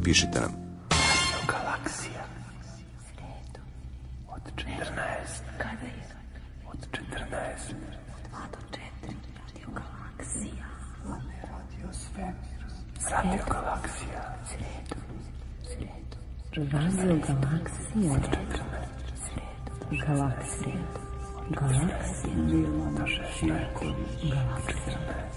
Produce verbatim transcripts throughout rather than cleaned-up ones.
pišite nam. Galaksija. Od četrnaest. Kada je? Od četrnaest. Od dva do četiri. Radio Galaksija. Radio Svemir. Radio Galaksija. Sredo. Sredo. Radio Galaksija. Od četrnaest. Sredo. Galaksija. Galaksija. Do šesnaest. Galaksija.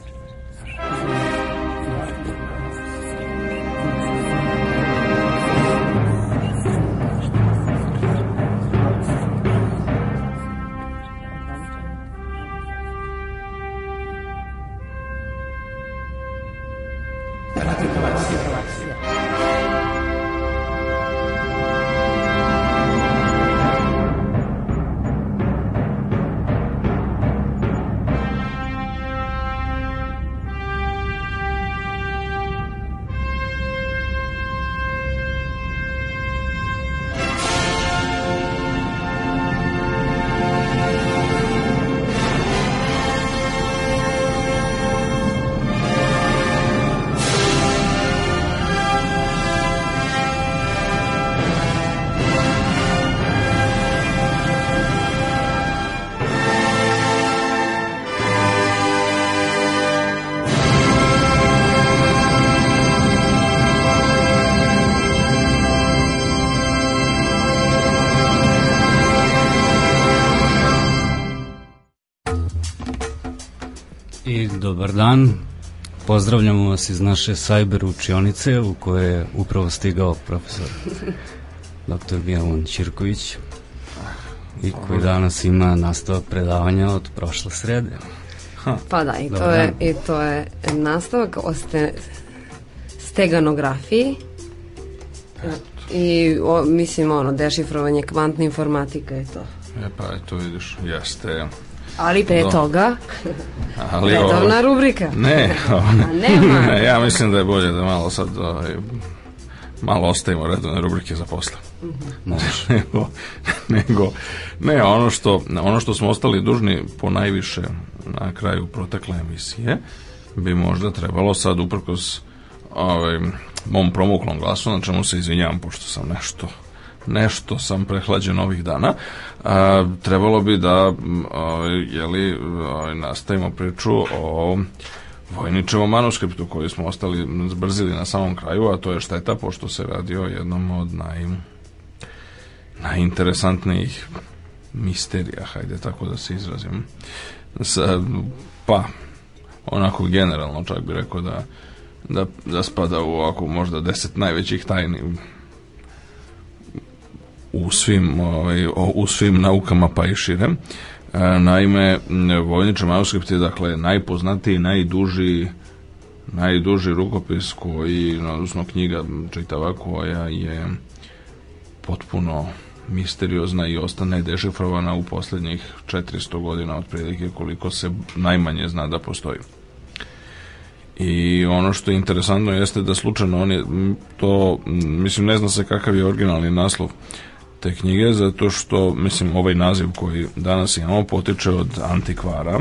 Dobar dan, pozdravljamo vas iz naše Cyber učionice u kojoj je upravo stigao profesor doktor Milan Ćirković i koji danas ima nastavak predavanja od prošle srede. Ha. Pa da, i to, je, i to je nastavak o ste, steganografiji i o, mislim ono, dešifrovanje kvantne informatike je to. E pa, eto vidiš, jeste. Ali pre Do. toga, ali redovna ovo, rubrika. Ne, ovo, ne. nema. ne, ja mislim da je bolje da malo sad ovaj, malo ostavimo redovne rubrike za posle. Mm-hmm. nego, nego, ne, ono što, ono što smo ostali dužni po najviše na kraju protekle emisije bi možda trebalo sad uprkos ovaj, mom promuklom glasu, na čemu se izvinjavam pošto sam nešto nešto sam prehlađen ovih dana, a, trebalo bi da a, jeli, a, nastavimo priču o Vojničevom manuskriptu koji smo ostali zbrzili na samom kraju, a to je šteta pošto se radi o jednom od naj, najinteresantnijih misterija, hajde tako da se izrazim. Sa, pa, onako generalno čak bi rekao da, da, da spada u ovako možda deset najvećih tajni u svim, ovaj, u svim naukama pa i šire. Naime, Vojničev manuskript je dakle najpoznatiji, najduži najduži rukopis koji, odnosno knjiga čitava koja je potpuno misteriozna i ostane dešifrovana u posljednjih četiristo godina otprilike koliko se najmanje zna da postoji. I ono što je interesantno jeste da slučajno on je to, mislim ne zna se kakav je originalni naslov te knjige, zato što, mislim, ovaj naziv koji danas imamo potiče od antikvara,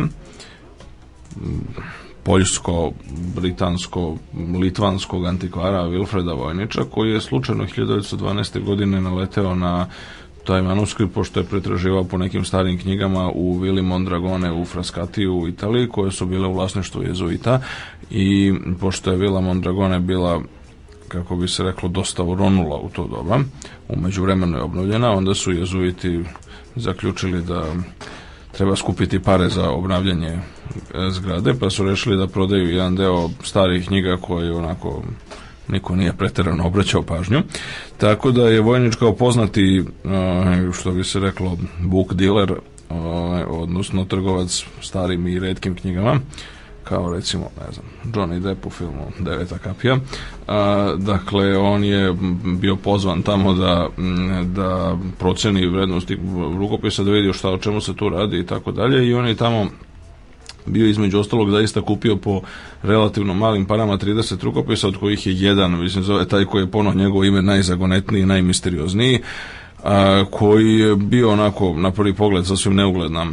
poljsko-britansko-litvanskog antikvara Wilfreda Vojniča, koji je slučajno hiljadu devetsto dvanaeste. godine naleteo na taj manuskript, pošto je pretraživao po nekim starim knjigama u Vili Mondragone u Frascatiju u Italiji, koje su bile u vlasništvu jezuita, i pošto je Vila Mondragone bila, kako bi se reklo, dosta uronula u to doba, u međuvremenu je obnovljena, onda su jezuiti zaključili da treba skupiti pare za obnavljanje zgrade, pa su rešili da prodaju jedan deo starih knjiga koji onako niko nije preterano obraćao pažnju. Tako da je Vojnič kao poznati, što bi se reklo, book dealer, odnosno trgovac starim i retkim knjigama, kao recimo, ne znam, Johnny Depp u filmu Deveta kapija. A, dakle, on je bio pozvan tamo da, da proceni vrednosti rukopisa, da vidi šta, o čemu se tu radi i tako dalje, i on je tamo bio između ostalog zaista kupio po relativno malim parama trideset rukopisa, od kojih je jedan, mislim, zove taj koji je ponovo njegovo ime najzagonetniji i najmisteriozniji, a, koji je bio onako na prvi pogled sasvim neugledna.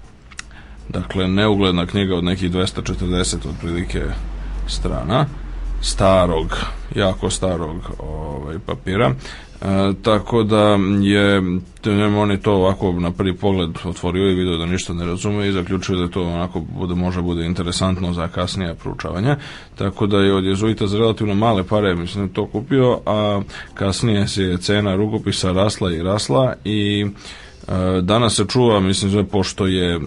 Dakle, neugledna knjiga od nekih dvesta četrdeset otprilike strana, starog, jako starog ovaj, papira. E, tako da je on je to ovako na prvi pogled otvorio i vidio da ništa ne razume i zaključio da to onako bude, može bude interesantno za kasnije proučavanja, tako da je od jezuita za relativno male pare mislim to kupio, a kasnije se cena rukopisa rasla i rasla i e, danas se čuva, mislim zove, pošto je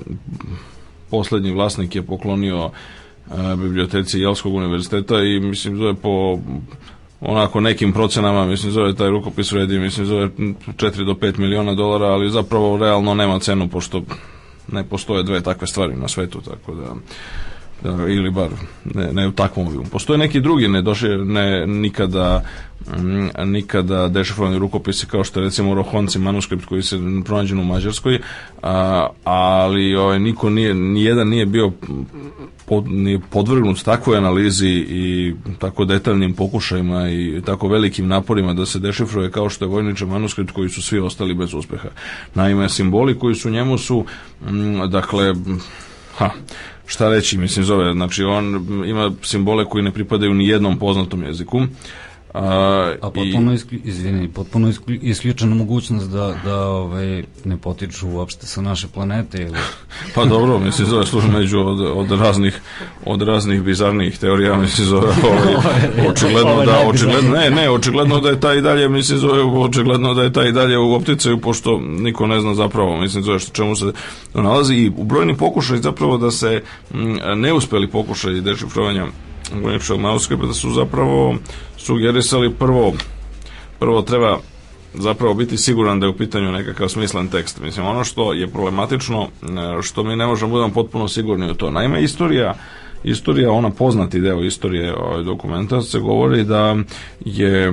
poslednji vlasnik je poklonio e, biblioteci Jelskog univerziteta i mislim zove po onako nekim procenama, mislim zove taj rukopis vredi, mislim zove četiri do pet miliona dolara, ali zapravo realno nema cenu pošto ne postoje dve takve stvari na svetu, tako da, da ili bar ne, ne u takvom obimu. Postoje neki drugi ne došli, ne nikada m, nikada dešifrovani rukopisi kao što je recimo Rohonci manuskript koji se pronađen u Mađarskoj, a, ali ovaj, niko nije, nijedan nije bio pod, nije podvrgnut takvoj analizi i tako detaljnim pokušajima i tako velikim naporima da se dešifruje kao što je Vojničev manuskript koji su svi ostali bez uspeha. Naime, simboli koji su njemu su m, dakle ha šta reći, mislim zove, znači on ima simbole koji ne pripadaju ni jednom poznatom jeziku. A, a potpuno, i, iskli, izvini, potpuno iskli, isključena mogućnost da, da ovaj, ne potiču uopšte sa naše planete ili... Pa dobro, mislim zove služi među od, od raznih od raznih bizarnih teorija, mislim zove ovaj, očigledno da očigledno, ne, ne, očigledno da je taj dalje, mislim zove očigledno da je taj dalje u opticaju, pošto niko ne zna zapravo, mislim zove što čemu se nalazi i u brojni pokušaj zapravo da se m, neuspeli pokušaj dešifrovanja Vojničevog manuskripta da su zapravo sugerisali prvo prvo treba zapravo biti siguran da je u pitanju nekakav smislen tekst. Mislim, ono što je problematično, što mi ne možemo budemo potpuno sigurni u to. Naime, istorija, istorija, ona poznati deo istorije ovaj dokumenta se govori da je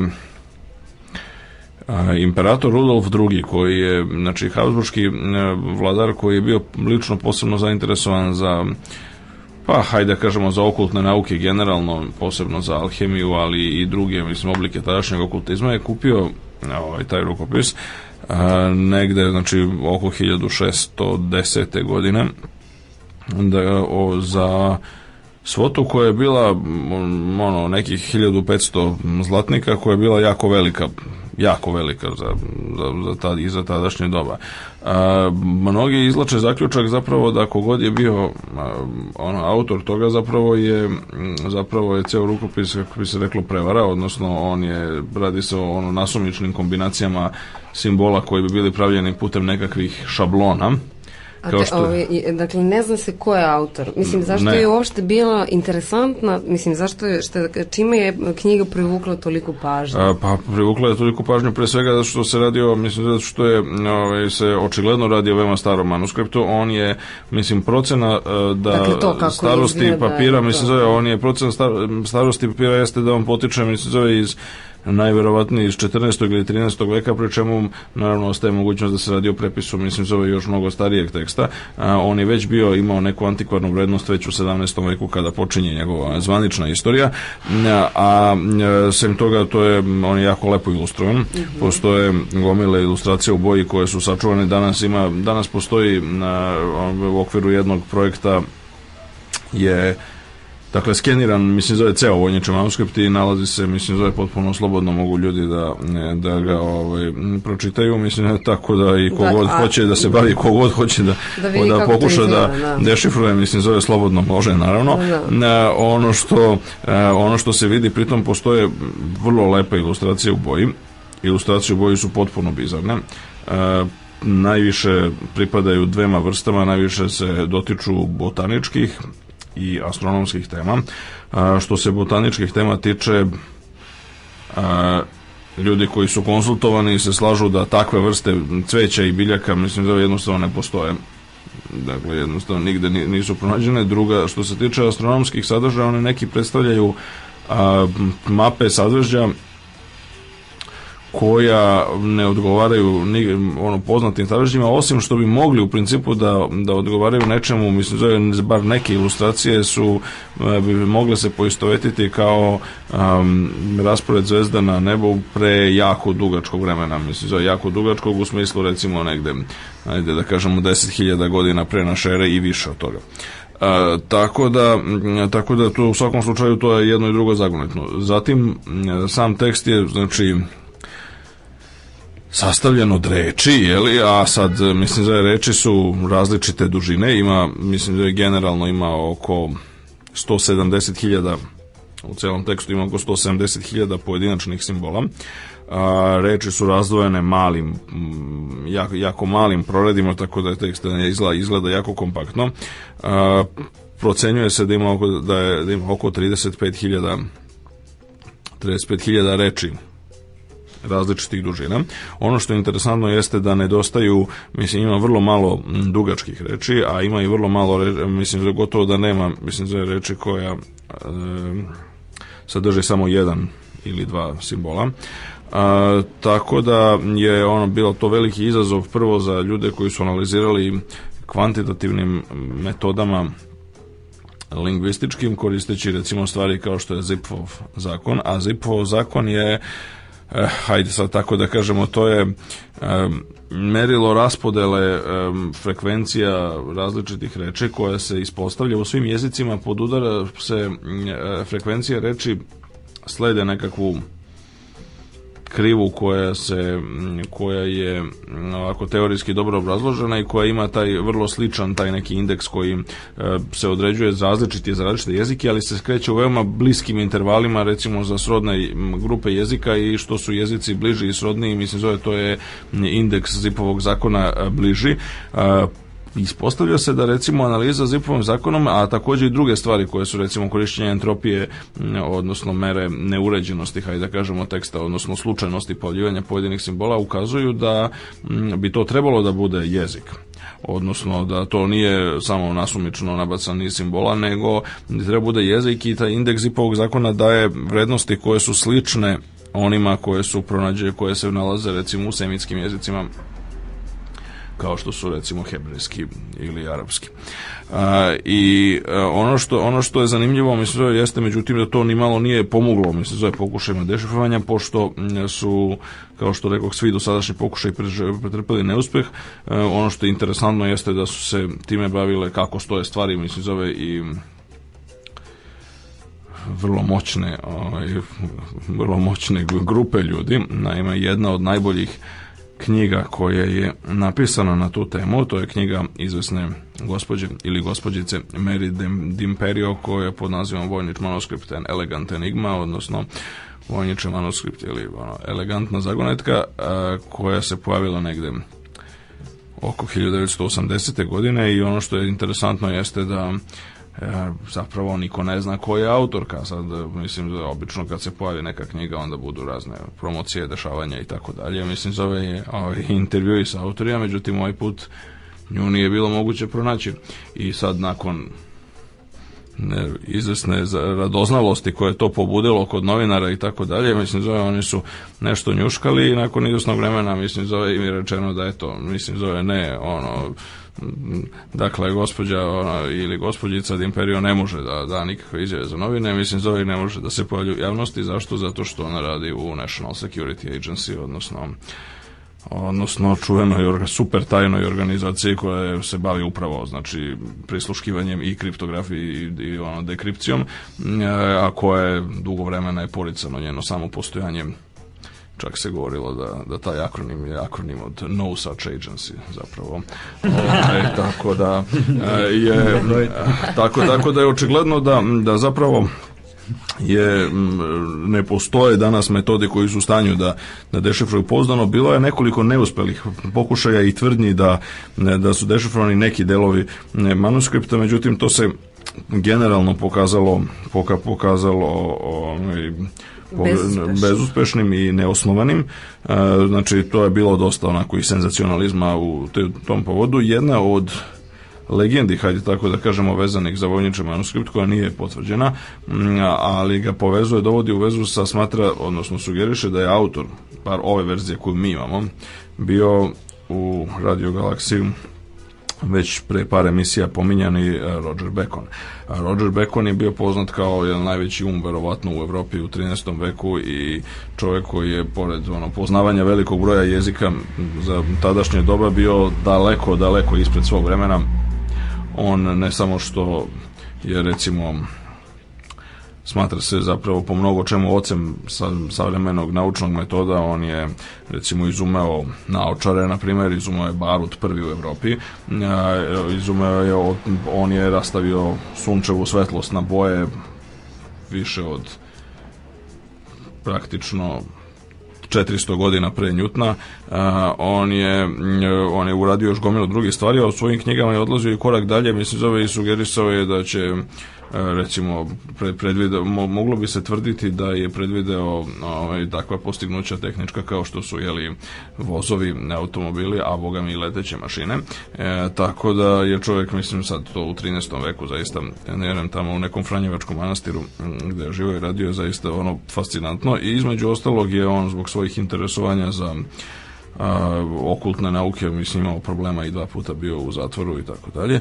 a, imperator Rudolf drugi, koji je, znači, habsburški vladar koji je bio lično posebno zainteresovan za pa, hajde da kažemo za okultne nauke generalno, posebno za alhemiju, ali i druge, mislim, oblike tadašnjeg okultizma, je kupio ovaj, taj rukopis a, negde, znači, oko hiljadu šesto desete godine da, o, za svotu koja je bila ono, nekih hiljadu petsto zlatnika, koja je bila jako velika jako velika za, za, za tad, i za tadašnje doba. A, mnogi izlače zaključak zapravo da kogod je bio a, ono, autor toga zapravo je zapravo je ceo rukopis, kako bi se reklo, prevara, odnosno on je, radi se o ono, nasumičnim kombinacijama simbola koji bi bili pravljeni putem nekakvih šablona. A te, što... ovi, dakle, ne zna se ko je autor. Mislim, zašto ne. je uopšte bila interesantna, mislim, zašto je, šta, čime je knjiga privukla toliko pažnje? A, pa, privukla je toliko pažnju pre svega zato što se radi o, mislim, zato što je, ove, se očigledno radi o veoma starom manuskriptu. On je, mislim, procena da dakle, to, starosti izgleda, papira, mislim, zove, on je procena star, starosti papira jeste da on potiče, mislim, zove iz najverovatnije iz četrnaestog ili trinaestog veka, pri čemu naravno ostaje mogućnost da se radi o prepisu, mislim, zove još mnogo starijeg teksta. A, on je već bio, imao neku antikvarnu vrednost već u sedamnaestom veku kada počinje njegova zvanična istorija, a, a sem toga to je, on je jako lepo ilustrovan. Mm-hmm. Postoje gomile ilustracije u boji koje su sačuvane. Danas ima, danas postoji na, u okviru jednog projekta je dakle, skeniran, mislim, zove ceo Vojničev manuskript i nalazi se, mislim, zove potpuno slobodno, mogu ljudi da, da ga ovaj, pročitaju, mislim, tako da i kogod da, hoće da se bavi, kogod hoće da, da, da pokuša da, da dešifruje, mislim, zove slobodno može, naravno. Da. Ono što, ono što se vidi, pritom postoje vrlo lepe ilustracije u boji. Ilustracije u boji su potpuno bizarne. Najviše pripadaju dvema vrstama, najviše se dotiču botaničkih i astronomskih tema. A, što se botaničkih tema tiče, a, ljudi koji su konsultovani se slažu da takve vrste cveća i biljaka, mislim da jednostavno ne postoje. Dakle, jednostavno nigde nisu pronađene. Druga, što se tiče astronomskih sadržaja, oni neki predstavljaju a, mape sadržaja koja ne odgovaraju ni, ono, poznatim sadržajima, osim što bi mogli u principu da, da odgovaraju nečemu, mislim, zove, bar neke ilustracije su bi mogle se poistovetiti kao um, raspored zvezda na nebu pre jako dugačkog vremena, mislim, zove, jako dugačkog u smislu recimo negde, ajde da kažemo deset hiljada godina pre naše ere i više od toga. A, tako da tako da to u svakom slučaju to je jedno i drugo zagonetno. Zatim sam tekst je znači sastavljen od reči, jeli, a sad mislim da reči su različite dužine, ima, mislim da je generalno ima oko sto sedamdeset hiljada, u celom tekstu ima oko sto sedamdeset hiljada pojedinačnih simbola. A, reči su razdvojene malim, jako, jako malim proredima, tako da je tekst izgleda, izgleda jako kompaktno. A, procenjuje se da ima oko, da je, da ima oko trideset pet hiljada trideset pet hiljada reči različitih dužina. Ono što je interesantno jeste da nedostaju, mislim, ima vrlo malo dugačkih reči, a ima i vrlo malo reči, mislim da gotovo da nema, mislim da je reči koja e, sadrži samo jedan ili dva simbola. A, tako da je ono bilo to veliki izazov prvo za ljude koji su analizirali kvantitativnim metodama lingvističkim, koristeći recimo stvari kao što je Zipfov zakon, a Zipfov zakon je Eh, hajde sad tako da kažemo, to je eh, merilo raspodele eh, frekvencija različitih reči koja se ispostavlja u svim jezicima. Pod udara se eh, frekvencija reči slede nekakvu krivu koja se koja je ovako teorijski dobro obrazložena i koja ima taj vrlo sličan taj neki indeks koji e, se određuje za različite za različite jezike, ali se skreće u veoma bliskim intervalima, recimo za srodne grupe jezika, i što su jezici bliži i srodniji, mislim zove to je indeks Zipfovog zakona bliži. E, Ispostavlja se da recimo analiza Zipfovim zakonom, a također i druge stvari koje su recimo korišćenje entropije, odnosno mere neuređenosti, hajde da kažemo, teksta, odnosno slučajnosti pojavljivanja pojedinih simbola, ukazuju da bi to trebalo da bude jezik. Odnosno da to nije samo nasumično nabacan niz simbola, nego treba bude jezik, i taj indeks Zipfovog zakona daje vrednosti koje su slične onima koje su pronađe, koje se nalaze recimo u semitskim jezicima, kao što su recimo hebrejski ili arapski. A, i a, ono što ono što je zanimljivo, mislim, jeste međutim da to ni malo nije pomoglo, mislim, zove pokušajima dešifrovanja, pošto su, kao što rekoh, svi dosadašnji pokušaji pretrpeli neuspeh. A, ono što je interesantno jeste da su se time bavile kako stoje stvari, mislim, zove i vrlo moćne, ovaj, vrlo moćne grupe ljudi. Naime, jedna od najboljih knjiga koja je napisana na tu temu, to je knjiga izvesne gospođe ili gospođice Mary D'Imperio, koja je pod nazivom Voynich Manuscript and Elegant Enigma, odnosno Vojničev manuskript ili ono, elegantna zagonetka, a, koja se pojavila negde oko hiljadu devetsto osamdesete godine, i ono što je interesantno jeste da E, zapravo niko ne zna ko je autorka. Sad, mislim da obično kad se pojavi neka knjiga onda budu razne promocije, dešavanja i tako dalje. Mislim, zove je ovaj, intervjui sa autorima, međutim ovaj put nju nije bilo moguće pronaći. I sad nakon ne, izvesne radoznalosti koje je to pobudilo kod novinara i tako dalje, mislim, zove, oni su nešto njuškali i nakon izvesnog vremena, mislim, zove, im je rečeno da je to, mislim, zove, ne, ono, dakle, gospođa ona, ili gospođica D'Imperio ne može da da nikakve izjave za novine, mislim, zove, ne može da se pojavlju javnosti. Zašto? Zato što ona radi u National Security Agency, odnosno odnosno čuvenoj super tajnoj organizaciji koja se bavi upravo, znači, prisluškivanjem i kriptografiji i, i ono, dekripcijom, a koja je dugo vremena je poricano njeno samo postojanje. Čak se govorilo da, da taj akronim je akronim od No Such Agency, zapravo. E, tako da je tako, tako da je očigledno da, da zapravo je, ne postoje danas metode koji su u stanju da, da dešifruju pouzdano. Bilo je nekoliko neuspelih pokušaja i tvrdnji da, da su dešifrovani neki delovi manuskripta, međutim to se generalno pokazalo poka, pokazalo o, Bezuspešnim. bezuspešnim i neosnovanim. Znači, to je bilo dosta onako i senzacionalizma u te, tom povodu. Jedna od legendi, hajde tako da kažemo, vezanih za Vojničev manuskript, koja nije potvrđena, ali ga povezuje, dovodi u vezu sa, smatra, odnosno sugeriše da je autor, bar ove verzije koju mi imamo, bio u Radio Galaksiji već pre par emisija pominjani Roger Bacon. Roger Bacon je bio poznat kao jedan najveći um verovatno u Evropi u trinaestom veku i čovjek koji je pored ono, poznavanja velikog broja jezika za tadašnje doba bio daleko, daleko ispred svog vremena. on ne samo što je recimo smatra se zapravo po mnogo čemu ocem savremenog naučnog metoda, on je recimo izumeo naočare, na primjer, izumeo je barut prvi u Evropi, izumeo je, on je rastavio sunčevu svetlost na boje više od praktično četiristo godina pre Njutna. On je, on je uradio još gomilu drugih stvari, a u svojim knjigama je odlazio i korak dalje, mislim zove i sugerisao je da će recimo predvideo, moglo bi se tvrditi da je predvideo ovaj, takva postignuća tehnička kao što su jeli vozovi, automobili, a boga mi i leteće mašine. E, tako da je čovjek, mislim sad to u trinaestom veku zaista, ne vjerujem, tamo u nekom Franjevačkom manastiru gde je živo i radio, zaista ono fascinantno, i između ostalog je on zbog svojih interesovanja za a, okultne nauke, mislim, imao problema i dva puta bio u zatvoru i tako dalje,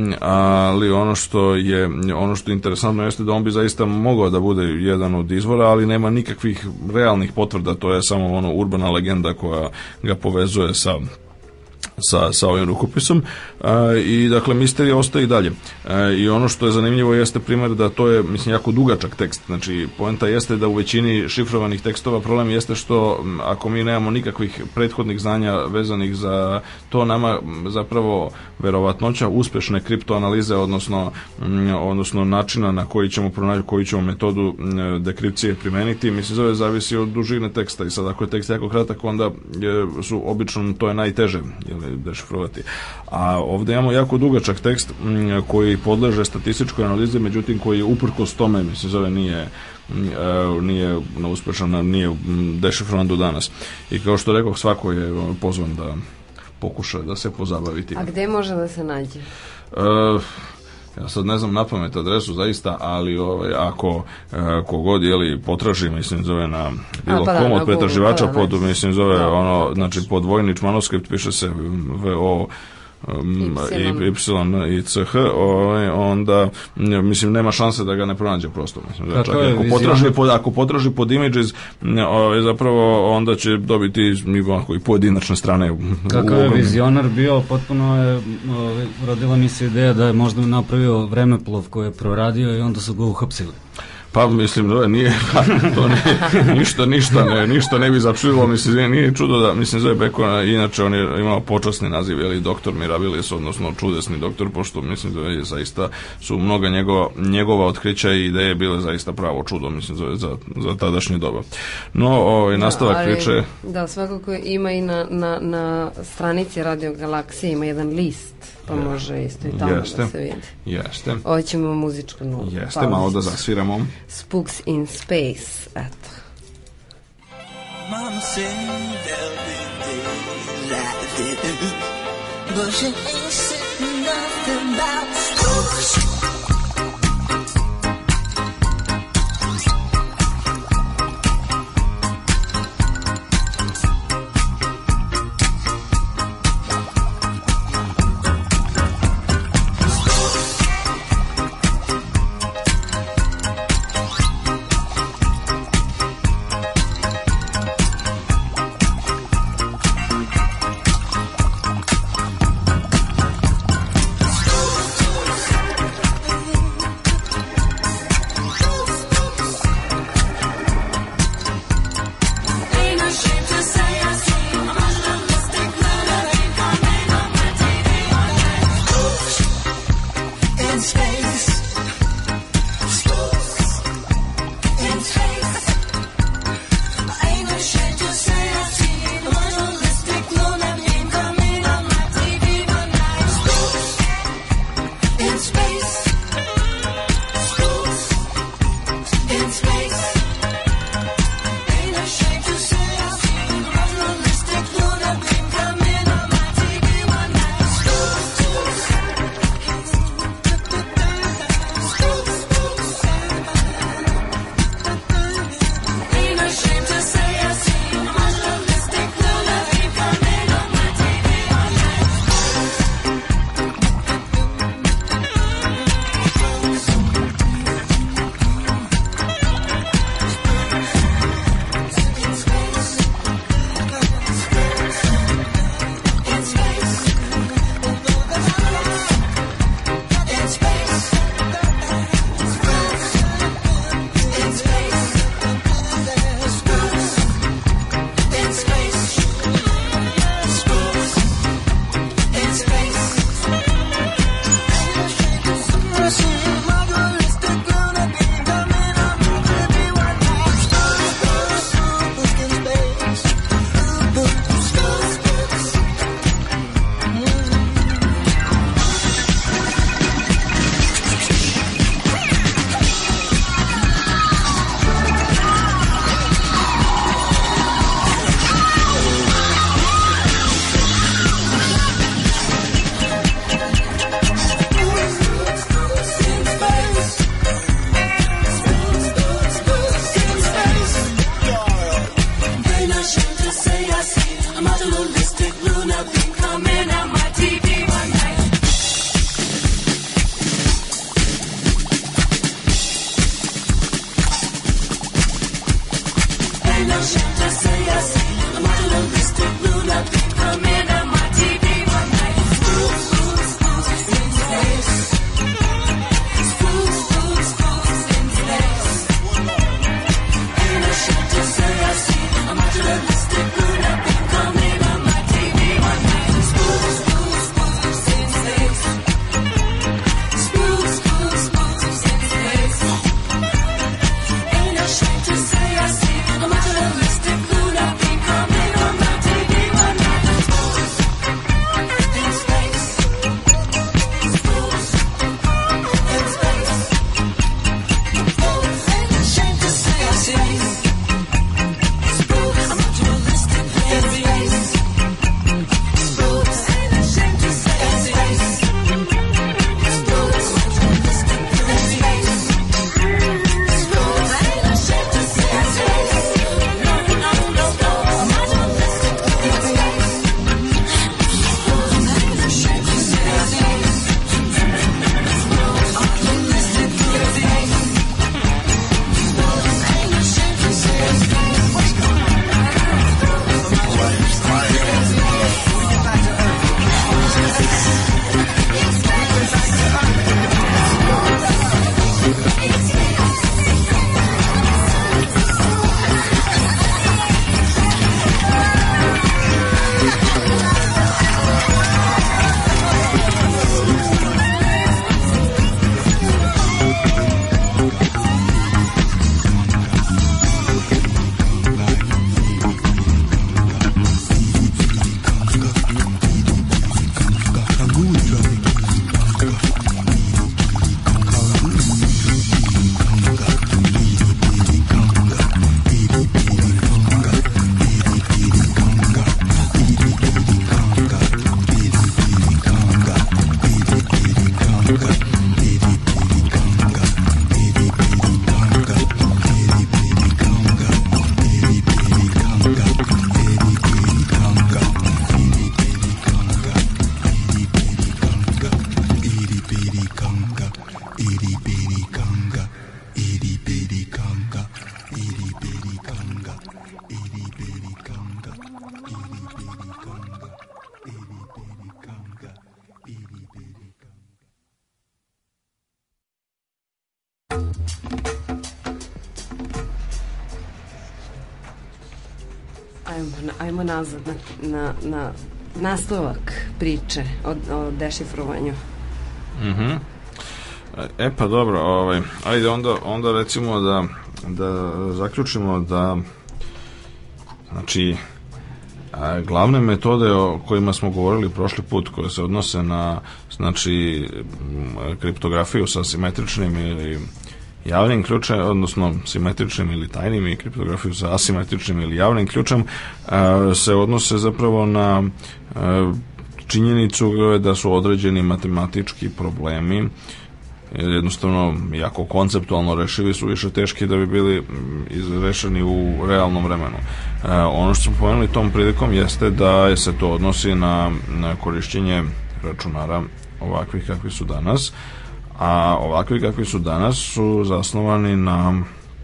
ali ono što je ono što je interesantno jeste da on bi zaista mogao da bude jedan od izvora, ali nema nikakvih realnih potvrda, to je samo ono urbana legenda koja ga povezuje sa sa, sa ovim rukopisom, a, i dakle misterija ostaje i dalje. A, i ono što je zanimljivo jeste primjer da to je, mislim, jako dugačak tekst, znači poenta jeste da u većini šifrovanih tekstova problem jeste što ako mi nemamo nikakvih prethodnih znanja vezanih za to, nama zapravo verovatnoća uspešne kriptoanalize, odnosno odnosno načina na koji ćemo pronaći, koju ćemo metodu dekripcije primeniti, mislim, zove zavisi od dužine teksta, i sad ako je tekst jako kratak, onda je, su obično to je najteže dešifrovati. A ovdje imamo jako dugačak tekst m, koji podleže statističkoj analizi, međutim koji uprkos tome, mislim, zove nije nije neuspešan, nije dešifrovan do danas. I kao što rekao, svako je pozvan da pokuša da se pozabavi tim. A gde može da se nađe? Uh, Ja sad ne znam napamet adresu zaista, ali ovaj, ako e, kogod jeli potraži, mislim, zove na bilo pa kom od pretraživača pod, mislim, zove da, ono, znači pod Vojnić manuskript piše se V O Um, y, y i ch, ovaj, onda mislim nema šanse da ga ne pronađe prosto, mislim, da čak, ako potraži pod, ako potraži pod images, ovaj, zapravo onda će dobiti i pojedinačne strane. Kakav je vizionar bio, potpuno je ovaj, rodila mi se ideja da je možda napravio vremeplov koji je proradio i onda su ga uhapsili. Pa mislim da nije, pa, to nije, ništa, ništa ne, ništa ne bi začudilo, mislim, nije čudo da, mislim, zove Bacona, inače on je imao počasni naziv, jeli, doktor Mirabilis, odnosno čudesni doktor, pošto, mislim, da je zaista su mnoga njegova, njegova otkrića i ideje bile zaista pravo čudo, mislim, zove, za, za tadašnje doba. No, ovaj, nastavak da, ali, priče... Da, svakako ima i na, na, na stranici Radio Galaksije ima jedan list, pa je, može isto i tamo jeste, da se vidi. Jeste. Ovo ćemo muzičku novu. Jeste, pauzicu. Malo da zasviramo. Spooks in Space, eto. Mama said there'll be days like this, but she ain't said nothing about spooks. a materialistic lunar beam coming on my T V one night. Ain't no shit to say I see a materialistic lunar beam coming on my T V one night. Spook, spook, spooks in space. Spook, spook, spooks in space. Ain't no shit to say I see a materialistic lunar beam coming on my T V one night. Spook, spook, spooks in space. Spook, spook, spooks in space. Ain't no shit to say I see a materialistic lunar beam coming on my T V one night. Spooks in space. Spooks in space. Spooks. Ain't no shame to say I see. Spooks. A materialistic in space. Spooks. Ain't no shame to say I see. Spooks. Materialistic in space. Spooks. Ain't no shame to say I see. No, no, no, no. A materialistic in space. Spooks. Ain't no shame to say I see. Spooks. Materialistic in space. Spooks. Ain't no shame to say I see. What's going on? Ajmo, ajmo nazad na, na, na nastavak priče o, o dešifrovanju. Mhm. E pa dobro, ovaj, ajde onda, onda recimo da, da zaključimo da znači a, glavne metode o kojima smo govorili prošli put, koje se odnose na znači kriptografiju sa simetričnim ili javnim ključem, odnosno simetričnim ili tajnim, i kriptografiju sa asimetričnim ili javnim ključem, a, se odnose zapravo na a, činjenicu da su određeni matematički problemi jednostavno jako konceptualno rešivi, su više teški da bi bili rešeni u realnom vremenu. E, ono što smo pomenuli tom prilikom jeste da se to odnosi na, na korišćenje računara ovakvih kakvi su danas, a ovakvi kakvi su danas su zasnovani na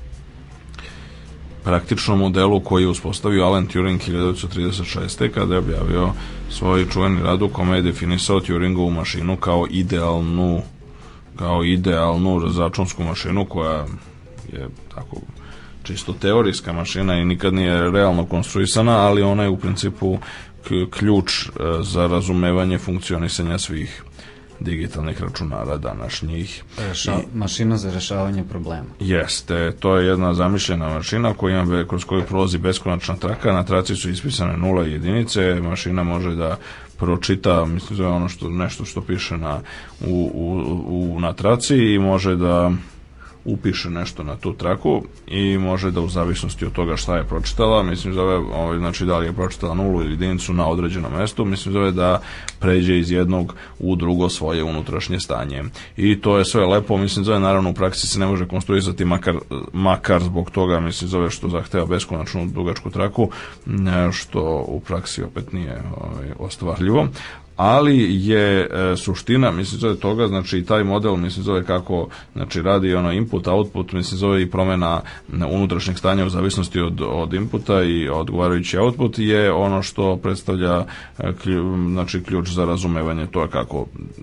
praktičnom modelu koji je uspostavio Alan Turing hiljadu devetsto trideset šeste. kada je objavio svoj čuveni rad u kome je definisao Turingovu mašinu kao idealnu kao idealnu računsku mašinu koja je tako čisto teorijska mašina i nikad nije realno konstruisana, ali ona je u principu ključ za razumevanje funkcionisanja svih digitalnih računara današnjih. Reša, I, mašina za rešavanje problema. Jeste, to je jedna zamišljena mašina koja, kroz koju prolazi beskonačna traka, na traci su ispisane nula i jedinice, mašina može da pročita, mislim da je ono što, nešto što piše na, u, u, u, na traci i može da upiše nešto na tu traku i može da u zavisnosti od toga šta je pročitala, mislim zove, ovaj, znači da li je pročitala nulu ili jedinicu na određenom mestu, mislim zove da pređe iz jednog u drugo svoje unutrašnje stanje. I to je sve lepo, mislim zove, naravno u praksi se ne može konstruisati makar, makar zbog toga, mislim zove, što zahteva beskonačnu dugačku traku, što u praksi opet nije ovaj, ostvarljivo. Ali je e, suština, mislim, zove toga, znači taj model, mislim, zove kako, znači radi ono input, output, mislim, zove i promjena unutrašnjeg stanja u zavisnosti od, od inputa i odgovarajući output je ono što predstavlja e, klju, znači ključ za razumevanje toga kako e,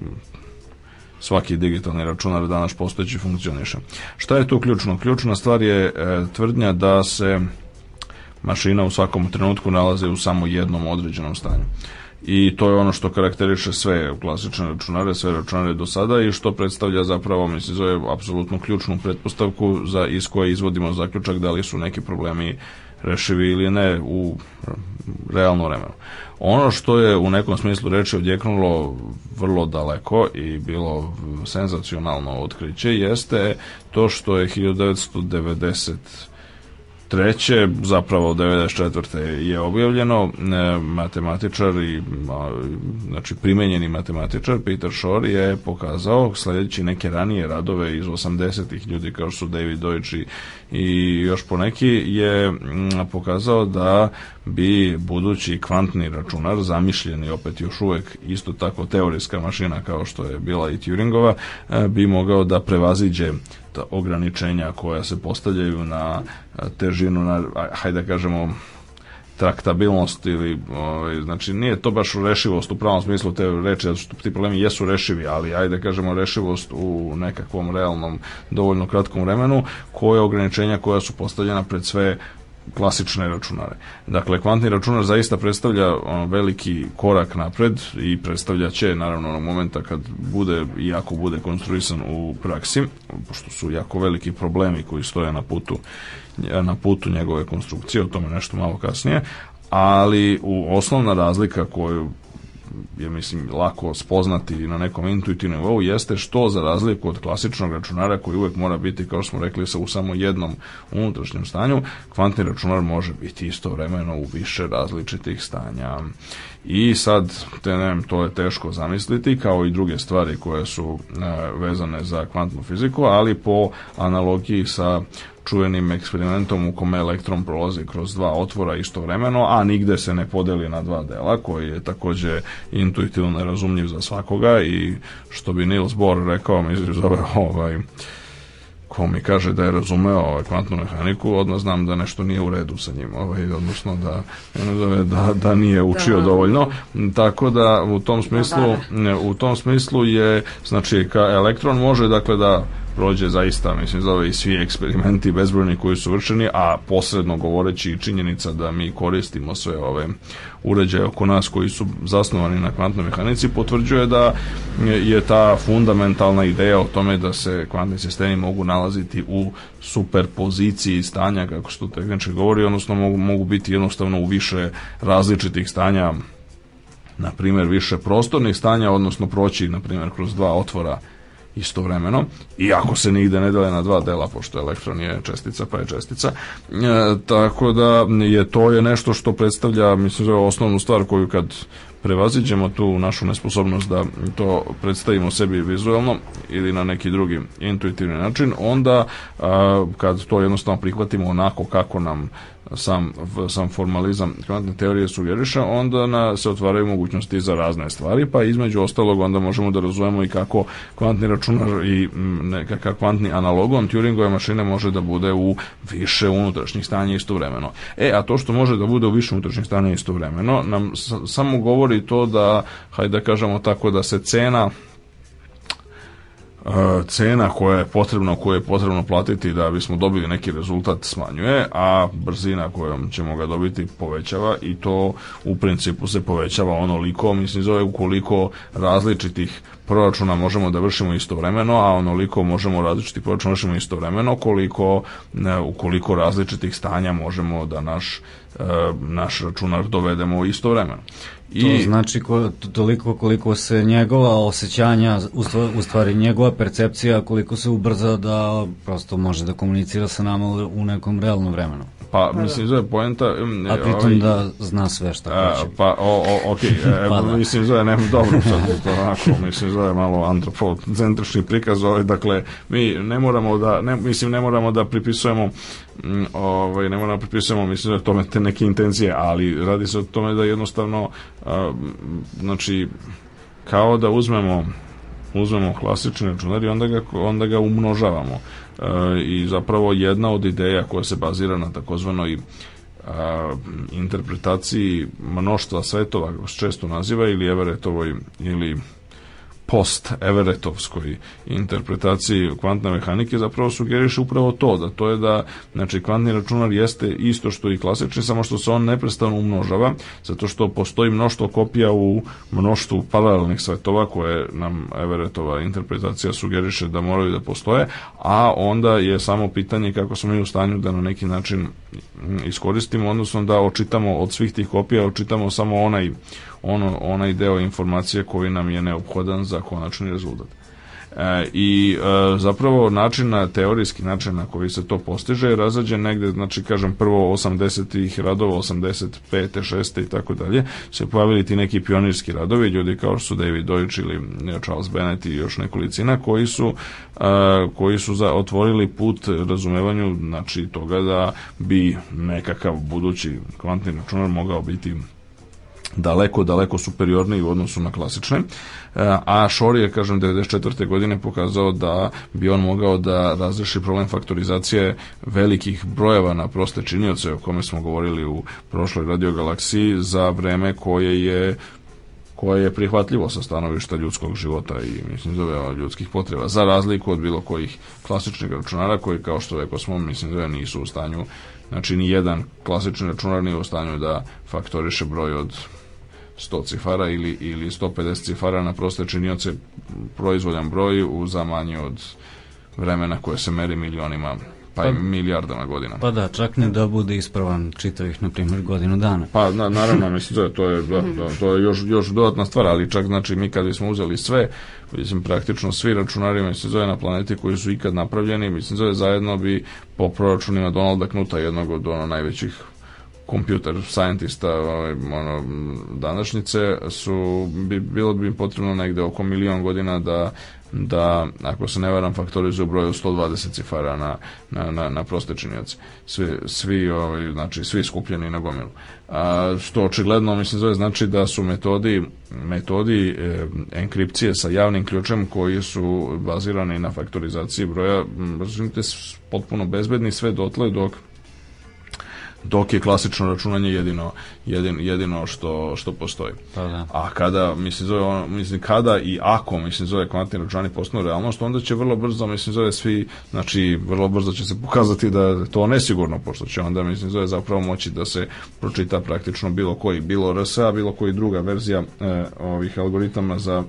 svaki digitalni računar danas postojeći funkcioniše. Šta je tu ključno? Ključna stvar je e, tvrdnja da se mašina u svakom trenutku nalazi u samo jednom određenom stanju. I to je ono što karakteriše sve klasične računare, sve računare do sada i što predstavlja zapravo, mislim, zove apsolutno ključnu pretpostavku za iz koje izvodimo zaključak da li su neki problemi rešivi ili ne u realnom vremenu. Ono što je u nekom smislu reči odjeknulo vrlo daleko i bilo senzacionalno otkriće jeste to što je hiljadu devetsto devedeset treće, zapravo devedeset četvrte je objavljeno, e, matematičar i a, znači primenjeni matematičar Peter Shor je pokazao sljedeći neke ranije radove iz osamdesetih ljudi kao što su David Deutsch i, i još poneki je m, pokazao da bi budući kvantni računar, zamišljeni opet još uvek isto tako teorijska mašina kao što je bila i Turingova, e, bi mogao da prevaziđe ograničenja koja se postavljaju na težinu, na, hajde da kažemo, traktabilnost ili, ovaj, znači nije to baš rešivost u pravom smislu te reči, zato što ti problemi jesu rešivi, ali ajde da kažemo rešivost u nekakvom realnom, dovoljno kratkom vremenu, koje ograničenja koja su postavljena pred sve klasične računare. Dakle, kvantni računar zaista predstavlja ono, veliki korak napred i predstavlja će, naravno, onog momenta kad bude i ako bude konstruisan u praksi, pošto su jako veliki problemi koji stoje na putu, na putu njegove konstrukcije, o tome nešto malo kasnije, ali u osnovna razlika koju je, mislim, lako spoznati na nekom intuitivnom nivou jeste što za razliku od klasičnog računara koji uvek mora biti, kao što smo rekli, sa u samo jednom unutrašnjem stanju, kvantni računar može biti istovremeno u više različitih stanja. I sad, te, ne, to je teško zamisliti, kao i druge stvari koje su e, vezane za kvantnu fiziku, ali po analogiji sa čuvenim eksperimentom u kome elektron prolazi kroz dva otvora istovremeno, a nigde se ne podeli na dva dela, koji je takođe intuitivno nerazumljiv za svakoga i što bi Niels Bohr rekao, mi zove ovaj, ko mi kaže da je razumeo ovaj, kvantnu mehaniku, odmah znam da nešto nije u redu sa njim, ovaj, odnosno da, da, da nije učio da. dovoljno, tako da u tom smislu, u tom smislu je, znači, ka elektron može, dakle, da prođe zaista, mislim, zove i svi eksperimenti bezbrojni koji su vršeni, a posredno govoreći i činjenica da mi koristimo sve ove uređaje oko nas koji su zasnovani na kvantnoj mehanici, potvrđuje da je ta fundamentalna ideja o tome da se kvantni sistemi mogu nalaziti u superpoziciji stanja, kako se to tehnički govori, odnosno mogu, mogu biti jednostavno u više različitih stanja, na primjer više prostornih stanja, odnosno proći, na primjer, kroz dva otvora istovremeno, iako se nigde ne dele na dva dela, pošto elektron je čestica pa je čestica. E, tako da je to je nešto što predstavlja, mislim, zove osnovnu stvar koju kad prevaziđemo tu našu nesposobnost da to predstavimo sebi vizualno ili na neki drugi intuitivni način, onda a, kad to jednostavno prihvatimo onako kako nam sam, sam formalizam kvantne teorije sugeriše, onda na, se otvaraju mogućnosti za razne stvari, pa između ostalog onda možemo da razumemo i kako kvantni računar i nekakav kvantni analogon Turingove mašine može da bude u više unutrašnjih stanja istovremeno. E, a to što može da bude u više unutrašnjih stanja istovremeno nam s- samo govori to da, hajde da kažemo tako, da se cena cena koja je potrebna, koju je potrebno platiti da bismo dobili neki rezultat smanjuje, a brzina kojom ćemo ga dobiti povećava i to u principu se povećava onoliko, mislim, zove ukoliko različitih proračuna možemo da vršimo istovremeno, a onoliko možemo različitih proračuna vršimo istovremeno koliko, ukoliko različitih stanja možemo da naš, naš računar dovedemo istovremeno. I to znači ko, toliko koliko se njegova osjećanja, u stvari njegova percepcija, koliko se ubrza da prosto može da komunicira sa nama u nekom realnom vremenu. Pa, mislim, zove poenta... A pritom ovaj, da zna sve šta hoće. Pa, o, o, ok, e, pa, mislim, zove, nema dobro sad, to onako, mislim, zove malo antropocentrični prikaz, ovaj, dakle, mi ne moramo da, ne, mislim, ne moramo da pripisujemo, m, ovaj, ne moramo da pripisujemo, mislim, zove, tome te neke intencije, ali radi se o tome da jednostavno, a, znači, kao da uzmemo, uzmemo klasični računar i onda ga, onda ga umnožavamo. E, i zapravo jedna od ideja koja se bazira na takozvanoj a, interpretaciji mnoštva svetova, kako se često naziva, ili Everettovoj ili post-Everettovskoj interpretaciji kvantne mehanike zapravo sugeriše upravo to, da to je da, znači, kvantni računar jeste isto što i klasični, samo što se on neprestano umnožava, zato što postoji mnoštvo kopija u mnoštvu paralelnih svetova koje nam Everettova interpretacija sugeriše da moraju da postoje, a onda je samo pitanje kako smo mi u stanju da na neki način iskoristimo, odnosno da očitamo od svih tih kopija, očitamo samo onaj ono, onaj deo informacije koji nam je neophodan za konačni rezultat. E, I e, zapravo način, na teorijski način na koji se to postiže je razrađen negde, znači kažem prvo osamdesetih radova, osamdeset pete, šeste i tako dalje, se pojavili ti neki pionirski radovi, ljudi kao što su David Deutsch ili Charles Bennett i još nekolicina koji su, e, koji su za, otvorili put razumevanju, znači toga da bi nekakav budući kvantni računar mogao biti daleko, daleko superiorniji u odnosu na klasične, a Shor je, kažem, devedeset četvrte godine pokazao da bi on mogao da razreši problem faktorizacije velikih brojeva na proste činioce, o kome smo govorili u prošloj radiogalaksiji, za vreme koje je koje je prihvatljivo sa stanovišta ljudskog života i, mislim, zove ljudskih potreba, za razliku od bilo kojih klasičnih računara koji, kao što rekao smo, mislim, zove, nisu u stanju, znači ni jedan klasični računar nije u stanju da faktoriše broj od sto cifara ili, ili sto pedeset cifara na proste činioce, proizvoljan broj u za manje od vremena koje se meri milionima pa, pa i milijardama godina. Pa da, čak ne da bude ispravan čitavih, na primjer, godinu dana. Pa na, naravno, mislim, to je, to je, da, da, to je još, još dodatna stvar, ali čak, znači, mi kad bismo uzeli sve, mislim, praktično svi računari, mislim, zove na planeti koji su ikad napravljeni, mislim, zove zajedno bi po proračunima Donalda Knuta, jednog od ono najvećih computer scientista ono, današnjice, su, bi, bilo bi potrebno negde oko milion godina da, da ako se ne varam, faktorizuju broj od sto dvadeset cifara na, na, na, na proste činioce. Svi, svi, ovaj, znači, svi skupljeni na gomilu. A, što očigledno, mislim, zove, znači da su metodi, metodi e, enkripcije sa javnim ključem koji su bazirani na faktorizaciji broja, razumite, potpuno bezbedni sve dotle dok dok je klasično računanje jedino jedino, jedino što što postoji. Pa da. A kada mislim zove ono, mislim kada i ako mislim zove kvantni računari postanu realnost, onda će vrlo brzo mislim zove svi, znači vrlo brzo će se pokazati da je to nesigurno, pošto će onda mislim zove zapravo moći da se pročita praktično bilo koji, bilo R S A, bilo koji druga verzija e, ovih algoritama za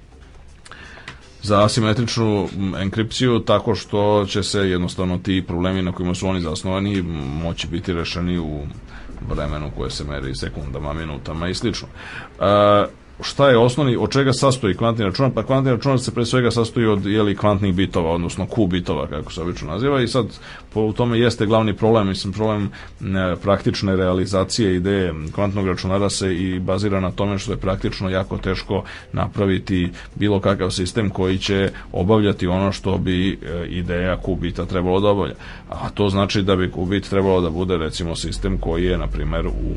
za asimetričnu enkripciju, tako što će se jednostavno ti problemi na kojima su oni zasnovani moći biti rešeni u vremenu koje se meri sekundama, minutama i slično. E, šta je osnovni, od čega sastoji kvantni računar? Pa kvantni računar se pre svega sastoji od jeli, kvantnih bitova, odnosno Q bitova, kako se obično naziva, i sad po u tome jeste glavni problem, mislim, problem ne, praktične realizacije ideje kvantnog računara se i bazira na tome što je praktično jako teško napraviti bilo kakav sistem koji će obavljati ono što bi e, ideja Q bita trebalo da obavlja. A to znači da bi Q bit trebalo da bude, recimo, sistem koji je, na primer, u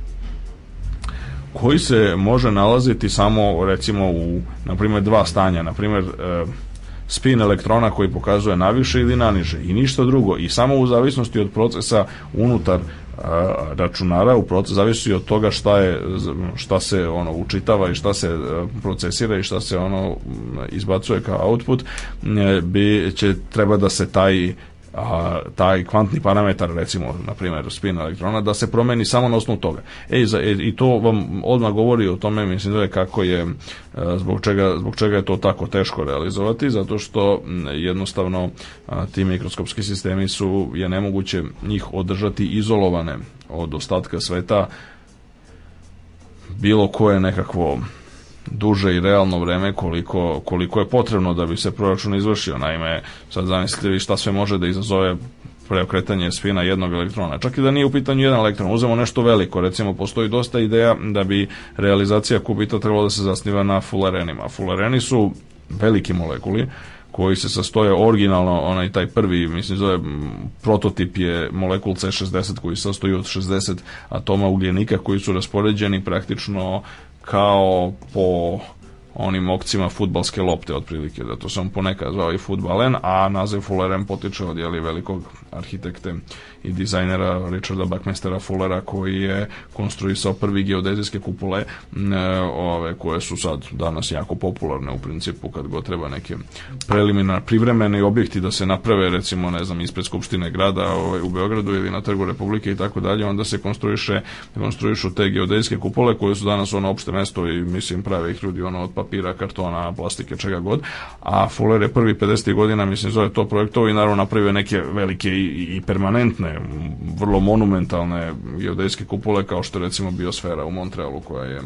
koji se može nalaziti samo, recimo, u, na primjer, dva stanja, na primjer, e, spin elektrona koji pokazuje naviše ili naniže i ništa drugo, i samo u zavisnosti od procesa unutar a, računara, u proces, zavisi od toga šta je, šta se ono učitava i šta se a, procesira i šta se ono izbacuje kao output, e, bi će treba da se taj a, taj kvantni parametar, recimo, na primjer, spin elektrona, da se promeni samo na osnovu toga. E, za, e, i to vam odmah govori o tome, mislim da je kako je, a, zbog čega, zbog čega je to tako teško realizovati, zato što m, jednostavno a, ti mikroskopski sistemi su, je nemoguće njih održati izolovane od ostatka sveta bilo koje nekakvo duže i realno vreme koliko, koliko je potrebno da bi se proračun izvršio. Naime, sad zamislite vi šta sve može da izazove preokretanje spina jednog elektrona. Čak i da nije u pitanju jedan elektron, uzmemo nešto veliko, recimo postoji dosta ideja da bi realizacija kubita trebalo da se zasniva na fulerenima. Fulereni su veliki molekuli koji se sastoje originalno, onaj taj prvi, mislim zove, prototip je molekul C šezdeset koji se sastoji od šezdeset atoma ugljenika koji su raspoređeni praktično kao po onim okcima fudbalske lopte otprilike, da to sam ponekad zvao i fudbalen, a naziv Fulleren potiče od jeli velikog arhitekte i dizajnera Richarda Buckminstera Fullera koji je konstruisao prvi geodezijske kupole e, ove koje su sad danas jako popularne u principu kad god treba neke preliminar privremeni objekti da se naprave, recimo ne znam ispred Skupštine grada ove, u Beogradu ili na Trgu Republike i tako dalje, onda se konstruiše konstruišu te geodezijske kupole koje su danas ono opšte mesto i mislim prave ih ljudi ono od papira, kartona, plastike, čega god, a Fuller je prvi pedesetih godina mislim zove to projektovo i naravno napravio neke velike i, i permanentne, vrlo monumentalne geodezijske kupole kao što je recimo Biosfera u Montrealu koja je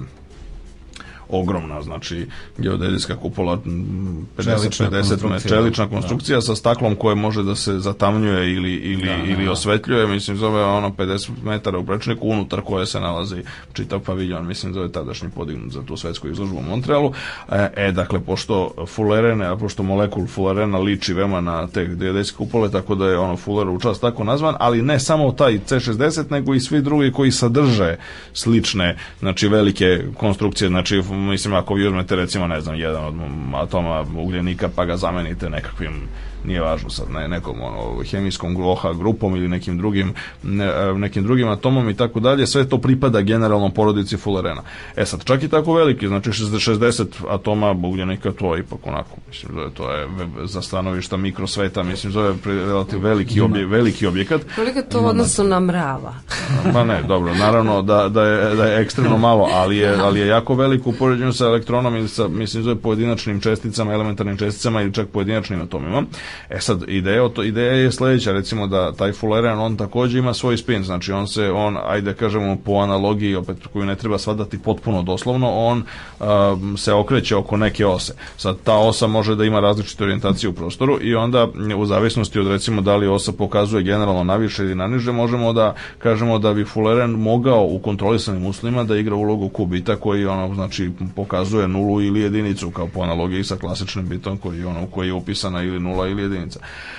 ogromna, znači geodezijska kupola pedeset pedeset čelična konstrukcija da. Sa staklom koje može da se zatamnjuje ili, ili, da, ili da. osvetljuje, mislim zove ono pedeset metara u prečniku unutar koje se nalazi čitav paviljon, mislim zove tadašnji podignut za tu svetsku izložbu u Montrealu. E, e dakle, pošto Fullerene, a pošto molekul Fullerena liči veoma na te geodezijske kupole, tako da je ono Fullerov čast tako nazvan, ali ne samo taj C šezdeset, nego i svi drugi koji sadrže slične, znači velike konstrukcije, znači mislim, ako vi uzmete recimo, ne znam, jedan od atoma ugljenika pa ga zamenite nekakvim, nije važno sad, ne, nekom ono, hemijskom gloha grupom ili nekim drugim ne, nekim drugim atomom i tako dalje, sve to pripada generalnom porodici Fullerena. E sad, čak i tako veliki, znači šezdeset atoma ugljenika, to je ipak onako, mislim, zove, to je za stanovišta mikrosveta, mislim, zove relativno veliki, obje, veliki objekat. Koliko to odnosno na mrava? Ma ne, dobro, naravno da, da, je, da je ekstremno malo, ali je, ali je jako veliko u poređenju sa elektronom ili sa, mislim, zove pojedinačnim česticama, elementarnim česticama ili čak pojedinačnim atomima. E sad, ideja, to, ideja je sljedeća, recimo da taj Fulleren, on također ima svoj spin, znači on se, on, ajde kažemo po analogiji, opet koju ne treba shvatati potpuno doslovno, on um, se okreće oko neke ose. Sad, ta osa može da ima različite orijentacije u prostoru i onda u zavisnosti od recimo da li osa pokazuje generalno naviše ili naniže, možemo da kažemo da bi Fulleren mogao u kontrolisanim uslovima da igra ulogu kubita koji ono, znači, pokazuje nulu ili jedinicu, kao po analogiji sa klasičnim bitom koji, ono, koji je upisana ili nula ili jedinica.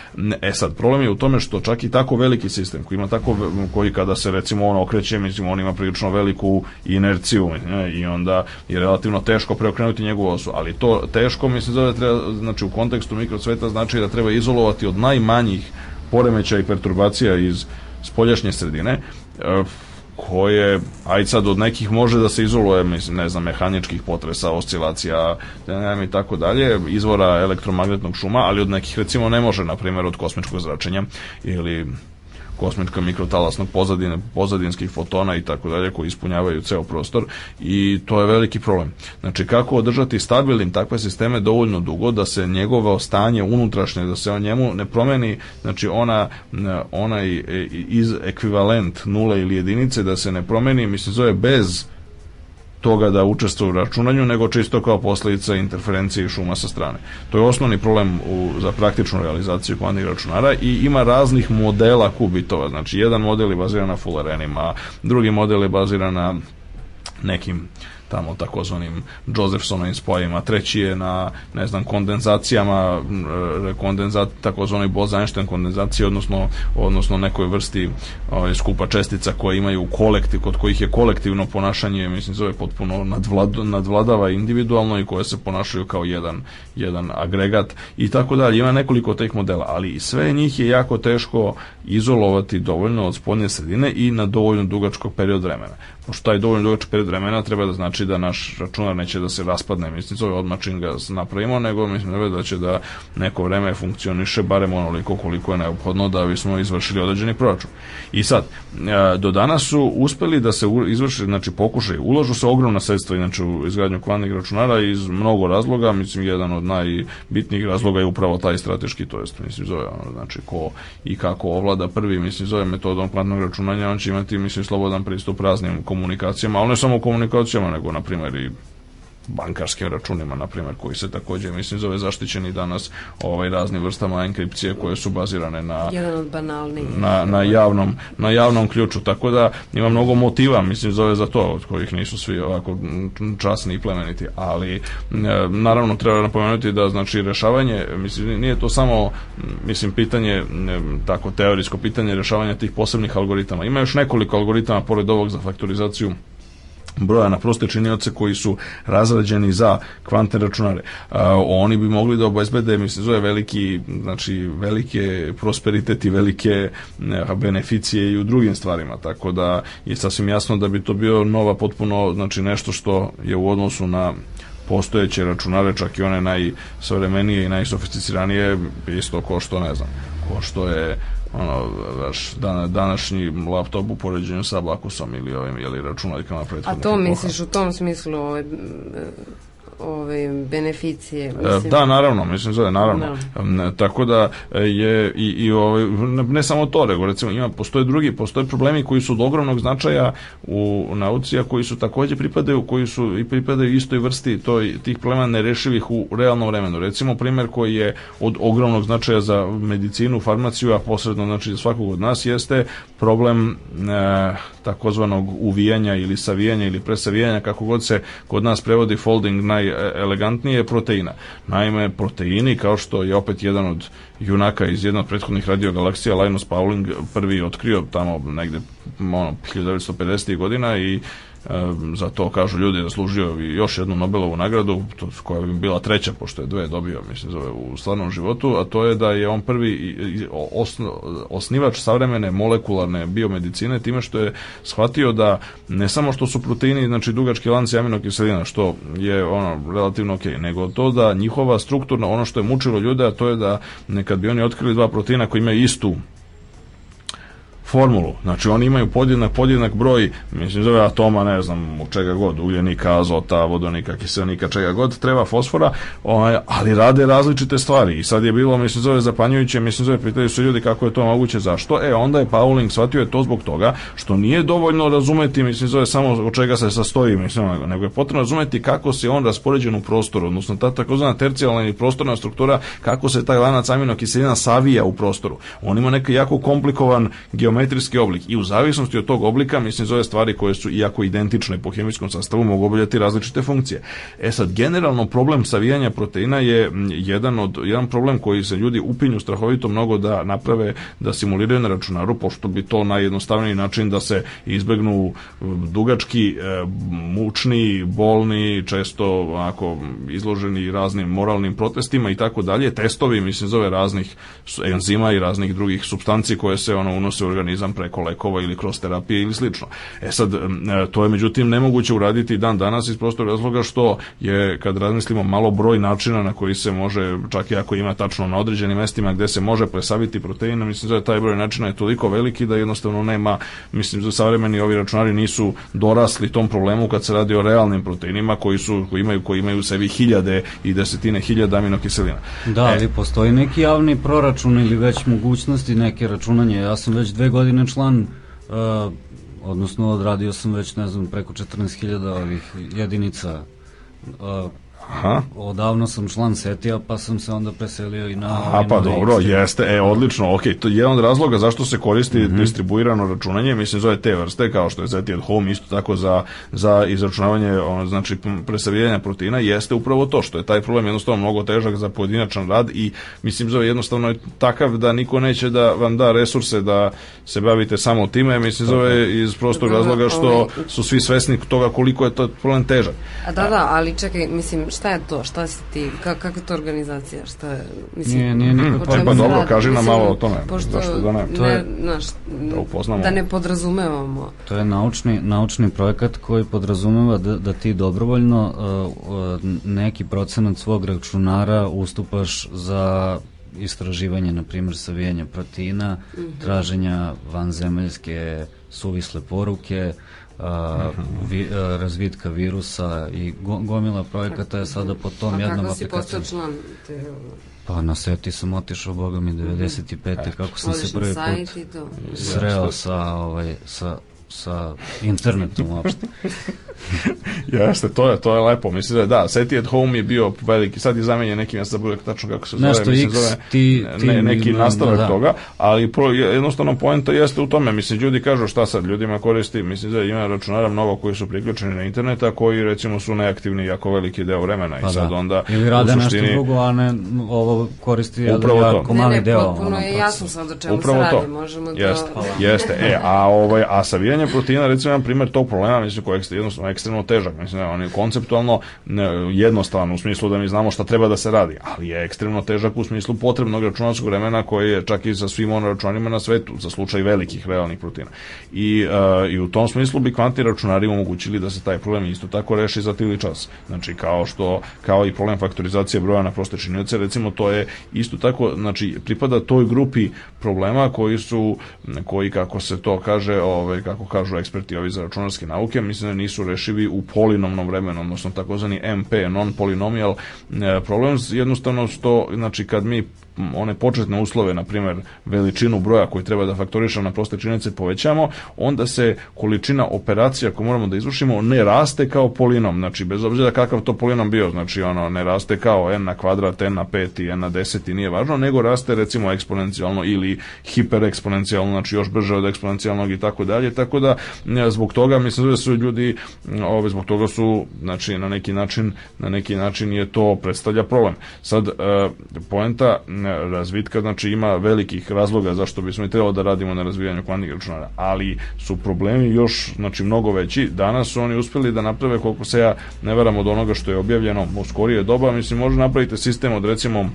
E sad, problem je u tome što čak i tako veliki sistem koji ima tako, koji kada se recimo on okreće, mislim, on ima prilično veliku inerciju ne, i onda je relativno teško preokrenuti njegovu osu, ali to teško, mislim, da treba, znači u kontekstu mikrosveta znači da treba izolovati od najmanjih poremećaja i perturbacija iz spoljašnje sredine, e, koje, aj sad od nekih može da se izoluje, mislim, ne znam, mehaničkih potresa, oscilacija, i tako dalje, izvora elektromagnetnog šuma, ali od nekih recimo ne može, na primjer od kosmičkog zračenja ili kosmička mikrotalasnog pozadine, pozadinskih fotona i tako dalje koji ispunjavaju ceo prostor i to je veliki problem. Znači kako održati stabilnim takve sisteme dovoljno dugo da se njegovo stanje unutrašnje, da se on njemu ne promeni, znači ona onaj iz ekvivalent nule ili jedinice da se ne promeni, mislim zove bez toga da učestvuje u računanju, nego čisto kao posljedica interferencije i šuma sa strane. To je osnovni problem u, za praktičnu realizaciju kvantnih računara i ima raznih modela kubitova. Znači, jedan model je baziran na Fullerenima, drugi model je baziran na nekim tamo takozvanim Josephsonovim spojima, treći je na, ne znam, kondenzacijama, kondenzat, takozvanoj Bose-Einstein kondenzaciji, odnosno, odnosno nekoj vrsti ovaj, skupa čestica koje imaju kolektiv, kod kojih je kolektivno ponašanje, mislim, zove potpuno nadvlad, nadvladava individualno i koje se ponašaju kao jedan, jedan agregat i tako dalje. Ima nekoliko tih modela, ali sve njih je jako teško izolovati dovoljno od spoljne sredine i na dovoljno dugačkog period vremena. Pošto taj dovoljno dugačak period vremena treba da znači znači da naš računar neće da se raspadne, mislim, zove odmah čim ga napravimo, nego mislim da će da neko vreme funkcioniše, barem onoliko koliko je neophodno da bismo izvršili određeni proračun. I sad, do danas su uspeli da se izvrši, znači pokušaju, ulažu se ogromna sredstva inače u izgradnju kvantnih računara iz mnogo razloga, mislim jedan od najbitnijih razloga je upravo taj strateški, to jest mislim zove ono, znači ko i kako ovlada prvi, mislim zove metodom kvantnog računanja, on će imati mislim slobodan pristup raznim komunikacijama, ali ne samo komunikacijama, nego na primjer i bankarskim računima, na primjer, koji se također, mislim, zove zaštićeni danas ovaj, raznim vrstama enkripcije koje su bazirane na, jedan od banalnijih. na, na, javnom, na javnom ključu, tako da ima mnogo motiva, mislim, zove za to, od kojih nisu svi ovako časni i plemeniti, ali naravno treba napomenuti da, znači, rešavanje, mislim, nije to samo, mislim, pitanje, tako teorijsko pitanje rešavanja tih posebnih algoritama. Ima još nekoliko algoritama, pored ovog za faktorizaciju broja na proste činioce koji su razrađeni za kvantne računare. Uh, oni bi mogli da obezbede, mislim, zove veliki, znači velike prosperitet i velike uh, beneficije i u drugim stvarima, tako da je sasvim jasno da bi to bio nova potpuno, znači nešto što je u odnosu na postojeće računare, čak i one najsavremenije i najsofisticiranije, isto ko što, ne znam, ko što je ono, vaš dan, današnji laptop u poređenju sa Abacusom ili ovim, ili računaljkama prethodnih. A to misliš u tom smislu ove, ove beneficije? Mislim. Da, naravno, mislim zove, naravno. No. Tako da je i, i ove, ne samo to, nego recimo ima, postoje drugi, postoje problemi koji su od ogromnog značaja u nauci, a koji su također pripadaju, koji su i pripadaju istoj vrsti toj, tih problema nerešivih u realnom vremenu. Recimo primjer koji je od ogromnog značaja za medicinu, farmaciju, a posredno znači za svakog od nas jeste problem e, takozvanog uvijanja ili savijanja ili presavijanja, kako god se kod nas prevodi folding najelegantnije, proteina. Naime, proteini, kao što je opet jedan od junaka iz jednog od prethodnih radiogalaksija, Linus Pauling, prvi otkrio tamo negde ono, hiljadu devetsto pedesetih godina i za to, kažu ljudi, zaslužio i još jednu Nobelovu nagradu, to, koja bi bila treća, pošto je dve dobio, mislim, zove, u stvarnom životu, a to je da je on prvi osno, osnivač savremene molekularne biomedicine, time što je shvatio da ne samo što su proteini, znači dugački lanci aminokiselina, što je ono relativno ok, nego to da njihova strukturna, ono što je mučilo ljude, a to je da nekad bi oni otkrili dva proteina koji imaju istu formulu, znači oni imaju podjednak, podjednak broj, mislim zove atoma, ne znam u čega god, ugljenika, azota, vodonika, kiselnika, čega god, treba fosfora, ovaj, ali rade različite stvari i sad je bilo, mislim zove zapanjujuće, mislim zove pitali su ljudi kako je to moguće, zašto, e onda je Pauling shvatio je to zbog toga što nije dovoljno razumeti, mislim zove samo od čega se sastoji, mislim, nego je potrebno razumeti kako se on raspoređen u prostoru, odnosno ta takozvana tercijalna ili prostorna struktura, kako se taj lanac aminokiselina savija u prostoru. On ima neki jako komplikovan geometrijski oblik i u zavisnosti od tog oblika, mislim, zove stvari koje su iako identične po hemijskom sastavu mogu obavljati različite funkcije. E sad, generalno problem savijanja proteina je jedan od jedan problem koji se ljudi upinju strahovito mnogo da naprave, da simuliraju na računaru, pošto bi to najjednostavniji način da se izbegnu dugački, mučni, bolni, često onako izloženi raznim moralnim protestima i tako dalje, testovi, mislim, zove raznih enzima i raznih drugih supstanci koje se ono unose u organizam preko lekova ili kroz terapije ili slično. E sad, to je međutim nemoguće uraditi dan danas iz prostog razloga što je, kad razmislimo malo broj načina na koji se može, čak i ako ima tačno na određenim mestima gde se može presaviti proteina, mislim da taj broj načina je toliko veliki da jednostavno nema, mislim da savremeni ovi računari nisu dorasli tom problemu kad se radi o realnim proteinima koji su, koji imaju, koji imaju u sebi hiljade i desetine hiljada aminokiselina. Da, ali e, postoji neki javni proračun ili već mogućnosti neke računanje. Ja sam već dve godine član, uh, odnosno odradio sam već, ne znam, preko četrnaest hiljada ovih jedinica. Uh, Aha. Odavno sam član SETI-a, pa sam se onda preselio i na... Aha, pa dobro, jeste, e, odlično, ok, to je jedan od razloga zašto se koristi mm-hmm. distribuirano računanje, mislim, zove te vrste, kao što je SETI at Home, isto tako za, za izračunavanje, ono, znači, presavijanja proteina, jeste upravo to, što je taj problem jednostavno mnogo težak za pojedinačan rad i, mislim, zove jednostavno je takav da niko neće da vam da resurse da se bavite samo time, mislim, zove iz prostog razloga što su svi svesni toga koliko je to problem težak. A da, da, ali čekaj, mislim, mislim, šta je to, šta si ti, Ka, kakva je to organizacija, šta je, mislim, nije, nije, nije, pa, pa dobro, kaži nam malo o tome, zašto da ne, to je, naš, da upoznamo. Da ne podrazumevamo. To je naučni, naučni projekat koji podrazumeva da, da ti dobrovoljno uh, neki procenat svog računara ustupaš za istraživanje, na primjer, savijanja proteina, mm -hmm. traženja vanzemaljske suvisle poruke, a, vi, a, razvitka virusa i go, gomila projekata je sada po tom jednom aplikacijom. A kako si postao član? Te... Pa na seti sam otišao, boga mi, devedeset pete kako sam se prvi put sreo sa, ovaj, sa sa internetom uopšte. Jeste, to je, to je lepo. Mislim da je, da, Seti at Home je bio veliki, sad je zamenjen nekim, ja sad bude tačno kako se zove, nešto mislim, X, zove ti, ti, ne, neki da, nastavak da. toga, ali pro, jednostavno poenta jeste u tome, mislim, ljudi kažu šta sad ljudima koristi, mislim da ima računara mnogo koji su priključeni na internet, a koji recimo su neaktivni jako veliki deo vremena pa i sad da. onda ili rade suštini, nešto drugo, a ne ovo koristi jako ne, mali ne, deo. Potpuno je jasno sad o čemu se radi, možemo da... Jeste, jeste, e, a, ovaj, a savijanje proteina, recimo, jedan primjer tog problema, mislim, koji je jednostavno ekstremno težak, mislim, on je konceptualno jednostavan u smislu da mi znamo šta treba da se radi, ali je ekstremno težak u smislu potrebnog računarskog vremena koji je čak i sa svim ono računarima na svetu, za slučaj velikih realnih proteina. I, uh, i u tom smislu bi kvantni računari omogućili da se taj problem isto tako reši za tili čas. Znači, kao što, kao i problem faktorizacije broja na proste činioce, recimo, to je isto tako, znači, pripada toj grupi problema koji su, koji, kako se to kaže, ove, kako kažu eksperti ovi za računarske nauke, mislim da nisu rešivi u polinomnom vremenu, odnosno takozvani M P, non-polynomial problem, jednostavno što, znači, kad mi one početne uslove, na primjer veličinu broja koji treba da faktorišemo na proste činjenice povećamo, onda se količina operacija koju moramo da izvršimo ne raste kao polinom, znači bez obzira kakav to polinom bio, znači ono ne raste kao n na kvadrat, n na pet i n na deset i nije važno, nego raste recimo eksponencijalno ili hipereksponencijalno, znači još brže od eksponencijalnog i tako dalje, tako da zbog toga mislim da su ljudi ove, zbog toga su, znači na neki način na neki način je to predstavlja problem. Sad poenta razvitka, znači ima velikih razloga zašto bismo i trebalo da radimo na razvijanju kvantnih računara, ali su problemi još, znači, mnogo veći. Danas su oni uspeli da naprave, koliko se ja ne varam od onoga što je objavljeno u skorije doba, mislim, može napraviti sistem od recimo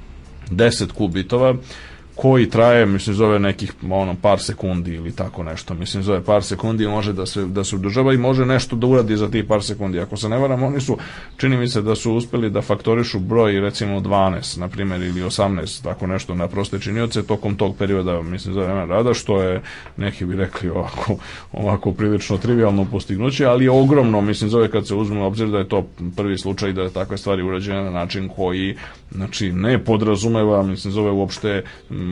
deset kubitova koji traje, mislim, zove nekih ono, par sekundi ili tako nešto. Mislim, zove par sekundi i može da se, da se udržava i može nešto da uradi za tih par sekundi. Ako se ne varam, oni su, čini mi se da su uspeli da faktorišu broj recimo dvanaest, na primjer, ili osamnaest, tako nešto na proste činioce tokom tog perioda, mislim, zove vremena rada, što je, neki bi rekli ovako, ovako prilično trivialno postignuće, ali je ogromno, mislim, zove kad se uzme u obzir da je to prvi slučaj da je takve stvari urađene na način koji, znači, ne podrazumeva, mislim, zove uopšte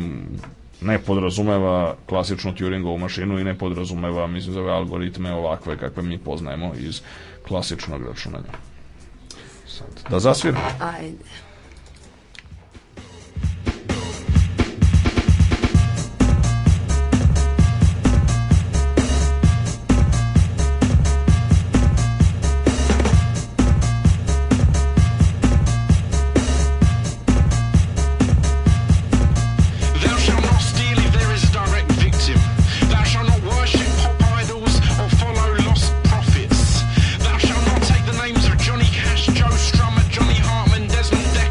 ne podrazumeva klasičnu Turingovu mašinu i ne podrazumeva, mislim, zove algoritme ovakve kakve mi poznajemo iz klasičnog računanja. Sad, da zasviram? Ajde. Johnny Cash, Joe Strummer, Johnny Hartman, Desmond Decker.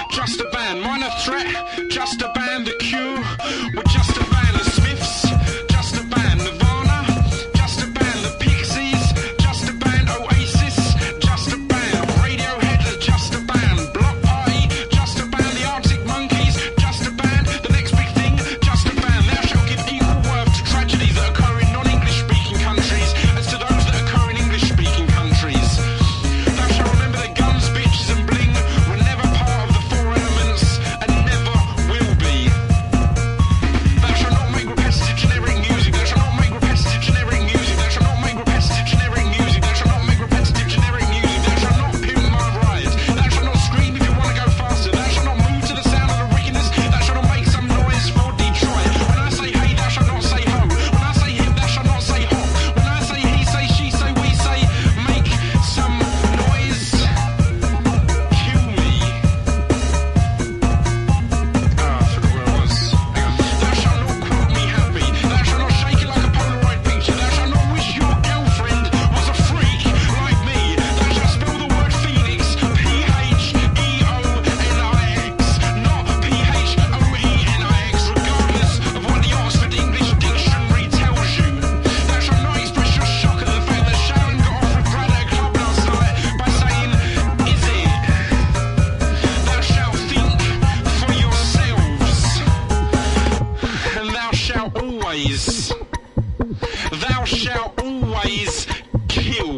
just a band. Minor Threat, just a band. The Cure, we're just a band. The Smiths, just a band. Nirvana, just a band. The Pixies, just a band. Oasis, just a band. Radiohead, just a band. Block Party, just a band. The Arctic Monkeys, just a band. The Next Big Thing, just a band. Thou shalt give equal worth to tragedies that occur in non-English speaking countries as to those that occur in English speaking countries. Thou shalt remember that guns, bitches and bling were never part of the four elements and never will be. Thou shalt not make repetitive generic music. Thou shalt not make repetitive generic music. Thou shalt not make repetitive generic music. Thou shalt not make repetitive generic music. Thou shalt not pimp my ride. Thou shalt not scream if you want to go faster. Thou shalt not move to the sound of the wickedness. Thou shalt not make some noise for Detroit. When I say hey, thou shalt not say ho. When I say him, thou shalt not say hop. When I say he, say she, say we, say make some noise. Kill me. Ah, I forgot where I was. Hang on. Thou shalt not quote me happy. Thou shalt not shake it like a Polaroid picture. Thou shalt not wish your girlfriend was a freak like me. Thou shalt spell the word Phoenix P H E O N I X, not P H O E N I X, regardless of what the Oxford English Dictionary tells you. Thou shalt not express your shock at the fact that Sharon got off with Brad at a club last night by saying, is it? Thou shalt think for yourselves, and thou shalt always, thou shalt always kill.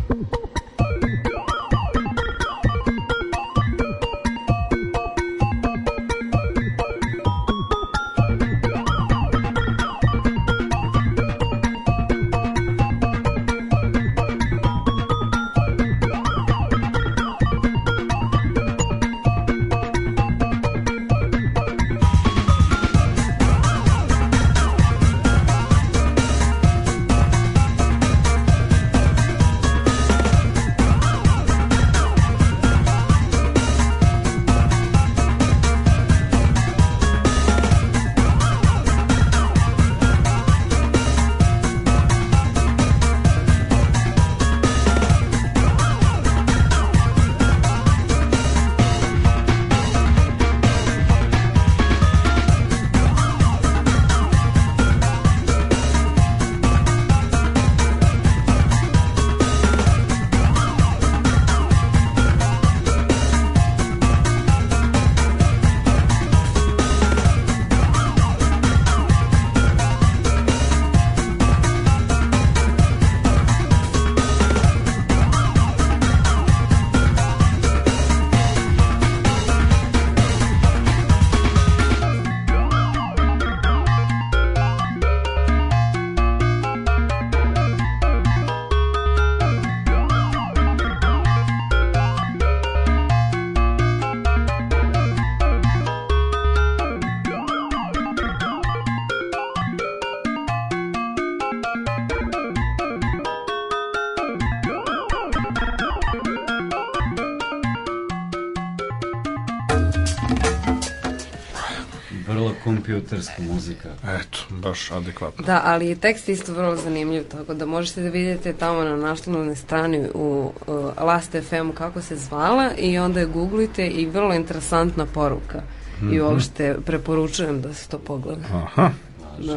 Vrlo kompjuterska muzika. Eto, baš adekvatno. Da, ali je tekst isto vrlo zanimljiv, tako da možete da vidite tamo na naslovnoj strani u uh, Last F M kako se zvala i onda je googlite i vrlo interesantna poruka. Mm-hmm. I uopšte preporučujem da se to pogleda. Aha. Da.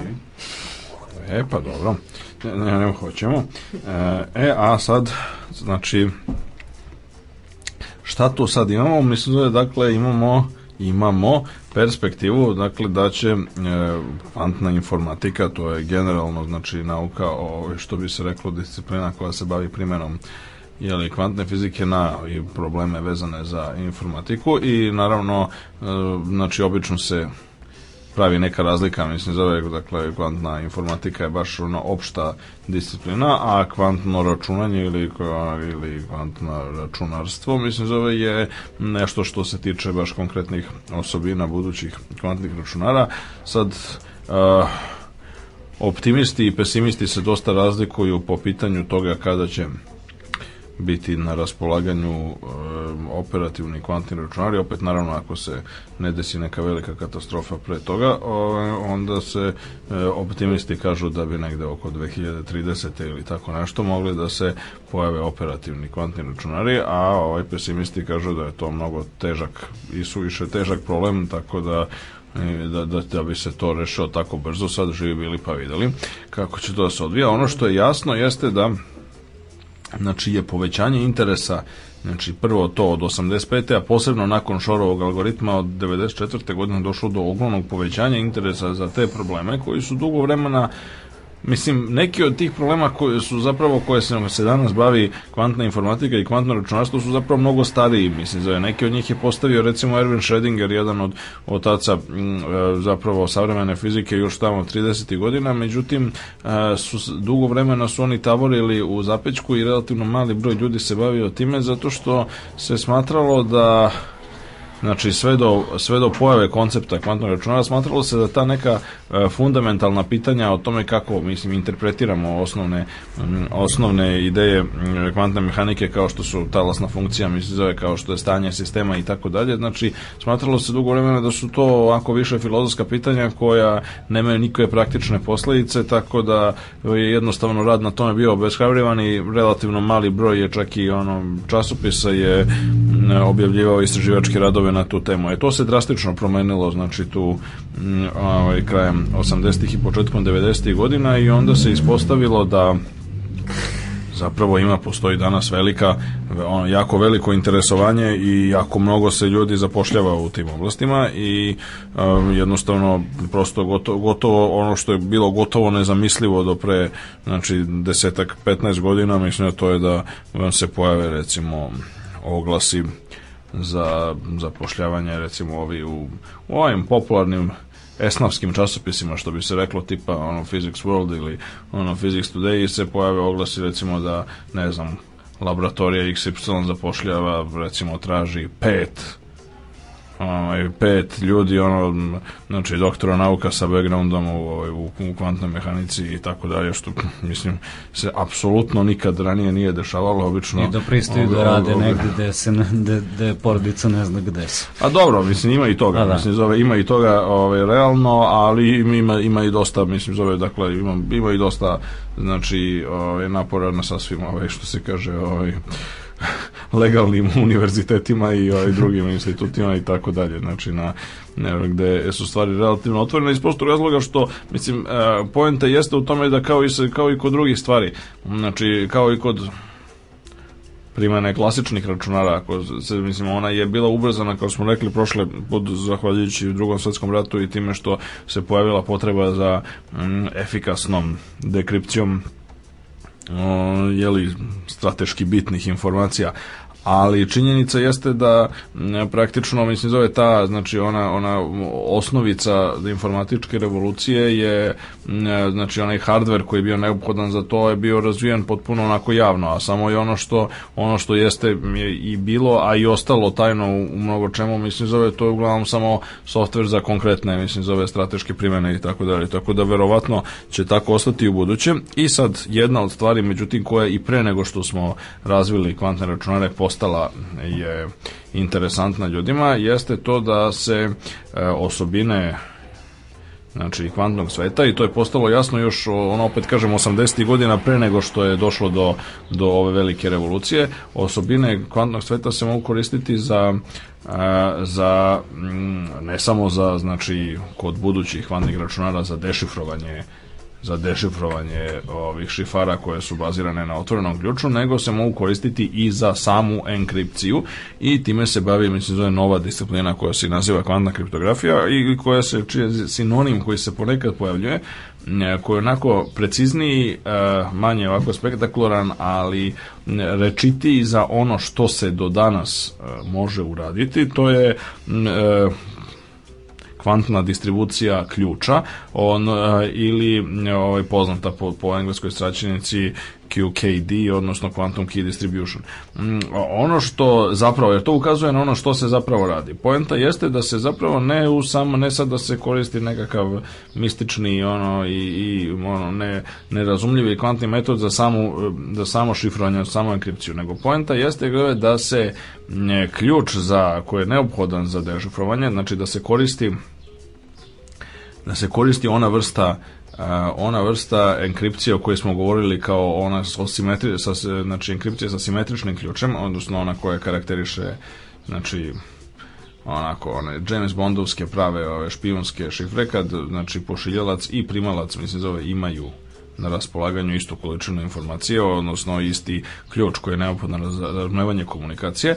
E, pa dobro. Ne, ne, ne hoćemo. E, a sad, znači, šta tu sad imamo? Mislim da je, dakle, imamo imamo perspektivu, dakle, da će e, kvantna informatika, to je generalno, znači, nauka, o, što bi se reklo, disciplina koja se bavi primenom jeli, kvantne fizike na i probleme vezane za informatiku i naravno, e, znači, obično se pravi neka razlika, mislim, zove, dakle, kvantna informatika je baš ono opšta disciplina, a kvantno računanje ili, ili kvantno računarstvo, mislim, zove, je nešto što se tiče baš konkretnih osobina budućih kvantnih računara. Sad, uh, optimisti i pesimisti se dosta razlikuju po pitanju toga kada će biti na raspolaganju e, operativni kvantni računari, opet naravno ako se ne desi neka velika katastrofa pre toga, o, onda se e, optimisti kažu da bi negde oko dve hiljade tridesete ili tako nešto mogli da se pojave operativni kvantni računari, a ovaj pesimisti kažu da je to mnogo težak i suviše težak problem, tako da Da, da, da bi se to rešilo tako brzo. Sad živi bili pa videli kako će to da se odvija. Ono što je jasno jeste da znači je povećanje interesa, znači prvo to od osamdeset pete a posebno nakon Shorovog algoritma od devedeset četvrte godine došlo do ogromnog povećanja interesa za te probleme koji su dugo vremena. Mislim, neki od tih problema koji su zapravo, koje se, se danas bavi kvantna informatika i kvantno računarstvo su zapravo mnogo stariji, mislim, za neki od njih je postavio recimo Erwin Schrödinger, jedan od otaca m, zapravo savremene fizike još tamo tridesetih godina, međutim su, dugo vremena su oni tavorili u zapećku i relativno mali broj ljudi se bavio time zato što se smatralo da znači sve do, sve do pojave koncepta kvantnog računara smatralo se da ta neka e, fundamentalna pitanja o tome kako mislim interpretiramo osnovne m, osnovne ideje m, kvantne mehanike kao što su talasna funkcija, mislim zove kao što je stanje sistema i tako dalje, znači smatralo se dugo vremena da su to ovako više filozofska pitanja koja nemaju nikakve praktične posledice, tako da je jednostavno rad na tome bio obeshrabrivan i relativno mali broj je čak i ono časopisa je m, objavljivao istraživačke radove na tu temu. E to se drastično promenilo, znači tu m, ovaj, krajem osamdesetih i početkom devedesetih godina i onda se ispostavilo da zapravo ima, postoji danas velika, ono, jako veliko interesovanje i jako mnogo se ljudi zapošljava u tim oblastima i um, jednostavno prosto gotovo, gotovo ono što je bilo gotovo nezamislivo do pre znači desetak, petnaest godina, mislim da to je da vam se pojave recimo oglasi za zapošljavanje recimo ovi u, u ovim popularnim esnafskim časopisima, što bi se reklo tipa ono Physics World ili ono Physics Today se pojave oglasi recimo da ne znam laboratorija iks ipsilon zapošljava recimo traži pet ovaj pet ljudi ono znači doktora nauka sa backgroundom u, u, u kvantnoj mehanici i tako dalje, što mislim se apsolutno nikad ranije nije dešavalo obično i da pristaju da rade negde gde se gde, gde porodica ne zna gde su. A dobro, mislim ima i toga, da, da. mislim zove ima i toga ovaj realno, ali ima ima i dosta, mislim zove dakle ima ima i dosta znači ovaj napora na sasvim ovaj što se kaže ovaj legalnim univerzitetima i ovaj drugim institutima i tako dalje, znači na ne, gde su stvari relativno otvorene iz prostog razloga što mislim e, poenta jeste u tome da kao i se, kao i kod drugih stvari, znači kao i kod primene klasičnih računara, ako se, mislim, ona je bila ubrzana, kao smo rekli, prošle pod zahvaljujući Drugom svetskom ratu i time što se pojavila potreba za mm, efikasnom dekripcijom o, jeli, strateški bitnih informacija, ali činjenica jeste da m, praktično, mislim, zove ta, znači ona, ona osnovica informatičke revolucije je, m, znači onaj hardver koji je bio neophodan za to je bio razvijen potpuno onako javno, a samo je ono što, ono što jeste je i bilo, a i ostalo tajno u, u mnogo čemu, mislim, zove to je uglavnom samo softver za konkretne, mislim, zove strateške primjene i tako dalje, tako da verovatno će tako ostati u buduće. I sad jedna od stvari, međutim, koja i pre nego što smo razvili kvantne računare postala je interesantna ljudima, jeste to da se e, osobine znači kvantnog sveta, i to je postalo jasno još ono opet kažem osamdesetih godina pre nego što je došlo do, do ove velike revolucije, osobine kvantnog sveta se mogu koristiti za a, za ne samo za znači kod budućih kvantnih računara za dešifrovanje za dešifrovanje ovih šifara koje su bazirane na otvorenom ključu, nego se mogu koristiti i za samu enkripciju i time se bavi, mislim, zove nova disciplina koja se naziva kvantna kriptografija i koja se, čije sinonim koji se ponekad pojavljuje, koji je onako precizniji, manje ovako spektakularan, ali rečitiji za ono što se do danas može uraditi, to je kvantna distribucija ključa, on, ili ovaj, poznata po, po engleskoj skraćenici Q K D, odnosno Quantum Key Distribution. Mm, ono što zapravo, jer to ukazuje na ono što se zapravo radi. Poenta jeste da se zapravo ne u samo, ne sad da se koristi nekakav mistični ono i, i ono ne, nerazumljivi kvantni metod za samu, za samo šifrovanje, samo enkripciju, nego poenta jeste da se ne, ključ za koji je neophodan za dešifrovanje, znači da se koristi da se koristi ona vrsta Uh, ona vrsta enkripcije o kojoj smo govorili kao ona simetri, sa, znači enkripcija sa simetričnim ključem, odnosno ona koja karakteriše znači onako one James Bondovske prave ove špijunske šifre kad znači pošiljalac i primalac mislim zove imaju na raspolaganju istu količinu informacije, odnosno isti ključ koji je neophodan za razumevanje komunikacije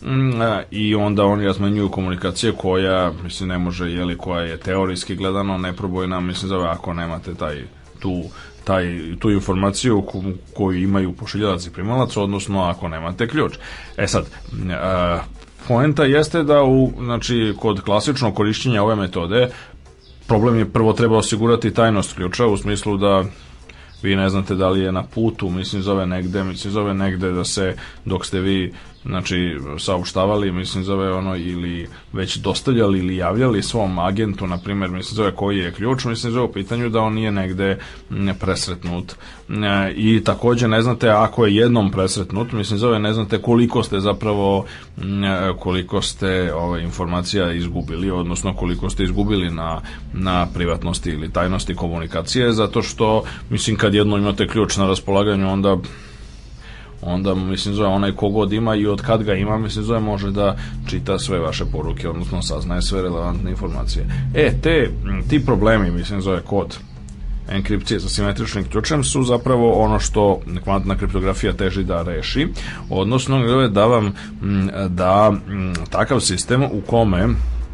i onda oni razmenjuju komunikacije koja, mislim, ne može, jeli, koja je teorijski gledano neprobojna, mislim, zove, ako nemate taj, tu, taj, tu informaciju koju imaju pošiljalac i primalac, odnosno ako nemate ključ. E sad, poenta jeste da u, znači, kod klasičnog korišćenja ove metode problem je prvo treba osigurati tajnost ključa u smislu da vi ne znate da li je na putu, mislim zove negde, mislim zove negde da se, dok ste vi, znači, saopštavali, mislim zove ono, ili već dostavljali ili javljali svom agentu, na primjer, mislim zove koji je ključ, mislim zove u pitanju da on nije negde presretnut. I takođe ne znate, ako je jednom presretnut, mislim zove, ne znate koliko ste zapravo, koliko ste ove informacija izgubili, odnosno koliko ste izgubili na, na privatnosti ili tajnosti komunikacije, zato što, mislim, kad jednom imate ključ na raspolaganju, onda onda, mislim, zove, onaj kogod ima i od kad ga ima, mislim, zove, može da čita sve vaše poruke, odnosno saznaje sve relevantne informacije. E, te, ti problemi, mislim, zove, kod enkripcije sa simetričnim ključem su zapravo ono što kvantna kriptografija teži da reši, odnosno da vam da takav sistem u kome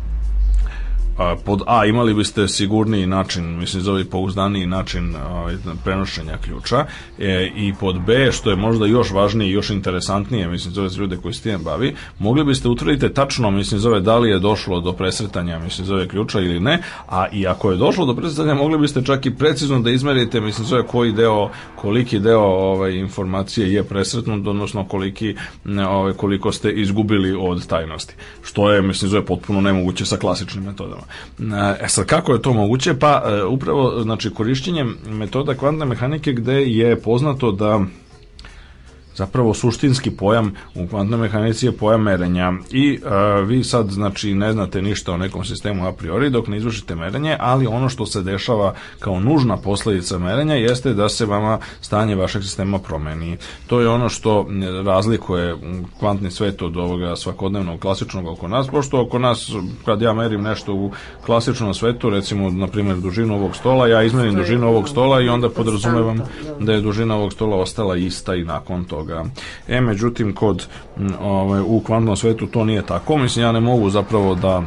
pod A imali biste sigurniji način, mislim zove pouzdaniji način ovaj, prenošenja ključa e, i pod B, što je možda još važnije i još interesantnije, mislim zove ljude koji s tim bavi, mogli biste utvrditi tačno, mislim zove da li je došlo do presretanja, mislim zove ključa ili ne, a i ako je došlo do presretanja, mogli biste čak i precizno da izmerite, mislim zove koji deo, koliki deo ovaj, informacije je presretnut, odnosno koliki, ovaj, koliko ste izgubili od tajnosti, što je, mislim zove potpuno nemoguće sa klasičnim metodama. E sad, kako je to moguće? Pa e, upravo, znači, korišćenjem metoda kvantne mehanike gde je poznato da zapravo suštinski pojam u kvantnoj mehanici je pojam merenja i e, vi sad, znači, ne znate ništa o nekom sistemu a priori dok ne izvršite merenje, ali ono što se dešava kao nužna posledica merenja jeste da se vama stanje vašeg sistema promeni. To je ono što razlikuje kvantni svet od ovoga svakodnevnog klasičnog oko nas, pošto oko nas, kad ja merim nešto u klasičnom svetu, recimo, na primjer, dužinu ovog stola, ja izmerim dužinu ovog stola i onda podrazumevam da je dužina ovog stola ostala ista i nakon toga. E, međutim, kod ovaj, u kvantnom svetu to nije tako, mislim, ja ne mogu zapravo da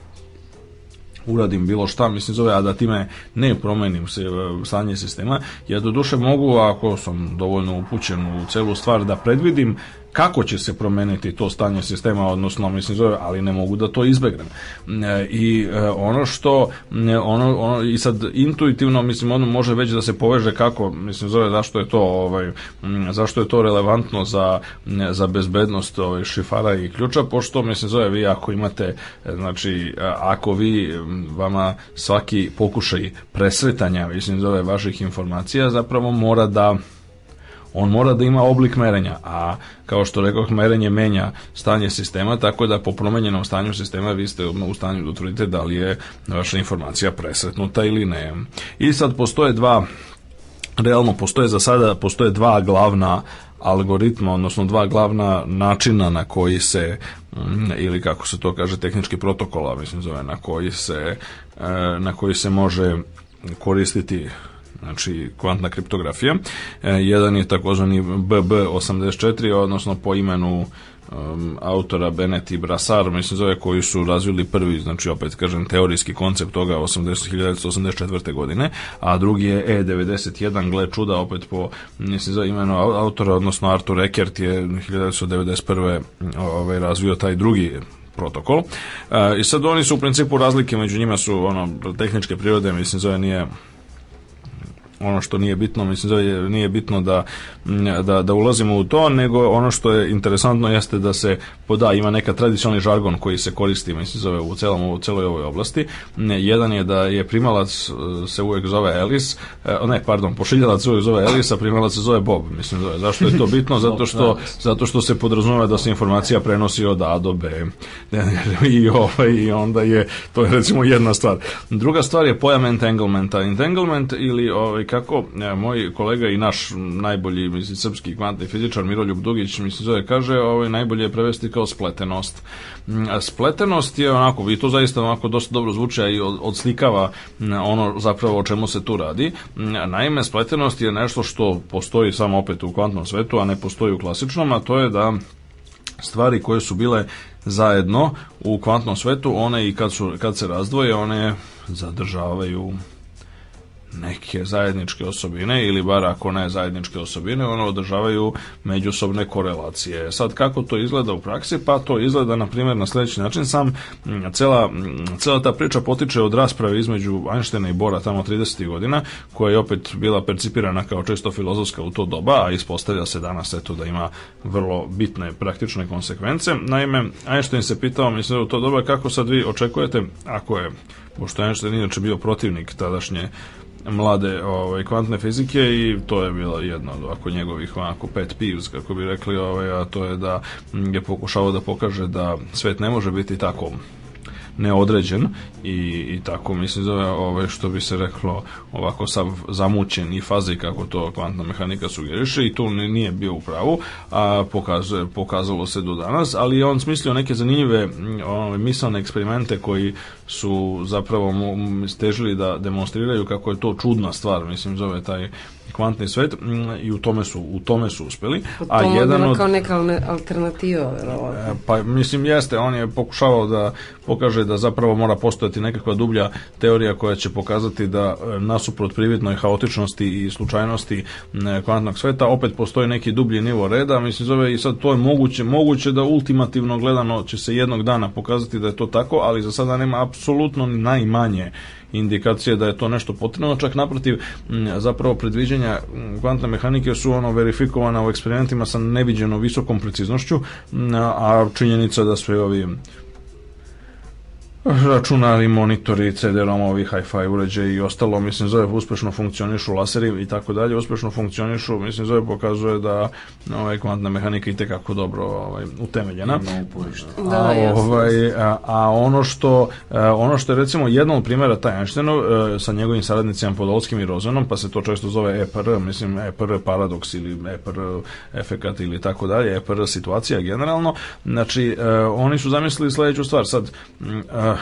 uradim bilo šta, mislim zove, a da time ne promenim se stanje sistema. Ja do duše mogu, ako sam dovoljno upućen u celu stvar, da predvidim kako će se promeniti to stanje sistema, odnosno, mislim zove, ali ne mogu da to izbegnem. E, I e, ono što ono, ono, i sad intuitivno, mislim, ono može već da se poveže kako, mislim zove, zašto je to ovaj, zašto je to relevantno za, za bezbednost ovaj, šifara i ključa, pošto, mislim zove, vi ako imate, znači, ako vi vama svaki pokušaj presretanja, mislim zove, vaših informacija zapravo mora da on mora da ima oblik merenja, a kao što rekoh, merenje menja stanje sistema, tako da po promenjenom stanju sistema vi ste u stanju da utvrdite da li je vaša informacija presretnuta ili ne. I sad postoje dva, realno postoje za sada, postoje dva glavna algoritma, odnosno dva glavna načina na koji se, ili kako se to kaže, tehnički protokola, mislim zove, na koji se, na koji se može koristiti, znači, kvantna kriptografija. E, jedan je takozvani B B osamdeset četiri, odnosno po imenu um, autora Bennett i Brassard, mislim zove, koji su razvili prvi, znači, opet kažem, teorijski koncept toga hiljadu devetsto osamdeset četvrte. godine, a drugi je E devedeset jedan, gle čuda, opet po, mislim zove, imenu autora, odnosno Arthur Eckert je hiljadu devetsto devedeset prve. Ovaj, razvio taj drugi protokol. E, I sad oni su u principu razlike, među njima su ono tehničke prirode, mislim zove, nije ono što nije bitno, mislim zove, nije bitno da, da, da ulazimo u to, nego ono što je interesantno jeste da se poda, ima neka tradicionalni žargon koji se koristi, mislim zove, u celom, u celoj ovoj oblasti. Jedan je da je primalac se uvek zove Ellis, ne, pardon, pošiljalac se uvek zove Ellis, a primalac se zove Bob, mislim zove. Zašto je to bitno? Zato što, zato što se podrazumeva da se informacija prenosi od A do B i, ovaj, i onda je, to je recimo jedna stvar. Druga stvar je pojam entanglementa. Entanglement ili ovaj, kako ja, moj kolega i naš najbolji mislim, srpski kvantni fizičar Miroljub Dugić mislim zove kaže ovaj, najbolje je prevesti kao spletenost. Spletenost je onako, i to zaista onako dosta dobro zvuči i odslikava ono zapravo o čemu se tu radi. Naime, spletenost je nešto što postoji samo opet u kvantnom svetu, a ne postoji u klasičnom, a to je da stvari koje su bile zajedno u kvantnom svetu, one i kad, su, kad se razdvoje, one zadržavaju neke zajedničke osobine ili bar ako ne zajedničke osobine, one održavaju međusobne korelacije. Sad kako to izgleda u praksi? Pa to izgleda na primjer na sljedeći način. Sam cela, cela ta priča potiče od rasprave između Einsteina i Bohra tamo tridesetih godina, koja je opet bila percipirana kao često filozofska u to doba, a ispostavlja se danas eto da ima vrlo bitne praktične konsekvence. Naime, Einstein se pitao, mislim u to doba, kako sad vi očekujete, ako je, pošto Einstein inače bio protivnik tadašnje mlade ovaj, kvantne fizike i to je bila jedna od ovako njegovih ovako pet peeves, kako bi rekli, ovaj, a to je da je pokušao da pokaže da svet ne može biti tako neodređen i, i tako mislim zove ovaj, što bi se reklo ovako sav zamućen i fazi kako to kvantna mehanika sugeriše i tu nije bio u pravu, a pokazuje, pokazalo se do danas, ali je on smislio neke zanimljive ovaj, misalne eksperimente koji su zapravo težili da demonstriraju kako je to čudna stvar, mislim zove taj kvantni svet i u tome su u tome su uspeli. A jedan od kao neka alternativa, verovatno. Pa mislim jeste, on je pokušavao da pokaže da zapravo mora postojati nekakva dublja teorija koja će pokazati da nasuprot prividnoj haotičnosti i slučajnosti kvantnog sveta opet postoji neki dublji nivo reda, mislim zove i sad to je moguće, moguće da ultimativno gledano će se jednog dana pokazati da je to tako, ali za sada nema apsolutno ni najmanje indikacije da je to nešto potrebno, čak naprotiv zapravo predviđenja kvantne mehanike su ono verifikovana u eksperimentima sa neviđeno visokom preciznošću, a činjenica da sve ovi računari, monitori, C D-romovi, hi-fi uređaji i ostalo, mislim, zove uspešno funkcionišu, laseri i tako dalje, uspešno funkcionišu, mislim, zove pokazuje da ovaj, kvantna mehanika i tekako dobro ovaj, utemeljena. Da, a, ovaj, a, a ono što a, ono što je recimo jedan od primjera taj Einsteinov sa njegovim saradnicima Podolskim i Rosenom, pa se to često zove E P R, mislim E P R paradoks ili E P R efekat ili tako dalje, E P R situacija generalno, znači a, oni su zamislili sledeću stvar, sad a,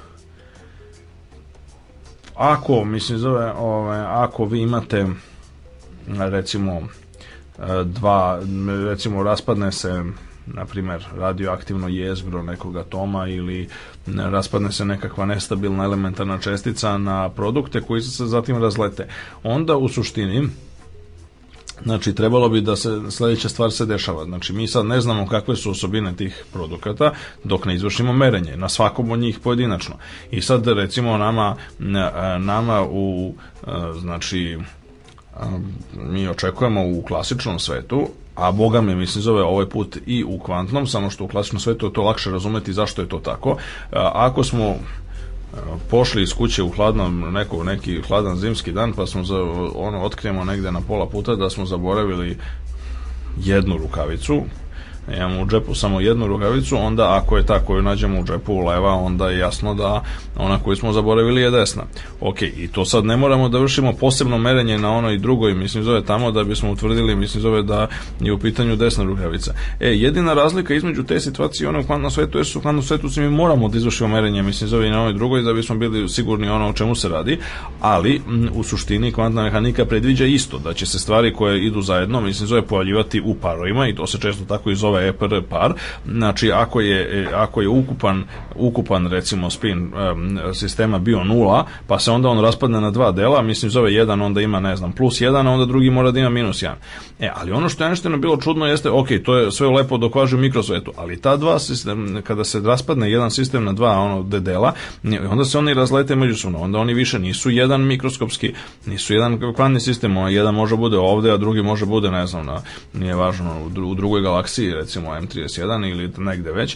ako, mislim zove, ovaj, ako vi imate recimo dva, recimo raspadne se na primjer radioaktivno jezgro nekog atoma ili raspadne se nekakva nestabilna elementarna čestica na produkte koji se zatim razlete, onda u suštini znači trebalo bi da se sledeća stvar se dešava. Znači mi sad ne znamo kakve su osobine tih produkata dok ne izvršimo merenje na svakom od njih pojedinačno. I sad recimo nama nama u znači mi očekujemo u klasičnom svetu, a boga mi mislim zove ovaj put i u kvantnom, samo što u klasičnom svetu je to lakše razumeti zašto je to tako. Ako smo pošli iz kuće u hladnom, neko, neki hladan zimski dan, pa smo za, ono, otkrijemo negde na pola puta da smo zaboravili jednu rukavicu, imamo u džepu samo jednu rukavicu, onda ako je ta koju nađemo u džepu leva, onda je jasno da ona koju smo zaboravili je desna. Ok, i to sad ne moramo da vršimo posebno merenje na onoj drugoj, mislim zove tamo da bismo utvrdili, mislim zove da je u pitanju desna rukavica. E, jedina razlika između te situacije i onog kvantnom svetu je su u kvantnom svetu mi moramo da izvršimo merenje, mislim zove i na onoj drugoj da bismo bili sigurni ono o čemu se radi, ali m, u suštini kvantna mehanika predviđa isto, da će se stvari koje idu zajedno, mislim zove pojavljivati u parovima i to se često tako i zove zove E P R par, znači ako je, ako je ukupan, ukupan recimo spin um, sistema bio nula, pa se onda on raspadne na dva dela, mislim zove jedan, onda ima ne znam plus jedan, a onda drugi mora da ima minus jedan. E, ali ono što je nešto bilo čudno jeste, ok, to je sve lepo dok važi u mikrosvetu, ali ta dva sistem, kada se raspadne jedan sistem na dva ono dela, onda se oni razlete međusobno, onda oni više nisu jedan mikroskopski, nisu jedan kvantni sistem, jedan može bude ovde, a drugi može bude, ne znam, na, nije važno, u drugoj galaksiji, recimo M trideset jedan ili negde već,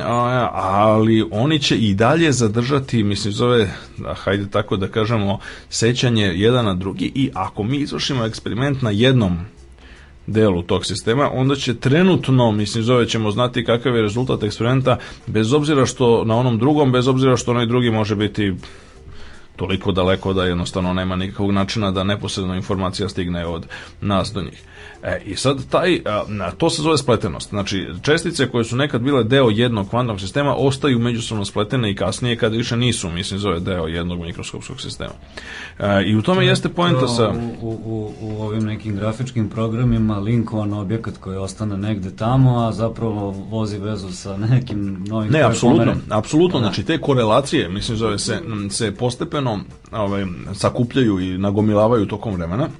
ali oni će i dalje zadržati, mislim, zove, hajde tako da kažemo, sećanje jedan na drugi, i ako mi izvršimo eksperiment na jednom delu tog sistema, onda će trenutno, mislim, zove, ćemo znati kakav je rezultat eksperimenta, bez obzira što na onom drugom, bez obzira što onaj drugi može biti toliko daleko da jednostavno nema nikakvog načina da neposredno informacija stigne od nas do njih. E, i sad taj, a, to se zove spletenost. Znači, čestice koje su nekad bile deo jednog kvantnog sistema ostaju međusobno spletene i kasnije kad više nisu, mislim, zove deo jednog mikroskopskog sistema. E, I u tome to jeste poenta sa... U, u, u ovim nekim grafičkim programima linkovan objekat koji ostane negde tamo, a zapravo vozi vezu sa nekim novim... Ne, apsolutno, apsolutno, znači te korelacije, mislim, zove se, se postepeno ovaj, sakupljaju i nagomilavaju tokom vremena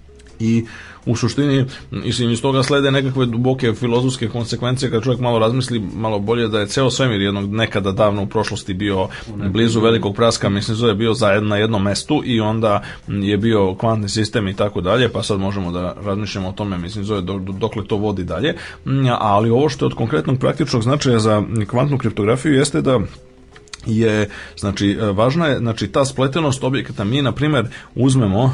i u suštini, mislim, iz toga slede nekakve duboke filozofske konsekvencije kad čovjek malo razmisli malo bolje da je ceo svemir jednog nekada davno u prošlosti bio blizu velikog praska, mislim, zove bio zajedno na jednom mestu i onda je bio kvantni sistem i tako dalje, pa sad možemo da razmišljamo o tome, mislim, zove do, do, dokle to vodi dalje, ali ovo što je od konkretnog praktičnog značaja za kvantnu kriptografiju jeste da je, znači, važna je, znači, ta spletenost objekata. Mi, na primjer, uzmemo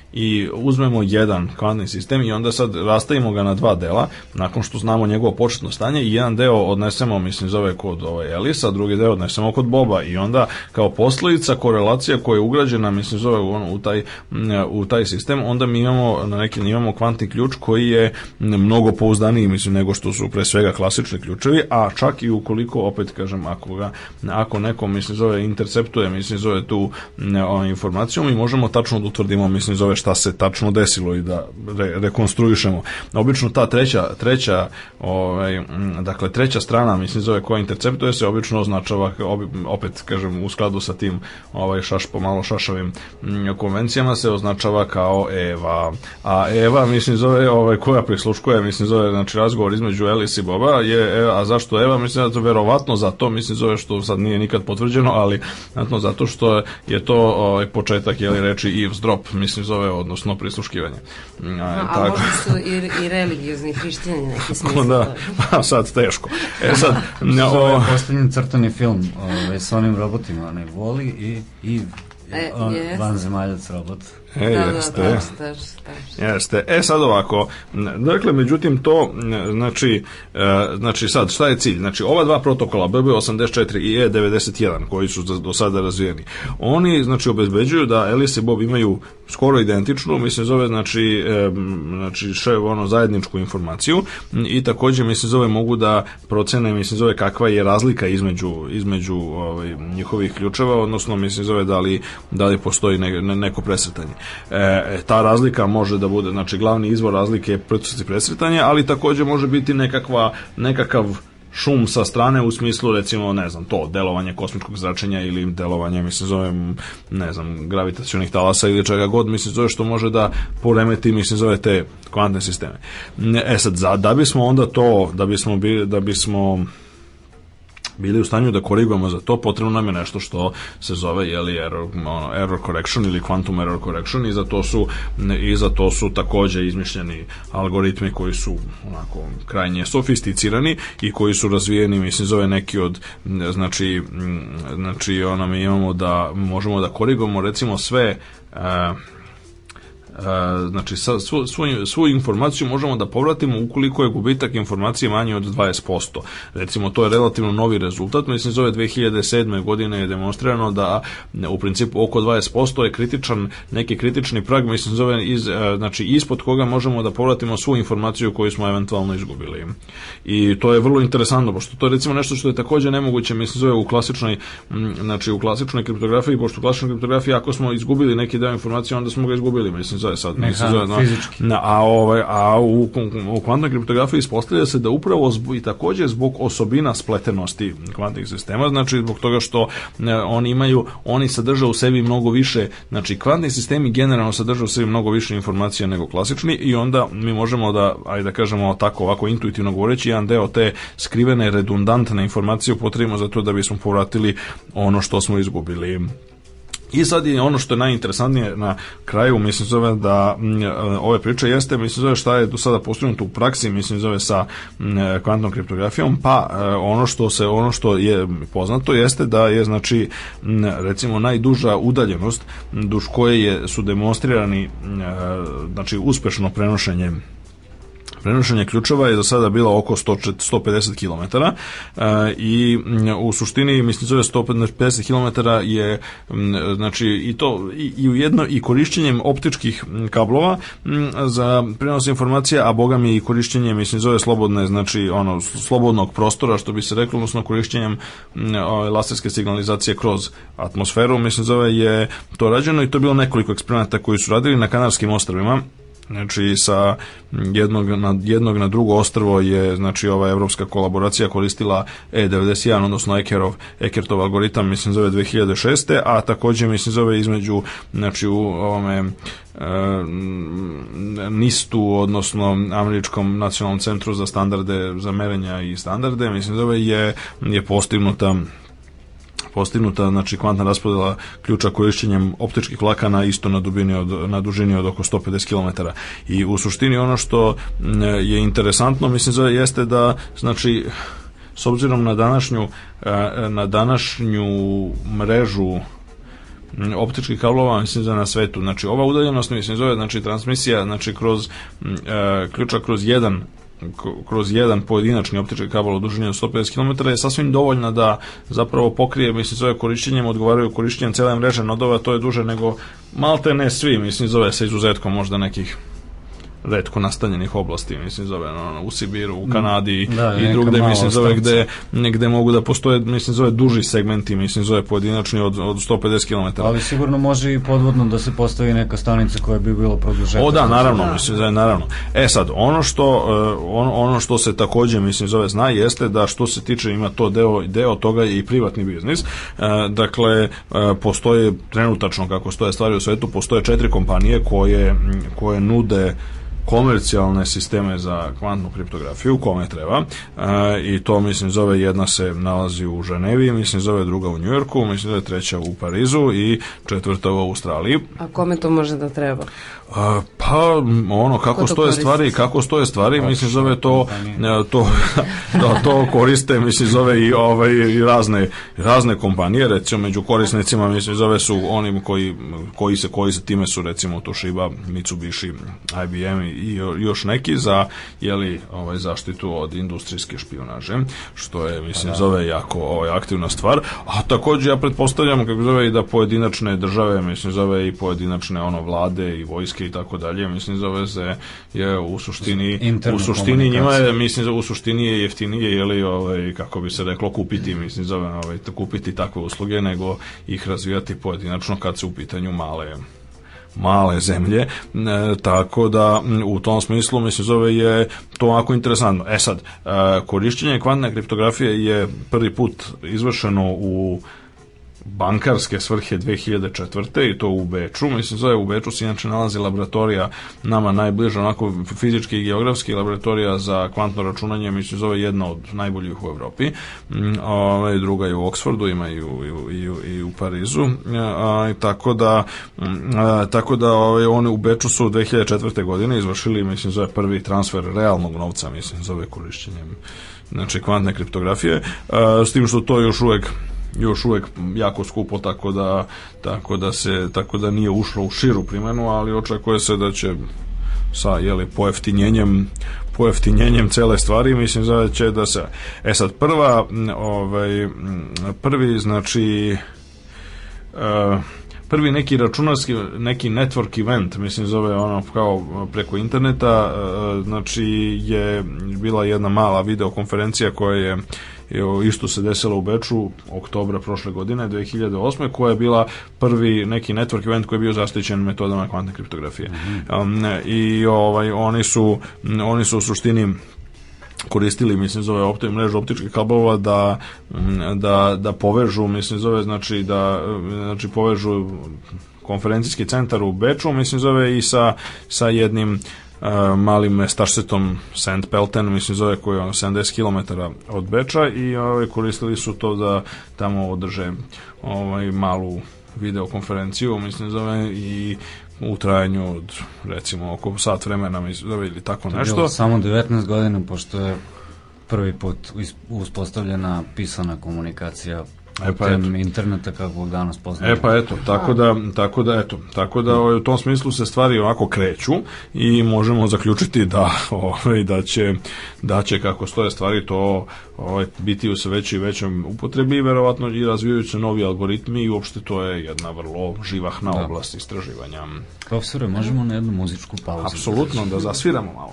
i uzmemo jedan kvantni sistem i onda sad rastavimo ga na dva dela, nakon što znamo njegovo početno stanje, i jedan deo odnesemo, mislim, zove kod ovaj Elisa, drugi deo odnesemo kod Boba, i onda kao posljedica korelacija koja je ugrađena, mislim, zove ono, u taj u taj sistem, onda mi imamo na neki imamo kvantni ključ koji je mnogo pouzdaniji, mislim, nego što su pre svega klasični ključevi, a čak i ukoliko, opet kažem, ako ga ako neko, mislim, zove interceptuje, mislim, zove tu o, informaciju, mi možemo tačno da utvrdimo, mislim, zove šta se tačno desilo i da re, rekonstruišemo. Obično ta treća, treća ovaj, dakle, treća strana, mislim, zove koja interceptuje se, obično označava, opet kažem, u skladu sa tim ovaj, šaš, pomalo šašavim konvencijama se označava kao Eva. A Eva, mislim, zove, ovaj, koja prisluškuje, mislim, zove, znači, razgovor između Alice i Boba je, a zašto Eva? Mislim, da to verovatno zato, mislim, zove, što sad nije nikad potvrđeno, ali znatno zato što je to ovaj, početak, jeli, reči eavesdrop, mislim, zove, odnosno prisluškivanje. A, a, a možda su i, i religiozni hrišćani neki smisli. Da, pa sad teško. E sad, o... Ovo je posljednji crtani film ovaj, s onim robotima, onaj Wall-E i Eve. E, yes. Vanzemaljac robot. E, da, jeste. Da, da, da, jeste. E, sad ovako, dakle, međutim, to, znači, znači, sad, šta je cilj? Znači, ova dva protokola, B B osamdeset četiri i E devedeset jedan, koji su do sada razvijeni, oni, znači, obezbeđuju da Alice i Bob imaju skoro identičnu, mislim, zove, znači, znači, še, ono, zajedničku informaciju, i takođe, mislim, zove, mogu da procene, mislim, zove, kakva je razlika između, između ovaj, njihovih ključeva, odnosno, mislim, zove, da li, da li postoji ne, ne, neko presretanje. E, ta razlika može da bude, znači, glavni izvor razlike je procesi presretanja, ali takođe može biti nekakva, nekakav šum sa strane u smislu, recimo, ne znam, to, delovanje kosmičkog zračenja ili delovanje, mislim, zovem, ne znam, gravitacionih talasa ili čega god, mislim, zove, što može da poremeti, mislim, zove, te kvantne sisteme. E sad, za, da bismo onda to, da bismo bili, da bismo bili u stanju da korigujemo za to, potrebno nam je nešto što se zove, jeli, error, ono, error correction ili quantum error correction, i za to su, i za to su takođe izmišljeni algoritmi koji su onako krajnje sofisticirani i koji su razvijeni, mislim, zove neki od, znači, znači ono, mi imamo da možemo da korigujemo, recimo, sve uh, Uh, znači sa, svu, svu, svu informaciju možemo da povratimo ukoliko je gubitak informacije manji od dvadeset posto. Recimo, to je relativno novi rezultat, mislim, zove dve hiljade sedme godine je demonstrirano da u principu oko dvadeset posto je kritičan, neki kritični prag, mislim, zove iz, uh, znači ispod koga možemo da povratimo svu informaciju koju smo eventualno izgubili. I to je vrlo interesantno, pošto to je, recimo, nešto što je takođe nemoguće, mislim, zove u klasičnoj, znači u klasičnoj kriptografiji, pošto u klasičnoj kriptografiji ako smo izgubili neki deo informacije, onda smo ga izgubili, mislim, zove sad, Mehan, mislim zove, no, fizički. a, ovaj, a u, u kvantnoj kriptografiji ispostavlja se da upravo zbog, i takođe zbog osobina spletenosti kvantnih sistema, znači zbog toga što ne, oni imaju, oni sadrže u sebi mnogo više, znači kvantni sistemi generalno sadrže u sebi mnogo više informacija nego klasični i onda mi možemo da, ajde da kažemo tako ovako intuitivno govoreći, jedan deo te skrivene redundantne informacije upotrebimo za to da bismo povratili ono što smo izgubili. I sad je ono što je najinteresantnije na kraju, mislim zove da m, ove priče jeste, mislim zove šta je do sada postignuto u praksi, mislim zove sa m, kvantnom kriptografijom, pa ono što se ono što je poznato jeste da je znači m, recimo najduža udaljenost duž koje je, su demonstrirani m, znači uspešno prenošenje Prenošenje ključeva je do sada bilo oko sto, sto pedeset kilometara e, i u suštini mislim zove sto pedeset kilometara je znači i to i, i ujedno i korišćenjem optičkih kablova m, za prenos informacija, a boga mi i korišćenjem mislim zove slobodne znači ono slobodnog prostora što bi se reklo, odnosno korišćenjem m, ove, laserske signalizacije kroz atmosferu, mislim zove je to rađeno i to je bilo nekoliko eksperimenta koji su radili na Kanarskim ostrvima. Znači sa jednog na, jednog na drugo ostrvo je znači ova evropska kolaboracija koristila E devedeset jedan, odnosno Ekerov, Ekertov algoritam, mislim zove dve hiljade šeste, a takođe mislim zove između znači u ovome e, nistu, odnosno Američkom nacionalnom centru za standarde, za merenja i standarde, mislim zove je, je postignuta postignuta znači kvantna raspodela ključa korišćenjem optičkih vlakana isto na dubini od, na dužini od oko sto pedeset kilometara. I u suštini ono što je interesantno mislim zove jeste da znači s obzirom na današnju na današnju mrežu optičkih kablova mislim da na svetu, znači ova udaljenost mislim zove znači transmisija znači kroz ključa kroz jedan kroz jedan pojedinačni optički kabel u dužini od sto pedeset kilometara je sasvim dovoljna da zapravo pokrije, mislim, zove korišćenjem, odgovaraju korišćenjem cele mreže nodova, to je duže nego malte ne svi, mislim, zove sa izuzetkom možda nekih retko nastanjenih oblasti, mislim zove no, u Sibiru, u Kanadi da, i drugde, mislim zove gde, gde mogu da postoje, mislim zove duži segmenti, mislim zove pojedinačni od, od sto pedeset kilometara. Ali sigurno može i podvodno da se postavi neka stanica koja bi bilo produžeta. O da, naravno, da. mislim zove, naravno. E sad, ono što, ono, ono što se takođe, mislim zove, zna jeste da što se tiče, ima to deo, deo toga i privatni biznis. Dakle, postoje trenutačno, kako stoje stvari u svetu, postoje četiri kompanije koje, koje nude komercijalne sisteme za kvantnu kriptografiju, kome treba, e, i to, mislim, zove jedna se nalazi u Ženevi, mislim, zove druga u Njujorku, mislim, zove treća u Parizu i četvrta u Australiji. A kome to može da treba? A, pa, ono, kako Ko stoje stvari, kako stoje stvari, Oči, mislim, zove to, to, da, to koriste, mislim, zove i, ovaj, i razne, razne kompanije, recimo, među korisnicima, mislim, zove su oni koji, koji se, koji se time su, recimo, Toshiba, Mitsubishi, I B M i još neki za, jeli, ovaj, zaštitu od industrijske špijunaže, što je, mislim, da. zove jako ovaj, aktivna stvar, a takođe ja pretpostavljam, kako zove, i da pojedinačne države, mislim, zove i pojedinačne, ono, vlade i vojske i tako dalje, mislim, zove se je u suštini Interna u suštini njima je, mislim, u suštini je jeftinije, jeli, ovaj, kako bi se reklo, kupiti, mislim, zove, ovaj, kupiti takve usluge, nego ih razvijati pojedinačno kad se u pitanju male male zemlje, e, tako da u tom smislu, mislim, zove je to ovako interesantno. E sad, e, korišćenje kvantne kriptografije je prvi put izvršeno u bankarske svrhe dve hiljade četvrte i to u Beču, mislim zove u Beču se inače nalazi laboratorija nama najbliža, onako fizički i geografski laboratorija za kvantno računanje, mislim zove jedna od najboljih u Evropi, ove, druga je u Oksfordu, ima i u, i u, i u Parizu, a, tako da a, tako da ove, one u Beču su dve hiljade četvrte godine izvršili, mislim zove prvi transfer realnog novca, mislim zove korišćenjem znači kvantne kriptografije, a, s tim što to još uvek još uvek jako skupo, tako da tako da se tako da nije ušlo u širu primjenu, ali očekuje se da će sa jeli pojeftinjenjem pojeftinjenjem cele stvari, mislim da će da se e sad prva ovaj prvi znači uh, prvi neki računarski, neki network event, mislim zove ono kao preko interneta, znači je bila jedna mala videokonferencija koja je evo, isto se desilo u Beču oktobra prošle godine, dve hiljade osme, koja je bila prvi neki network event koji je bio zaštićen metodama kvantne kriptografije. Mm-hmm. um, I ovaj, oni su oni su u suštini koristili, mislim, zove opti, mrežu optičkih kablova da, da, da povežu, mislim, zove, znači da znači povežu konferencijski centar u Beču, mislim, zove i sa, sa jednim uh, malim mestašsetom Saint Pelten, mislim, zove, koji je sedamdeset kilometara od Beča i ovaj, koristili su to da tamo održe ovaj, malu videokonferenciju, mislim, zove, i u trajanju od, recimo, oko sat vremena, mislim, zove, ili tako nešto. To je samo devetnaest godina, pošto je prvi put uspostavljena pisana komunikacija E pa eto. interneta kakvog danas poznamo. E pa eto, tako da, tako da, eto, tako da u tom smislu se stvari ovako kreću i možemo zaključiti da, ovaj, da će, da će kako stoje stvari to ovaj, biti u sve većoj i većem upotrebi i verovatno i razvijajući se novi algoritmi i uopšte to je jedna vrlo živahna da. oblast istraživanja. Profesore, možemo na jednu muzičku pauzu? Apsolutno, da zasviramo malo.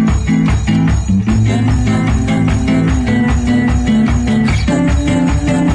La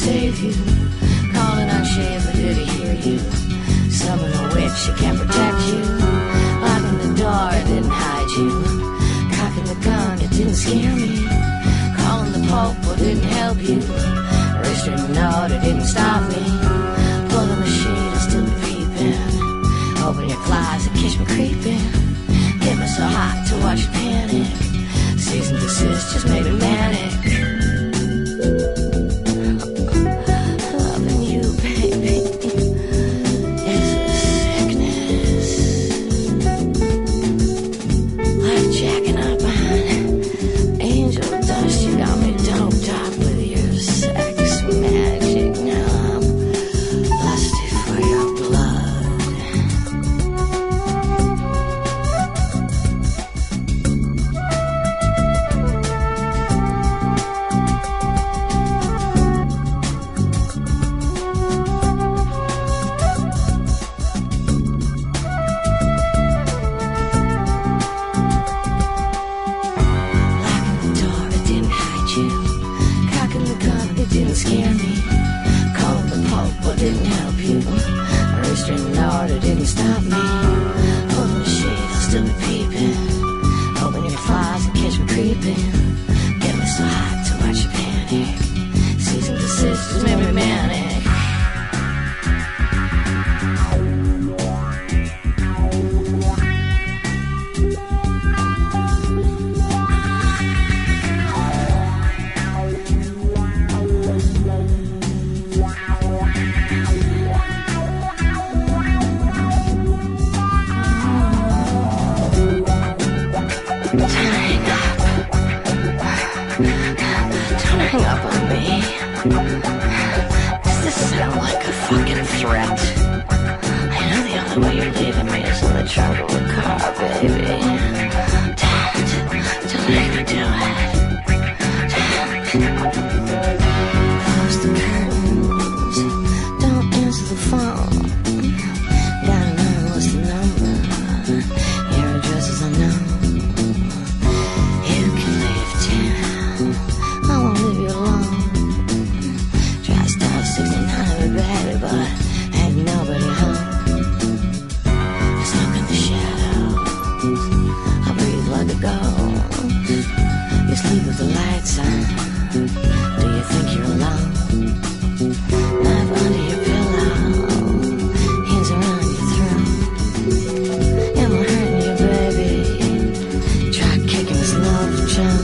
save you. Calling on shade, but did he hear you? Summoning a witch, she can't protect you. Locking the door, it didn't hide you. Cocking the gun, it didn't scare me. Calling the Pope, but didn't help you. Restraining an order, didn't stop me. Pulling the sheet, I still be peeping. Open your closet, catch me creeping. Get me so hot to watch you panic. Cease and desist, just made me manic. Loving you, baby, is a sickness. Like jacking up on angel dust. You got me doped up with your sex magic. Now I'm lusty for your blood. Scare me. Called the Pope, but didn't help you. A restraining order didn't stop me. Pulling the shade, I'll still be peeping. Open your closet, catch me creeping. Get me so hot to watch you panic. Cease and desist, just made me manic. Hang up on me. Does this sound like a fucking threat? I know the only way you're leaving me is in the trunk of a car, baby. Don't, don't make me do it. Close the curtains. Don't answer the phone. Gotta know what's the number. Your address is unknown. You can leave town. I won't leave you alone. Try star sixty-nine, baby, but ain't nobody home. I smoke in the shadows. I breathe like a ghost. You sleep with the lights on. Do you think you're alone? Knife under your pillow. Hands around your throat. Am I hurting you, baby? Try kicking this love jump.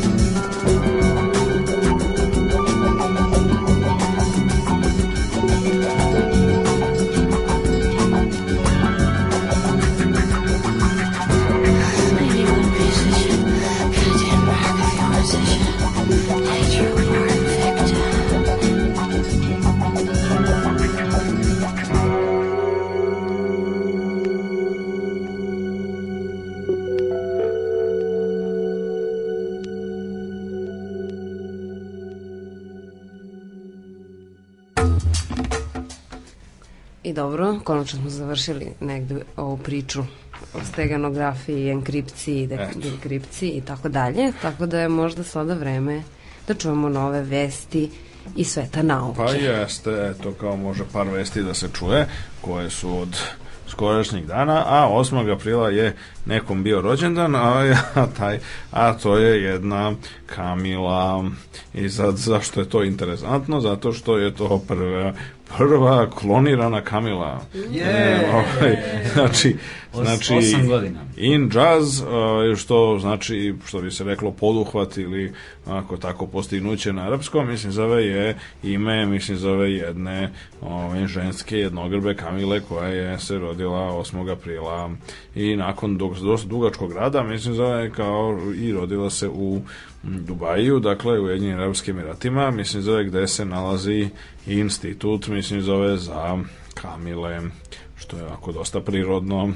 I dobro, konačno smo završili negde ovu priču o steganografiji, enkripciji, dekripciji i tako dalje, tako da je možda sada vreme da čujemo nove vesti i sveta nauke. Pa jeste, eto kao može par vesti da se čuje, koje su od skorašnjih dana, a osmog aprila je nekom bio rođendan, a, a, taj, a to je jedna Kamila. I sad, zašto je to interesantno? Zato što je to prva prva klonirana Kamila. Yeah. Ovaj, znači, znači osam godina. In jazz, što znači, što bi se reklo, poduhvat ili ako tako postignuće na arapskom, mislim zove je ime, mislim zove jedne ove, ženske jednogrbe Kamile koja je se rodila osmog aprila i nakon dosta dugačkog rada, mislim zove kao i rodila se u Dubaju, dakle u Ujedinjenim Arapskim Emiratima, mislim zove gde se nalazi institut, mislim zove za Kamile, što je ovako dosta prirodno,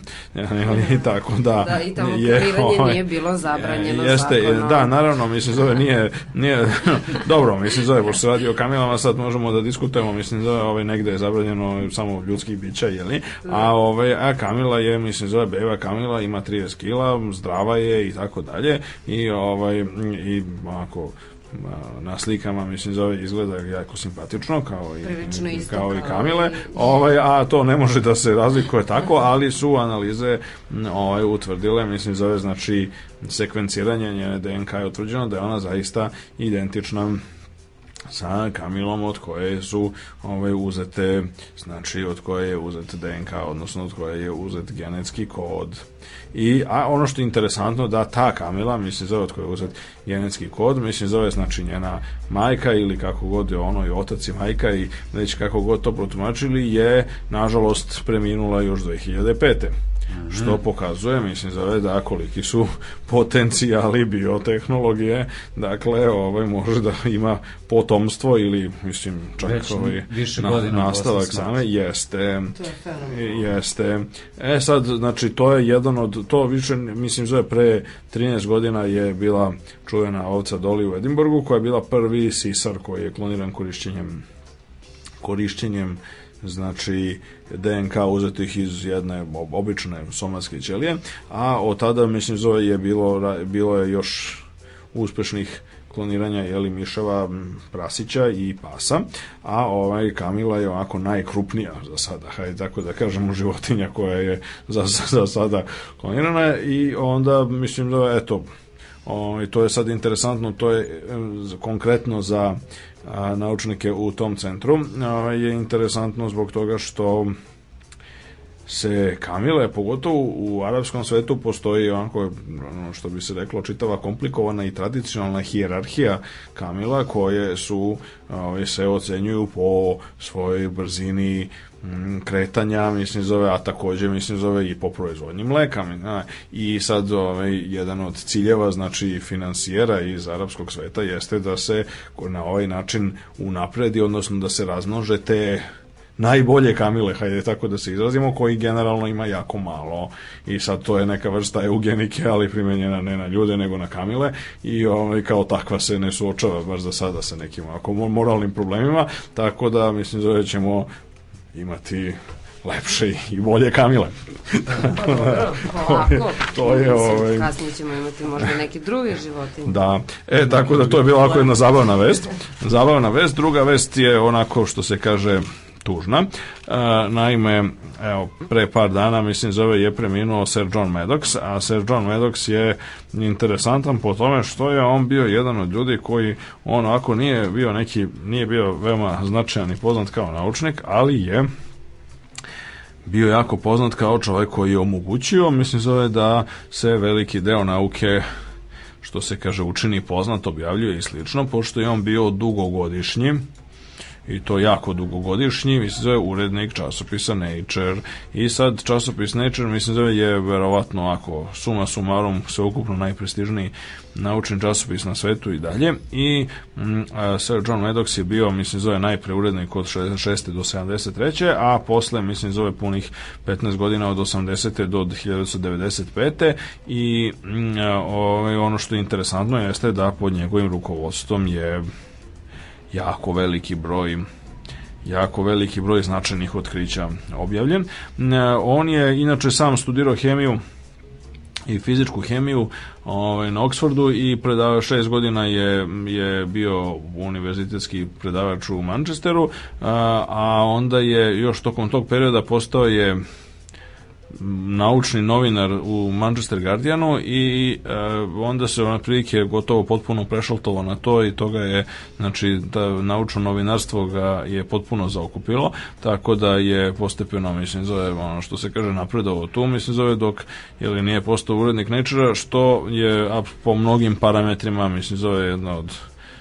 i tako da... Da, i tamo kloniranje nije bilo zabranjeno jeste, zakonom. Da, naravno, mislim, zove nije, nije dobro, mislim, zove, pošto se radi o Kamilama, sad možemo da diskutujemo, mislim, zove, ovaj, negde je zabranjeno samo ljudskih bića, jeli, a, ovaj, a Kamila je, mislim, zove, beba Kamila, ima trideset kila, zdrava je i tako dalje, i, ovaj, i, ovako, na slikama, mislim, zove izgleda jako simpatično, kao i, isto, kao i Kamile, i... ovaj, a to ne može da se razlikuje tako, ali su analize ovaj, utvrdile, mislim, zove, znači, sekvenciranje njene D N K je utvrđeno da je ona zaista identična sa Kamilom od koje su ove, uzete, znači od koje je uzet D N K, odnosno od koje je uzet genetski kod. I, a ono što je interesantno da ta Kamila, mislim zove od koje je uzet genetski kod, mislim zove znači njena majka ili kako god je ono i otac i majka i već kako god to protumačili je nažalost preminula još dve hiljade pete. Što pokazuje, mislim, zove da koliki su potencijali biotehnologije, dakle, ovaj može da ima potomstvo ili, mislim, čak Već, ovaj više na, godina nastavak same, jeste, to je jeste. E sad, znači, to je jedan od, to više, mislim, zove pre trinaest godina je bila čuvena ovca Dolly u Edinburgu, koja je bila prvi sisar koji je kloniran korišćenjem korišćenjem znači D N K uzetih iz jedne obične somatske ćelije, a od tada, mislim, zove je bilo, bilo je još uspešnih kloniranja jeli miševa, prasića i pasa, a ovaj Kamila je ovako najkrupnija za sada, hajde tako da kažemo, životinja koja je za, za sada klonirana i onda, mislim, da eto, o, to je sad interesantno, to je e, konkretno za a, naučnike u tom centru a, je interesantno zbog toga što se Kamile, pogotovo u arapskom svetu, postoji onako, ono što bi se reklo, čitava komplikovana i tradicionalna hijerarhija Kamila koje su ove, se ocenjuju po svojoj brzini m, kretanja, mislim zove, a takođe mislim zove i po proizvodnji mleka. A, i sad ove, jedan od ciljeva, znači finansijera iz arapskog sveta jeste da se na ovaj način unapredi, odnosno da se razmnože te najbolje Kamile, hajde tako da se izrazimo, koji generalno ima jako malo i sad to je neka vrsta eugenike, ali primenjena ne na ljude nego na Kamile i ovaj, kao takva se ne suočava baš za sada sa nekim ako moralnim problemima, tako da mislim da ćemo imati lepše i bolje Kamile. Dobro, polako. To je, ovaj... Kasnije ćemo imati možda neke druge životinje. Da, e, tako da to je bila ovako jedna zabavna vest. Zabavna vest, druga vest je onako što se kaže tužna. E, naime, evo, pre par dana, mislim, zove je preminuo Sir John Maddox, a Sir John Maddox je interesantan po tome što je on bio jedan od ljudi koji, on ovako nije bio neki, nije bio veoma značajan i poznat kao naučnik, ali je bio jako poznat kao čovjek koji je omogućio, mislim, zove da se veliki deo nauke, što se kaže, učini poznat, objavljuje i slično, pošto je on bio dugogodišnji, i to jako dugogodišnji, mislim zove urednik časopisa Nature i sad časopis Nature, mislim zove je verovatno ako suma sumarum sveukupno najprestižniji naučni časopis na svetu i dalje i mm, a, Sir John Maddox je bio, mislim zove najpre urednik od šezdeset šeste do sedamdeset treće a posle, mislim zove punih petnaest godina od osamdesete do hiljadu devetsto devedeset pete i mm, a, ovaj, ono što je interesantno jeste da pod njegovim rukovodstvom je jako veliki broj jako veliki broj značajnih otkrića objavljen. On je inače sam studirao hemiju i fizičku hemiju ovaj, na Oxfordu i predavao šest godina je, je bio univerzitetski predavač u Manchesteru, a, a onda je još tokom tog perioda postao je naučni novinar u Manchester Guardianu i e, onda se ona prilike gotovo potpuno prešaltovao na to i toga je, znači, da naučno novinarstvo ga je potpuno zaokupilo, tako da je postepeno, mislim, zove, ono što se kaže, napredovao tu, mislim, zove, dok jeli, nije postao urednik Nature-a, što je po mnogim parametrima, mislim, zove, jedna od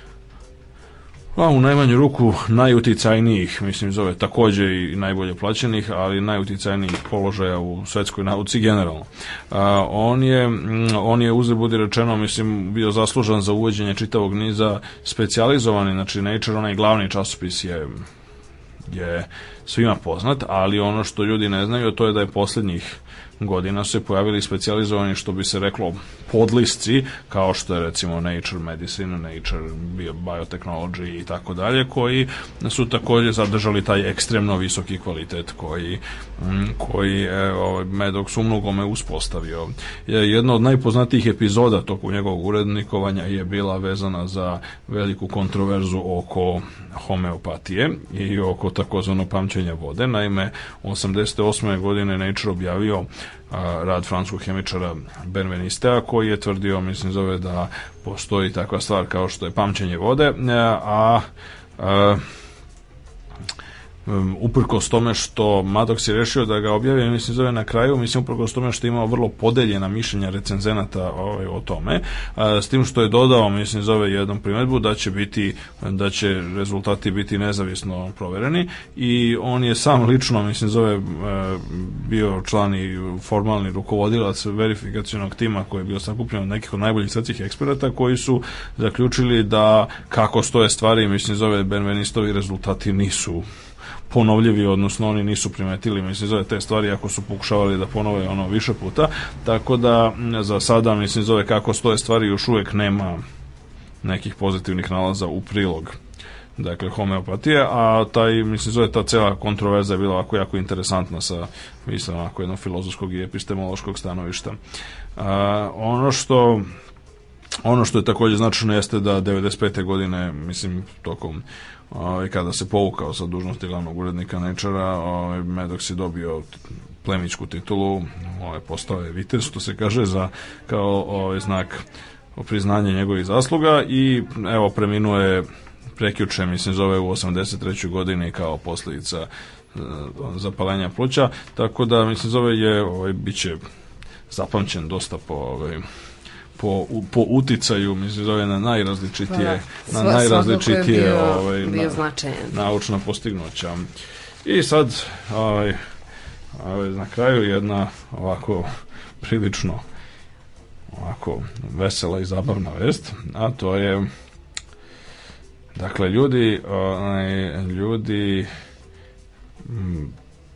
a u najmanju ruku najuticajnijih, mislim zove takođe i najbolje plaćenih, ali najuticajnijih položaja u svetskoj nauci generalno. A, on je on je uzre budi rečeno, mislim, bio zaslužan za uvođenje čitavog niza specijalizovani, znači Nature, onaj glavni časopis je je svima poznat, ali ono što ljudi ne znaju to je da je posljednjih godina su se pojavili specijalizovani, što bi se reklo, podlisci, kao što je recimo Nature Medicine, Nature Biotechnology i tako dalje, koji su također zadržali taj ekstremno visoki kvalitet koji, koji je ovaj, Maddox u mnogome uspostavio. Jedna od najpoznatijih epizoda toku njegovog urednikovanja je bila vezana za veliku kontroverzu oko homeopatije i oko takozvano pamćenja vode. Naime, osamdeset osme godine Nature objavio a, rad francuskog hemičara Benvenistea, koji je tvrdio, mislim zove, da postoji takva stvar kao što je pamćenje vode, a, a Um, uprkos tome što Maddox je rešio da ga objavi, mislim zove na kraju, mislim uprkos tome što je imao vrlo podeljena mišljenja recenzenata ovaj, o tome, a, s tim što je dodao, mislim zove, jednom primedbu da će biti, da će rezultati biti nezavisno provereni, i on je sam lično, mislim zove, bio član i formalni rukovodilac verifikacionog tima koji je bio sakupljen od nekih od najboljih svetskih eksperata, koji su zaključili da kako stoje stvari, mislim zove, Benvenistovi rezultati nisu ponovljivi, odnosno oni nisu primetili, mislim, zove te stvari ako su pokušavali da ponove ono više puta, tako da za sada, mislim, zove kako stoje stvari još uvijek nema nekih pozitivnih nalaza u prilog, dakle, homeopatije, a taj, mislim, zove ta cela kontroverza je bila ovako jako interesantna sa, mislim, onako jednog filozofskog i epistemološkog stanovišta. A, ono što ono što je također značajno jeste da devedeset pete godine, mislim, tokom ovaj, kada se povukao sa dužnosti glavnog urednika Nature-a, ovaj, Maddox je dobio plemićku titulu, ovaj, postao je vitez, što se kaže, za, kao ovaj, znak priznanja njegovih zasluga, i evo, preminuo je prekjuče, mislim, zove u osamdeset trećoj godini kao posljedica uh, zapalenja pluća, tako da, mislim, zove je, ovaj, bit će zapamćen dosta po ovaj, po, po uticaju, mislim, zove na najrazličitije, pa, na najrazličitije bio, ovaj, bio na, naučna postignuća. I sad, ovaj, ovaj, na kraju jedna ovako prilično ovako vesela i zabavna vest, a to je, dakle, ljudi, onaj, ljudi m,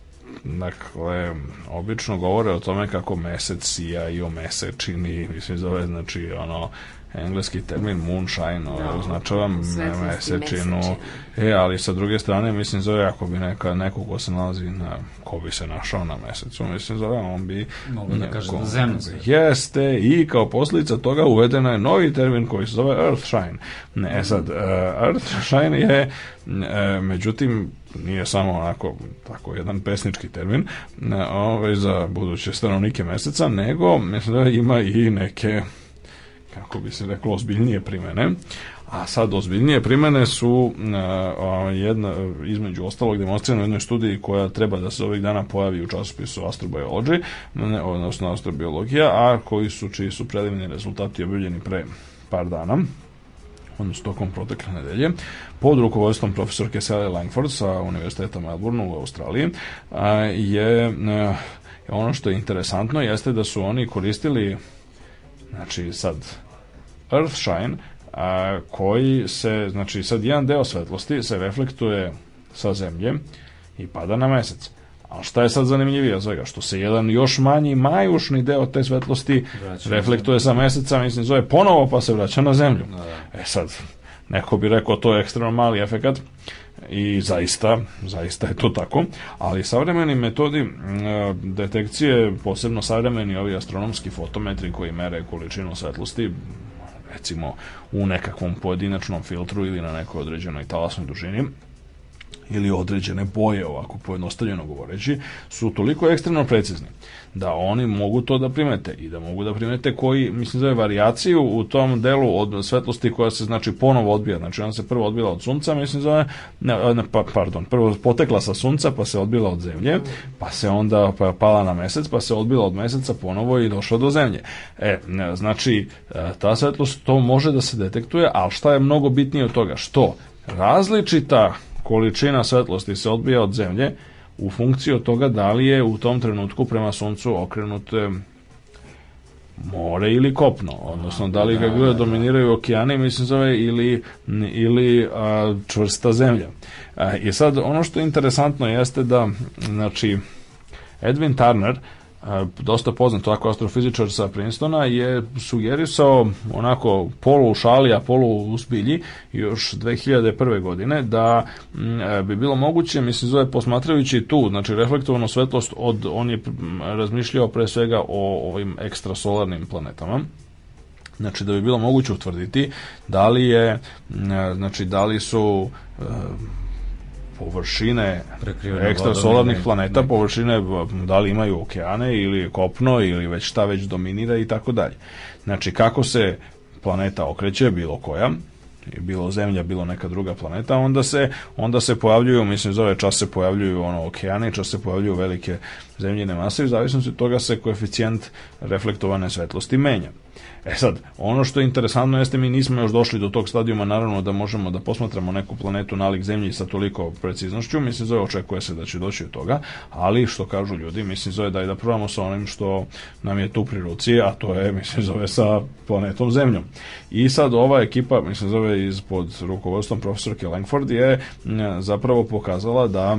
dakle, obično govore o tome kako mesec sija i o mesečini, mislim, zove, znači, ono, engleski termin moonshine, no, označava mesečinu, e, ali sa druge strane, mislim, zove, ako bi neka, neko ko se nalazi na, ko bi se našao na mesecu, mislim, zove, on bi mogu da kaže da zemlja jeste, i kao posljedica toga uvedeno je novi termin koji se zove earthshine. Ne, sad, uh, earthshine je, uh, međutim, nije samo onako tako jedan pesnički termin ovaj, za buduće stanovnike meseca, nego mislim da ima i neke, kako bi se reklo, ozbiljnije primene. A sad ozbiljnije primene su uh, jedna, između ostalog, demonstrirane u jednoj studiji koja treba da se ovih dana pojavi u časopisu Astrobiology, odnosno astrobiologija, a koji su, čiji su preliminarni rezultati objavljeni pre par dana, odnosno tokom protekle nedelje, pod rukovodstvom profesorke Sally Langford sa Univerziteta Melbourne u Australiji, je ono što je interesantno jeste da su oni koristili, znači sad earthshine, a, koji se, znači sad jedan deo svetlosti se reflektuje sa zemlje i pada na mesec. A šta je sad zanimljivije od svega? Što se jedan još manji majušni deo te svetlosti vraća reflektuje sa meseca, mislim, zove ponovo, pa se vraća na zemlju. Da, da. E sad, neko bi rekao to je ekstremno mali efekat, i zaista, zaista je to tako, ali savremeni metodi e, detekcije, posebno savremeni ovi astronomski fotometri koji mere količinu svetlosti, recimo u nekakvom pojedinačnom filtru ili na nekoj određenoj talasnoj dužini, ili određene boje, ovako pojednostavljeno govoreći, su toliko ekstremno precizni da oni mogu to da primete i da mogu da primete koji, mislim, zove varijaciju u tom delu od svetlosti koja se, znači, ponovo odbija. Znači, ona se prvo odbila od sunca, mislim, zove, ne, ne, pa, pardon, prvo potekla sa sunca, pa se odbila od zemlje, pa se onda pa pala na mesec, pa se odbila od meseca ponovo i došla do zemlje. E, znači, ta svetlost, to može da se detektuje, ali šta je mnogo bitnije od toga? Što različita količina svetlosti se odbija od zemlje u funkciji od toga da li je u tom trenutku prema suncu okrenut more ili kopno, odnosno da li ga da, dominiraju okeani, mislim zove, ili, ili a, čvrsta zemlja. A, i sad ono što je interesantno jeste da, znači, Edwin Turner dosta poznat tako astrofizičar sa Princetona, je sugerisao onako polu u šali, a polu u zbilji još dve hiljade prve. godine da m, bi bilo moguće, mislim, zove posmatrajući tu, znači reflektovanu svetlost od, on je razmišljao pre svega o ovim ekstrasolarnim planetama. Znači da bi bilo moguće utvrditi da li je, znači da li su e, površine ekstrasolarnih planeta, ne. Površine da li imaju okeane ili kopno ili već šta već dominira i tako dalje. Znači kako se planeta okreće, bilo koja, bilo Zemlja, bilo neka druga planeta, onda se, onda se pojavljuju, mislim zove čas se pojavljuju ono okeane, čas se pojavljuju velike zemljine mase i u zavisnosti od toga se koeficijent reflektovane svetlosti menja. E sad, ono što je interesantno jeste mi nismo još došli do tog stadijuma, naravno da možemo da posmatramo neku planetu nalik Zemlji sa toliko preciznošću, mislim zove očekuje se da će doći od toga, ali što kažu ljudi, mislim zove daj da probamo sa onim što nam je tu pri ruci, a to je, mislim zove sa planetom Zemljom. I sad ova ekipa, mislim zove iz pod rukovodstvom profesorke Langford je zapravo pokazala da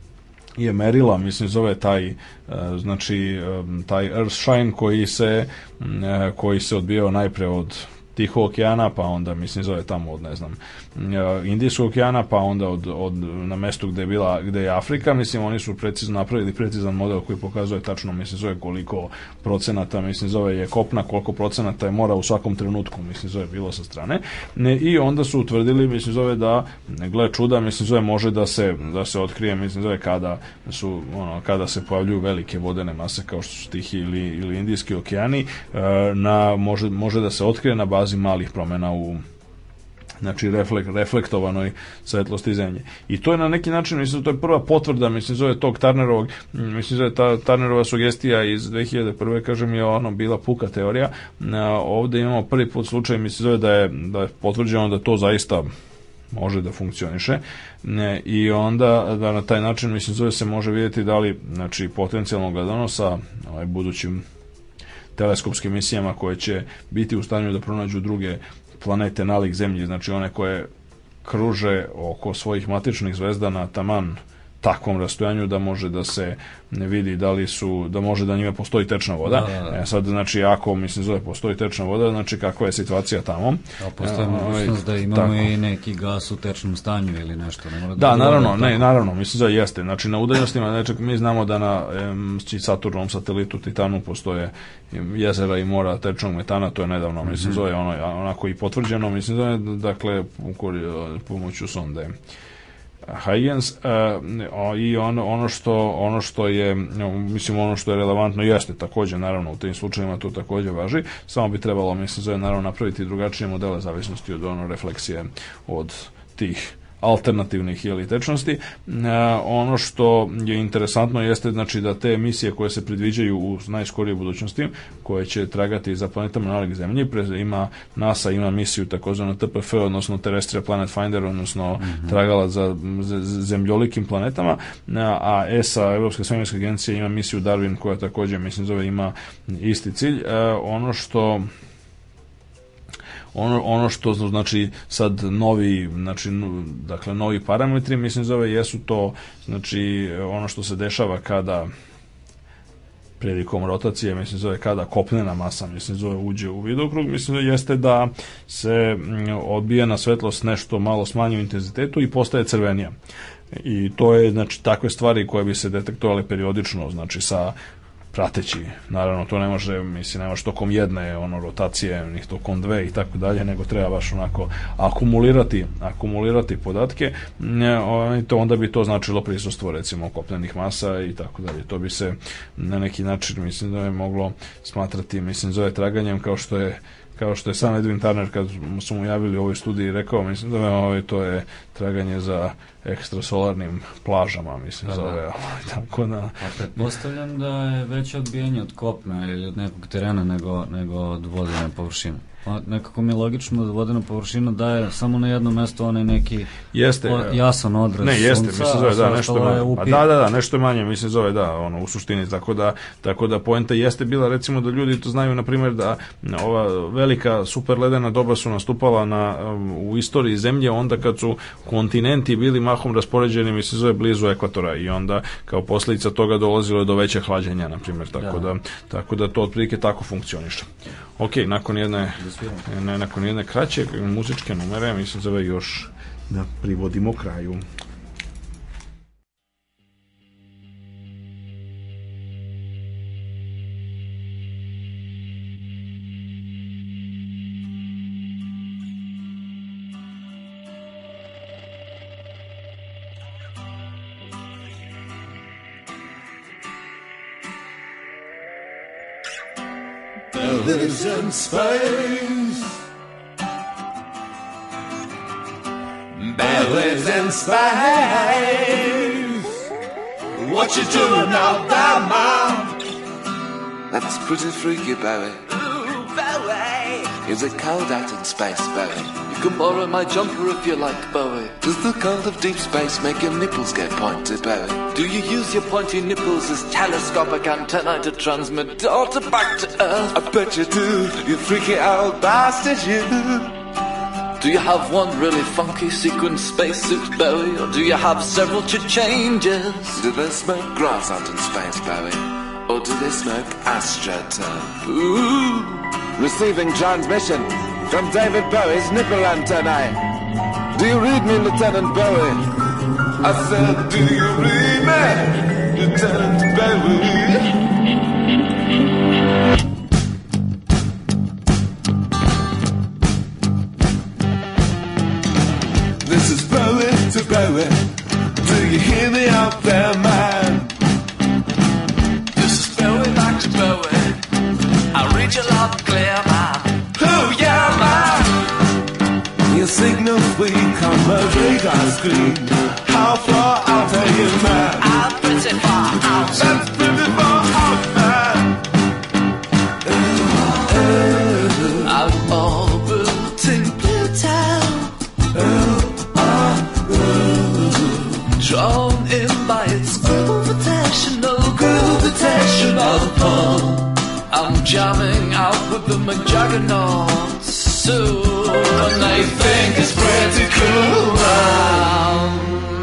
je merila, mislim zove taj znači taj Earthshine koji se koji se odbijao najpre od Tihog okeana, pa onda mislim zove tamo od ne znam Indijskog okeana, pa onda od, od na mestu gde je bila gde je Afrika, mislim oni su precizno napravili precizan model koji pokazuje tačno mislim zove koliko procenata mislim zove je kopna, koliko procenata je mora u svakom trenutku mislim zove bilo sa strane. Ne, i onda su utvrdili mislim zove da gle čuda mislim zove može da se da se otkrije mislim zove kada su ono kada se pojavljuju velike vodene mase kao što su Tihi ili ili Indijski okeani, na može može da se otkrije na bazi malih promjena u znači reflekt, reflektovanoj svetlosti Zemlje. I to je na neki način, mislim, to je prva potvrda, mislim, zove tog Turnerovog, mislim, zove ta Turnerova sugestija iz dve hiljade prve. kažem, je ono bila puka teorija. Ovde imamo prvi put slučaj, mislim, zove da je, da je potvrđeno da to zaista može da funkcioniše i onda da na taj način, mislim, zove se može vidjeti da li, znači, potencijalno gledano sa ovaj, budućim teleskopskim misijama koje će biti u stanju da pronađu druge planete nalik Zemlji, znači one koje kruže oko svojih matičnih zvezda na taman takvom rastojanju da može da se ne vidi da li su, da može da njima postoji tečna voda. Da, da, da. E sad, znači, ako, mislim, zove postoji tečna voda, znači, kakva je situacija tamo? A postoji mogućnost da imamo tako i neki gas u tečnom stanju ili nešto. Ne mora da, da naravno, ne, naravno, mislim, zove jeste. Znači, na udaljenostima, znači, mi znamo da na em, Saturnovom satelitu Titanu postoje jezera i mora tečnog metana, to je nedavno, mislim, mm-hmm. zove ono, onako i potvrđeno, mislim, zove, dakle, pomoću sonde Huygens, uh, i ono, ono što ono što je mislim ono što je relevantno jeste takođe naravno u tim slučajevima to takođe važi, samo bi trebalo mislim zove naravno napraviti drugačije modele zavisnosti od ono refleksije od tih alternativnih ili tečnosti. E, ono što je interesantno jeste znači da te emisije koje se predviđaju u najskorijoj budućnosti, koje će tragati za planetama nalik Zemlji, ima NASA ima misiju takozvano T P F, odnosno Terrestrial Planet Finder, odnosno mm-hmm. tragala za zemljolikim planetama, a E S A, Evropska svemirska agencija, ima misiju Darwin koja takođe mislim zove ima isti cilj. E, ono što Ono, ono što znači sad novi, znači dakle novi parametri mislim zove jesu to znači ono što se dešava kada prilikom rotacije mislim zove kada kopnena masa mislim zove uđe u vidokrug, mislim da jeste da se odbijena svetlost nešto malo smanji u intenzitetu i postaje crvenija. I to je znači takve stvari koje bi se detektovale periodično, znači sa prateći, naravno to ne može, mislim, nemaš tokom jedne ono rotacije, ni tokom dve i tako dalje, nego treba baš onako akumulirati, akumulirati podatke, ne, to onda bi to značilo prisustvo recimo kopnenih masa i tako dalje. To bi se na neki način, mislim, da je moglo smatrati, mislim, zove traganjem, kao što je kao što je sam Edwin Turner kad su mu javili u ovoj studiji rekao, mislim da je ovaj, to je traganje za ekstrasolarnim plažama, mislim, da, zove, ovaj, tako da... A pretpostavljam da je veće odbijanje od kopna ili od nekog terena nego, nego od vodene površine. Pa nekako mi je logično da vodena površina daje samo na jedno mesto onaj neki jeste, o, jasan odraz ne, jeste, sunca, mislim, zove, da, nešto manje. A da, da, da, nešto je manje, mislim, zove, da, ono, u suštini, tako da, tako da poenta jeste bila, recimo, da ljudi to znaju, na primjer, da ova velika super ledena doba su nastupala na, um, u istoriji Zemlje, onda kad su kontinenti bili mahom raspoređeni, mi se zove blizu ekvatora i onda kao posljedica toga dolazilo je do veće hlađenja, na primjer, tako da, tako da to otprilike tako funkcioniše. Ok, nakon jedne, ne, nakon jedne kraće muzičke numere, mislim zove još da privodimo kraju. Bellies in space. Bellies in space. What you doing out there, man? That's pretty freaky, Barry. Ooh, Barry. Is it cold out in space, Barry? You can borrow my jumper if you like, Bowie. Does the cold of deep space make your nipples get pointy, Barry? Do you use your pointy nipples as telescopic antennae to transmit data back to Earth? I bet you do, you freaky old bastard, you. Do you have one really funky sequin spacesuit, Bowie? Or do you have several ch-changes? Do they smoke grass out in space, Bowie? Or do they smoke astroturf? Ooh! Receiving transmission from David Bowie's nipple antennae. Do you read me, Lieutenant Bowie? I said, do you read me, Lieutenant Bowie? This is Bowie to Bowie. Do you hear me out there, man? This is Bowie back to Bowie. I read you loud and clear, man. Oh yeah, man! Your signal's weak on the radar screen. How far out are you, man? I'm pretty far out. That's pretty far out, man. I'm orbiting Pluto. Drawn in by its gravitational, gravitational pull. I'm jamming out with the McJaggernauts soon, and they think it's pretty cool. Um,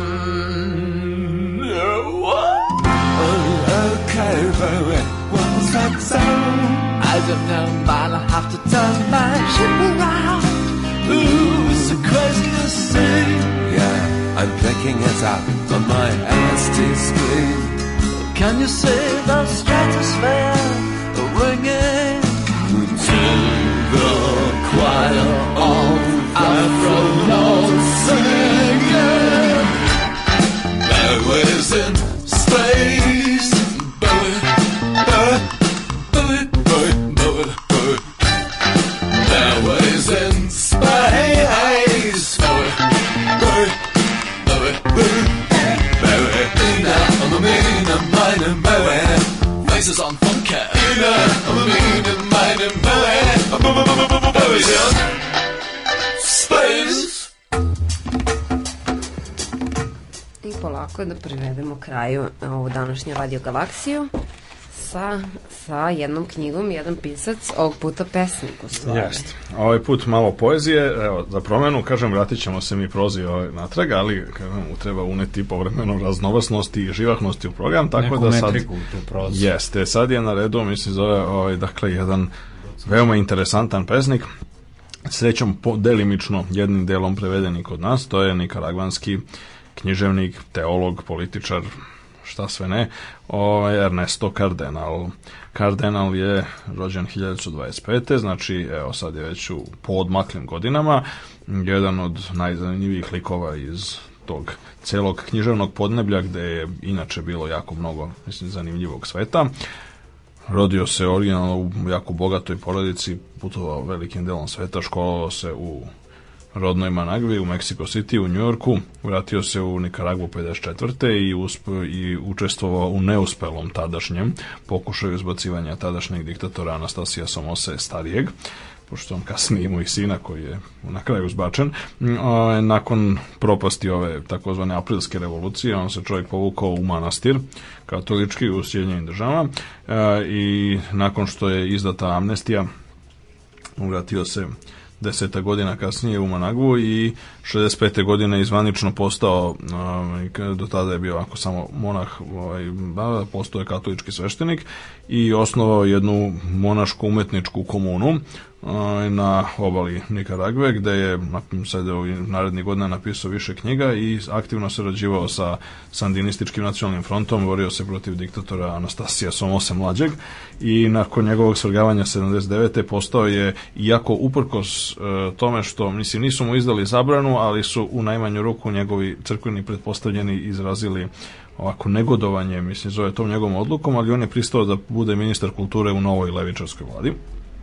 what? Oh, okay, Bowie. What was that sound? I don't know, man. I have to turn my ship around. Ooh, it's the craziest thing. Yeah, I'm picking it up on my L S D screen. Can you see the stratosphere ringing to the choir of Afro notes singing? Bowie's in space. Bowie, Bowie, Bowie, Bowie, Bowie, Bowie. Bowie's in space. Bowie, Bowie, Bowie, Bowie, Bowie. Nina, I'm a mean, I'm mine, and Bowie. Faces on funky. Nina, I'm a mean, and mine, and Bowie. Bowie's in space. I polako da privedemo kraju ovu današnju Radio Galaksiju sa, sa jednom knjigom, jedan pisac, ovog puta pesnik u stvari. Jeste. Ovaj put malo poezije, evo, za promenu, kažem, vratit ćemo se mi prozi ovaj natrag, ali kažem, treba uneti povremeno raznovrsnosti i živahnosti u program, tako neku da sad... metriku u tu prozi. Jeste, sad je na redu, mislim, zove, ovaj, dakle, jedan veoma interesantan pesnik, srećom po, delimično jednim delom prevedeni kod nas, to je nikaragvanski književnik, teolog, političar, šta sve ne, ovaj Ernesto Cardenal. Cardenal je rođen hiljadu dvadeset pete. Znači, evo sad je već u poodmaklim godinama, jedan od najzanimljivijih likova iz tog celog književnog podneblja, gde je inače bilo jako mnogo, mislim, zanimljivog sveta. Rodio se originalno u jako bogatoj porodici, putovao velikim delom sveta, školovao se u rodnoj Managvi, u Mexico City, u Njujorku, vratio se u Nikaragvu pedeset četvrte i, usp- i učestvovao u neuspelom tadašnjem pokušaju izbacivanja tadašnjeg diktatora Anastasija Somose starijeg, pošto on kasnije imao i sina koji je na kraju zbačen. Nakon propasti ove takozvane aprilske revolucije, on se čovjek povukao u manastir katolički u Sjedinjenim državama i nakon što je izdata amnestija, vratio se deseta godina kasnije u Managvu i šezdeset pete godine izvanično postao, do tada je bio ovako samo monah, postao je katolički sveštenik i osnovao jednu monašku umetničku komunu na obali Nikaragve, gde je sad u narednih godina napisao više knjiga i aktivno sarađivao sa sandinističkim nacionalnim frontom, borio se protiv diktatora Anastasija Somose mlađeg i nakon njegovog svrgavanja sedamdeset devete postao je, iako uprkos e, tome što, mislim, nisu mu izdali zabranu, ali su u najmanju ruku njegovi crkveni pretpostavljeni izrazili ovako negodovanje, mislim, zove tom njegovom odlukom, ali on je pristao da bude ministar kulture u novoj levičarskoj vladi.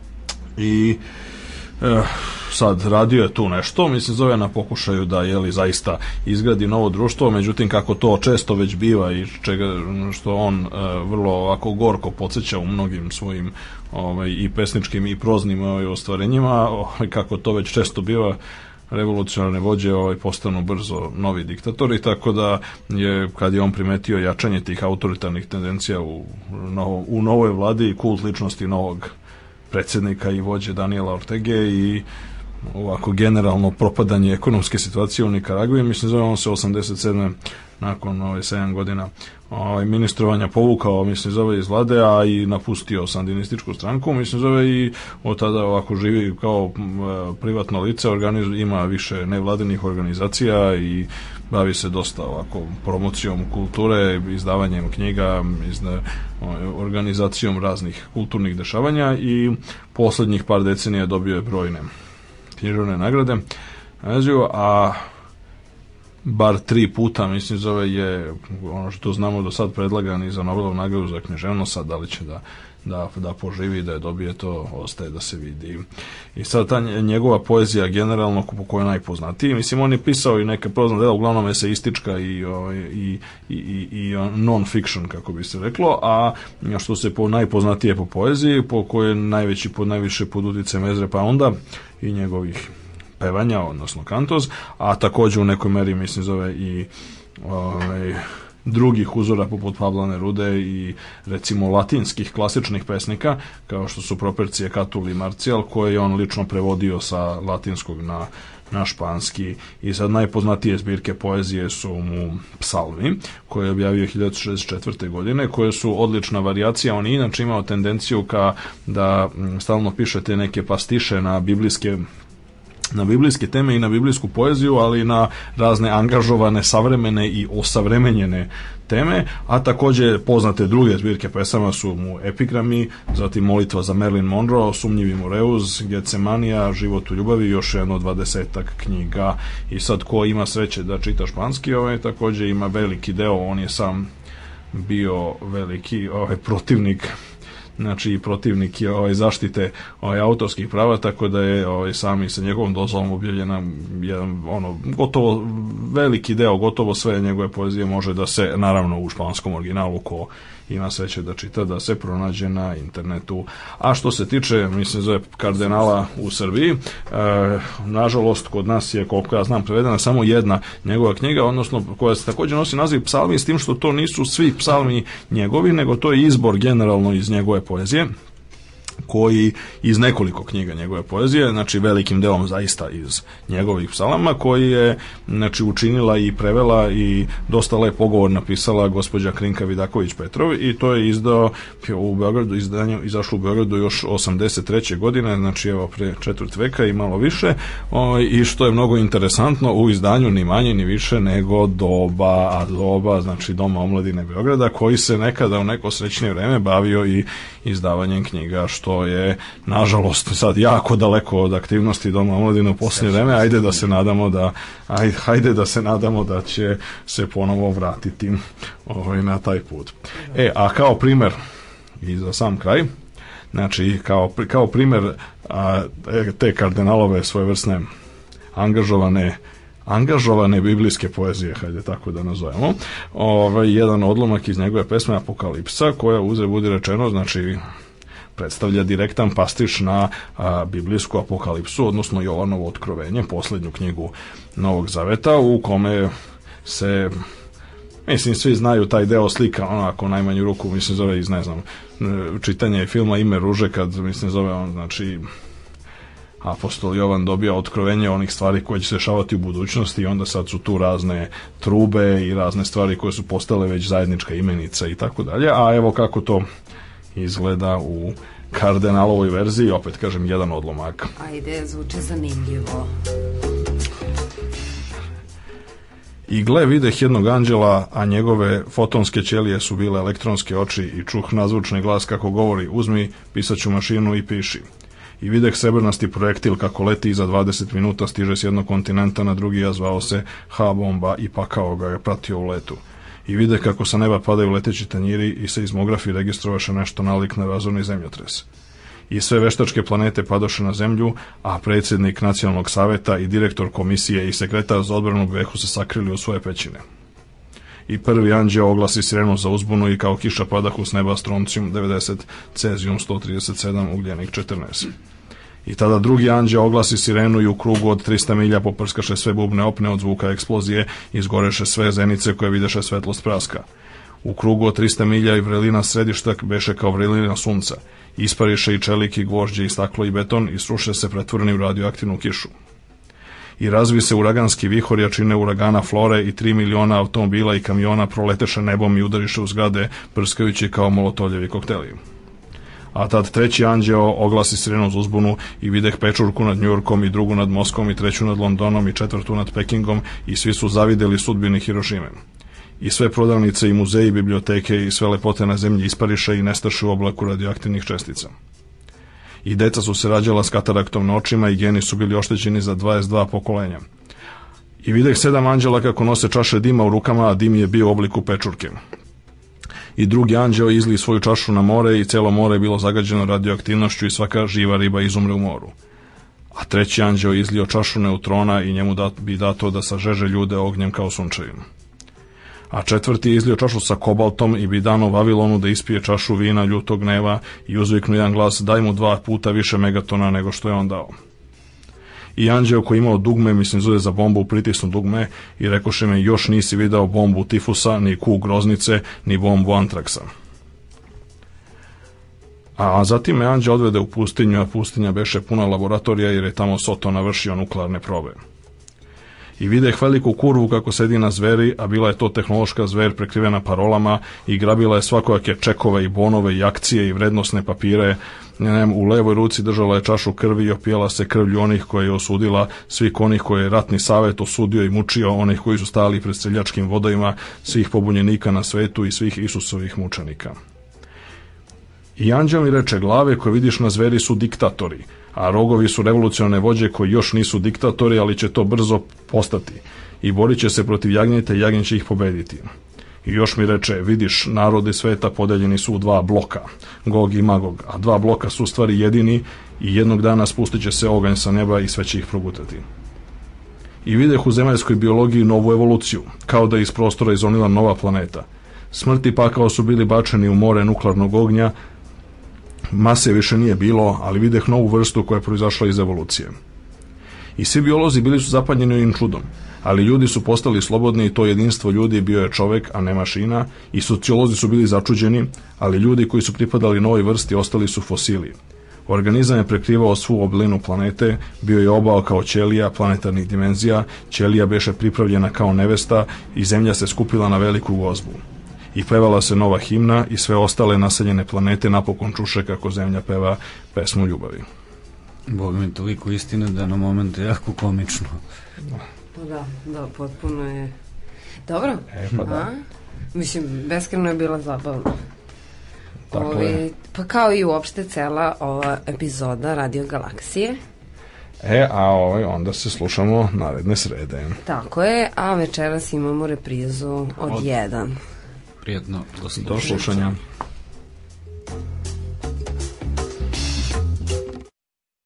I e, sad radio je tu nešto, mislim, zove na pokušaju da, jeli, zaista izgradi novo društvo, međutim, kako to često već biva i čega, što on e, vrlo ovako gorko podsjeća u mnogim svojim ovaj, i pesničkim i proznim ovaj, ostvarenjima, ovaj, kako to već često biva, revolucionarne vođe ovaj, postanu brzo novi diktatori, tako da je, kad je on primetio jačanje tih autoritarnih tendencija u, novo, u novoj vladi i kult ličnosti novog predsjednika i vođe Daniela Ortege i ovako generalno propadanje ekonomske situacije u Nikaragvi, mislim, zove on se osamdeset sedme nakon ovaj, sedam godina ovaj, ministrovanja povukao, mislim, zove iz vlade, a i napustio sandinističku stranku, mislim, zove i od tada ovako živi kao privatno lice, organiz, ima više nevladinih organizacija i bavi se dosta ovako promocijom kulture, izdavanjem knjiga, izda, organizacijom raznih kulturnih dešavanja i poslednjih par decenija dobio je brojne književne nagrade, a bar tri puta, mislim, zove je ono što znamo do sad predlagan i za Nobelovu nagradu za književnost, sad da li će da Da, da poživi, da je dobije, to ostaje da se vidi. I sad ta njegova poezija generalno po kojoj je najpoznatiji, mislim, on je pisao i neke prozna dela, uglavnom eseistička i, i, i, i, i non-fiction, kako bi se reklo, a što se po najpoznatije po poeziji, po kojoj je najveći, pod najviše pod uticajem Ezre Pounda i njegovih pevanja, odnosno kantoz, a takođe u nekoj meri, mislim, zove i ovaj, drugih uzora poput Pabla Nerude i recimo latinskih klasičnih pesnika kao što su Propercije, Catul i Marcial, koje je on lično prevodio sa latinskog na, na španski i sad najpoznatije zbirke poezije su mu psalmi koje je objavio hiljadu šezdeset četvrte godine, koje su odlična varijacija. On je inače imao tendenciju ka da stalno piše te neke pastiše na biblijske na biblijske teme i na biblijsku poeziju, ali na razne angažovane, savremene i osavremenjene teme, a takođe poznate druge zbirke pesama su mu epigrami, zatim Molitva za Marilyn Monroe, Sumnjivi Moreus, Getsemanija, Život u ljubavi i još jedno dvadesetak knjiga. I sad ko ima sreće da čita španski, ovaj, takođe ima veliki deo, on je sam bio veliki ovaj, protivnik, znači i protivnik je ovaj, zaštite ovaj, autorskih prava, tako da je ovaj, sami sa njegovom dozvolom objavljena jedan, ono, gotovo veliki deo, gotovo sve njegove poezije može da se, naravno u španskom originalu, ko ima sreće da čita, da se pronađe na internetu. A što se tiče, mislim, zove kardinala u Srbiji, e, nažalost, kod nas je, koliko ja znam, prevedena samo jedna njegova knjiga, odnosno koja se takođe nosi naziv Psalmi, s tim što to nisu svi psalmi njegovi, nego to je izbor generalno iz njegove poezije, koji iz nekoliko knjiga njegove poezije, znači velikim delom zaista iz njegovih psalama, koji je, znači, učinila i prevela i dosta lep pogovor napisala gospođa Krinka Vidaković Petrov i to je izdao u Beogradu, izdanje izašlo u Beogradu još osamdeset treće godine, znači evo pre četvrt veka i malo više, o, i što je mnogo interesantno, u izdanju ni manje ni više nego doba, a doba, znači Doma omladine Beograda, koji se nekada u neko srećnije vreme bavio i izdavanjem knjiga, što je, nažalost, sad jako daleko od aktivnosti Doma omladine u posljednje vreme. Ajde da se nadamo da ajde, ajde da se nadamo da će se ponovo vratiti ovaj, na taj put. E, a kao primer i za sam kraj, znači kao, kao primer a, te kardinalove svojevrsne angažovane angažovane biblijske poezije, hajde tako da nazovemo, ovaj, jedan odlomak iz njegove pesme Apokalipsa, koja uzre budi rečeno, znači predstavlja direktan pastiš na a, biblijsku apokalipsu, odnosno Jovanovo otkrovenje, poslednju knjigu Novog Zaveta, u kome se, mislim, svi znaju taj deo slika, onako najmanju ruku, mislim, zove iz, ne znam, čitanje filma Ime ruže, kad, mislim, zove on, znači, apostol Jovan dobija otkrovenje onih stvari koje će se dešavati u budućnosti i onda sad su tu razne trube i razne stvari koje su postale već zajednička imenica i tako dalje, a evo kako to izgleda u kardinalovoj verziji, opet kažem jedan odlomak. Ajde, zvuči zanimljivo. I gle, videh jednog anđela, a njegove fotonske ćelije su bile elektronske oči i čuh nazvučni glas kako govori: uzmi pisaću mašinu i piši. I videh srebrnasti projektil kako leti i za dvadeset minuta stiže s jednog kontinenta na drugi, a zvao se H-bomba i pakao ga je pratio u letu. I videh kako sa neba padaju leteći tanjiri i seizmografi registrovaše nešto nalik na razorni zemljotres. I sve veštačke planete padoše na zemlju, a predsjednik nacionalnog saveta i direktor komisije i sekretar za odbranu vehu se sakrili u svoje pećine. I prvi anđeo oglasi sirenu za uzbunu i kao kiša padahu s neba stroncijum devedeset, cezijum sto trideset sedam, ugljenik četrnaest. I tada drugi anđeo oglasi sirenu i u krugu od trista milja poprskaše sve bubne opne od zvuka eksplozije i izgoreše sve zenice koje videše svetlost praska. U krugu od trista milja i vrelina središta beše kao vrelina sunca. Ispariše i čelik i gvožđe i staklo i beton i sruše se pretvoreni u radioaktivnu kišu. I razvi se uraganski vihor jačine uragana Flore i tri miliona automobila i kamiona proleteše nebom i udariše u zgrade prskajući kao molotovljevi kokteli. A tad treći anđeo oglasi sirenu za uzbunu i videh pečurku nad Njujorkom i drugu nad Moskom i treću nad Londonom i četvrtu nad Pekingom i svi su zavideli sudbini Hirošime. I sve prodavnice i muzeji, biblioteke i sve lepote na zemlji ispariše i nestaše u oblaku radioaktivnih čestica. I deca su se rađala s kataraktom na očima i geni su bili oštećeni za dvadeset dva pokolenja. I videh sedam anđela kako nose čaše dima u rukama, a dim je bio u obliku pečurke. I drugi anđeo izli svoju čašu na more i celo more je bilo zagađeno radioaktivnošću i svaka živa riba izumre u moru. A treći anđeo izlio čašu neutrona i njemu dat, bi dato da sažeže ljude ognjem kao sunčevim. A četvrti je izlio čašu sa kobaltom i bi dano Vavilonu da ispije čašu vina ljutog gneva i uzviknu jedan glas: daj mu dva puta više megatona nego što je on dao. I anđeo koji imao dugme, mislim zove za bombu, pritisnu dugme i rekoše me: još nisi video bombu tifusa, ni kug groznice, ni bombu antraksa. A zatim me anđeo odvede u pustinju, a pustinja beše puna laboratorija jer je tamo Soto navršio nuklearne probe. I videh veliku kurvu kako sedi na zveri, a bila je to tehnološka zver prekrivena parolama i grabila je svakojake čekove i bonove i akcije i vrednosne papire. U levoj ruci držala je čašu krvi i opijala se krvlju onih koje je osudila, svih onih koje je ratni savet osudio i mučio, onih koji su stali pred streljačkim vodovima, svih pobunjenika na svetu i svih Isusovih mučenika. I anđeo mi reče: glave koje vidiš na zveri su diktatori, a rogovi su revolucionarne vođe koji još nisu diktatori, ali će to brzo postati. I borit će se protiv jagnjeta i jagnjet će ih pobediti. I još mi reče: vidiš, narodi sveta podeljeni su u dva bloka, Gog i Magog, a dva bloka su u stvari jedini i jednog dana spustit će se oganj sa neba i sve će ih progutati. I videh u zemaljskoj biologiji novu evoluciju, kao da je iz prostora izonila nova planeta. Smrt i pakao su bili bačeni u more nuklearnog ognja, mase više nije bilo, ali videh novu vrstu koja je proizašla iz evolucije. I svi biolozi bili su zapanjeni ovim čudom, ali ljudi su postali slobodni i to jedinstvo ljudi bio je čovek, a ne mašina, i sociolozi su bili začuđeni, ali ljudi koji su pripadali novoj vrsti ostali su fosili. Organizam je prekrivao svu oblinu planete, bio je obao kao ćelija planetarnih dimenzija, ćelija beše pripravljena kao nevesta i zemlja se skupila na veliku gozbu. I pevala se nova himna i sve ostale naseljene planete napokon čuše kako zemlja peva pesmu ljubavi. Bog mi toliko istine da na moment je jako komično. Da, da, potpuno je. Dobro. E, pa da. A? Mislim, beskreno je bila zabavna. Dakle, Ovi, pa kao i uopšte cela ova epizoda Radio Galaksije. E, a ovaj, onda se slušamo naredne srede. Tako je, a večeras imamo reprizu od, od jedan. Prijetno do slušanja. Do slušanja.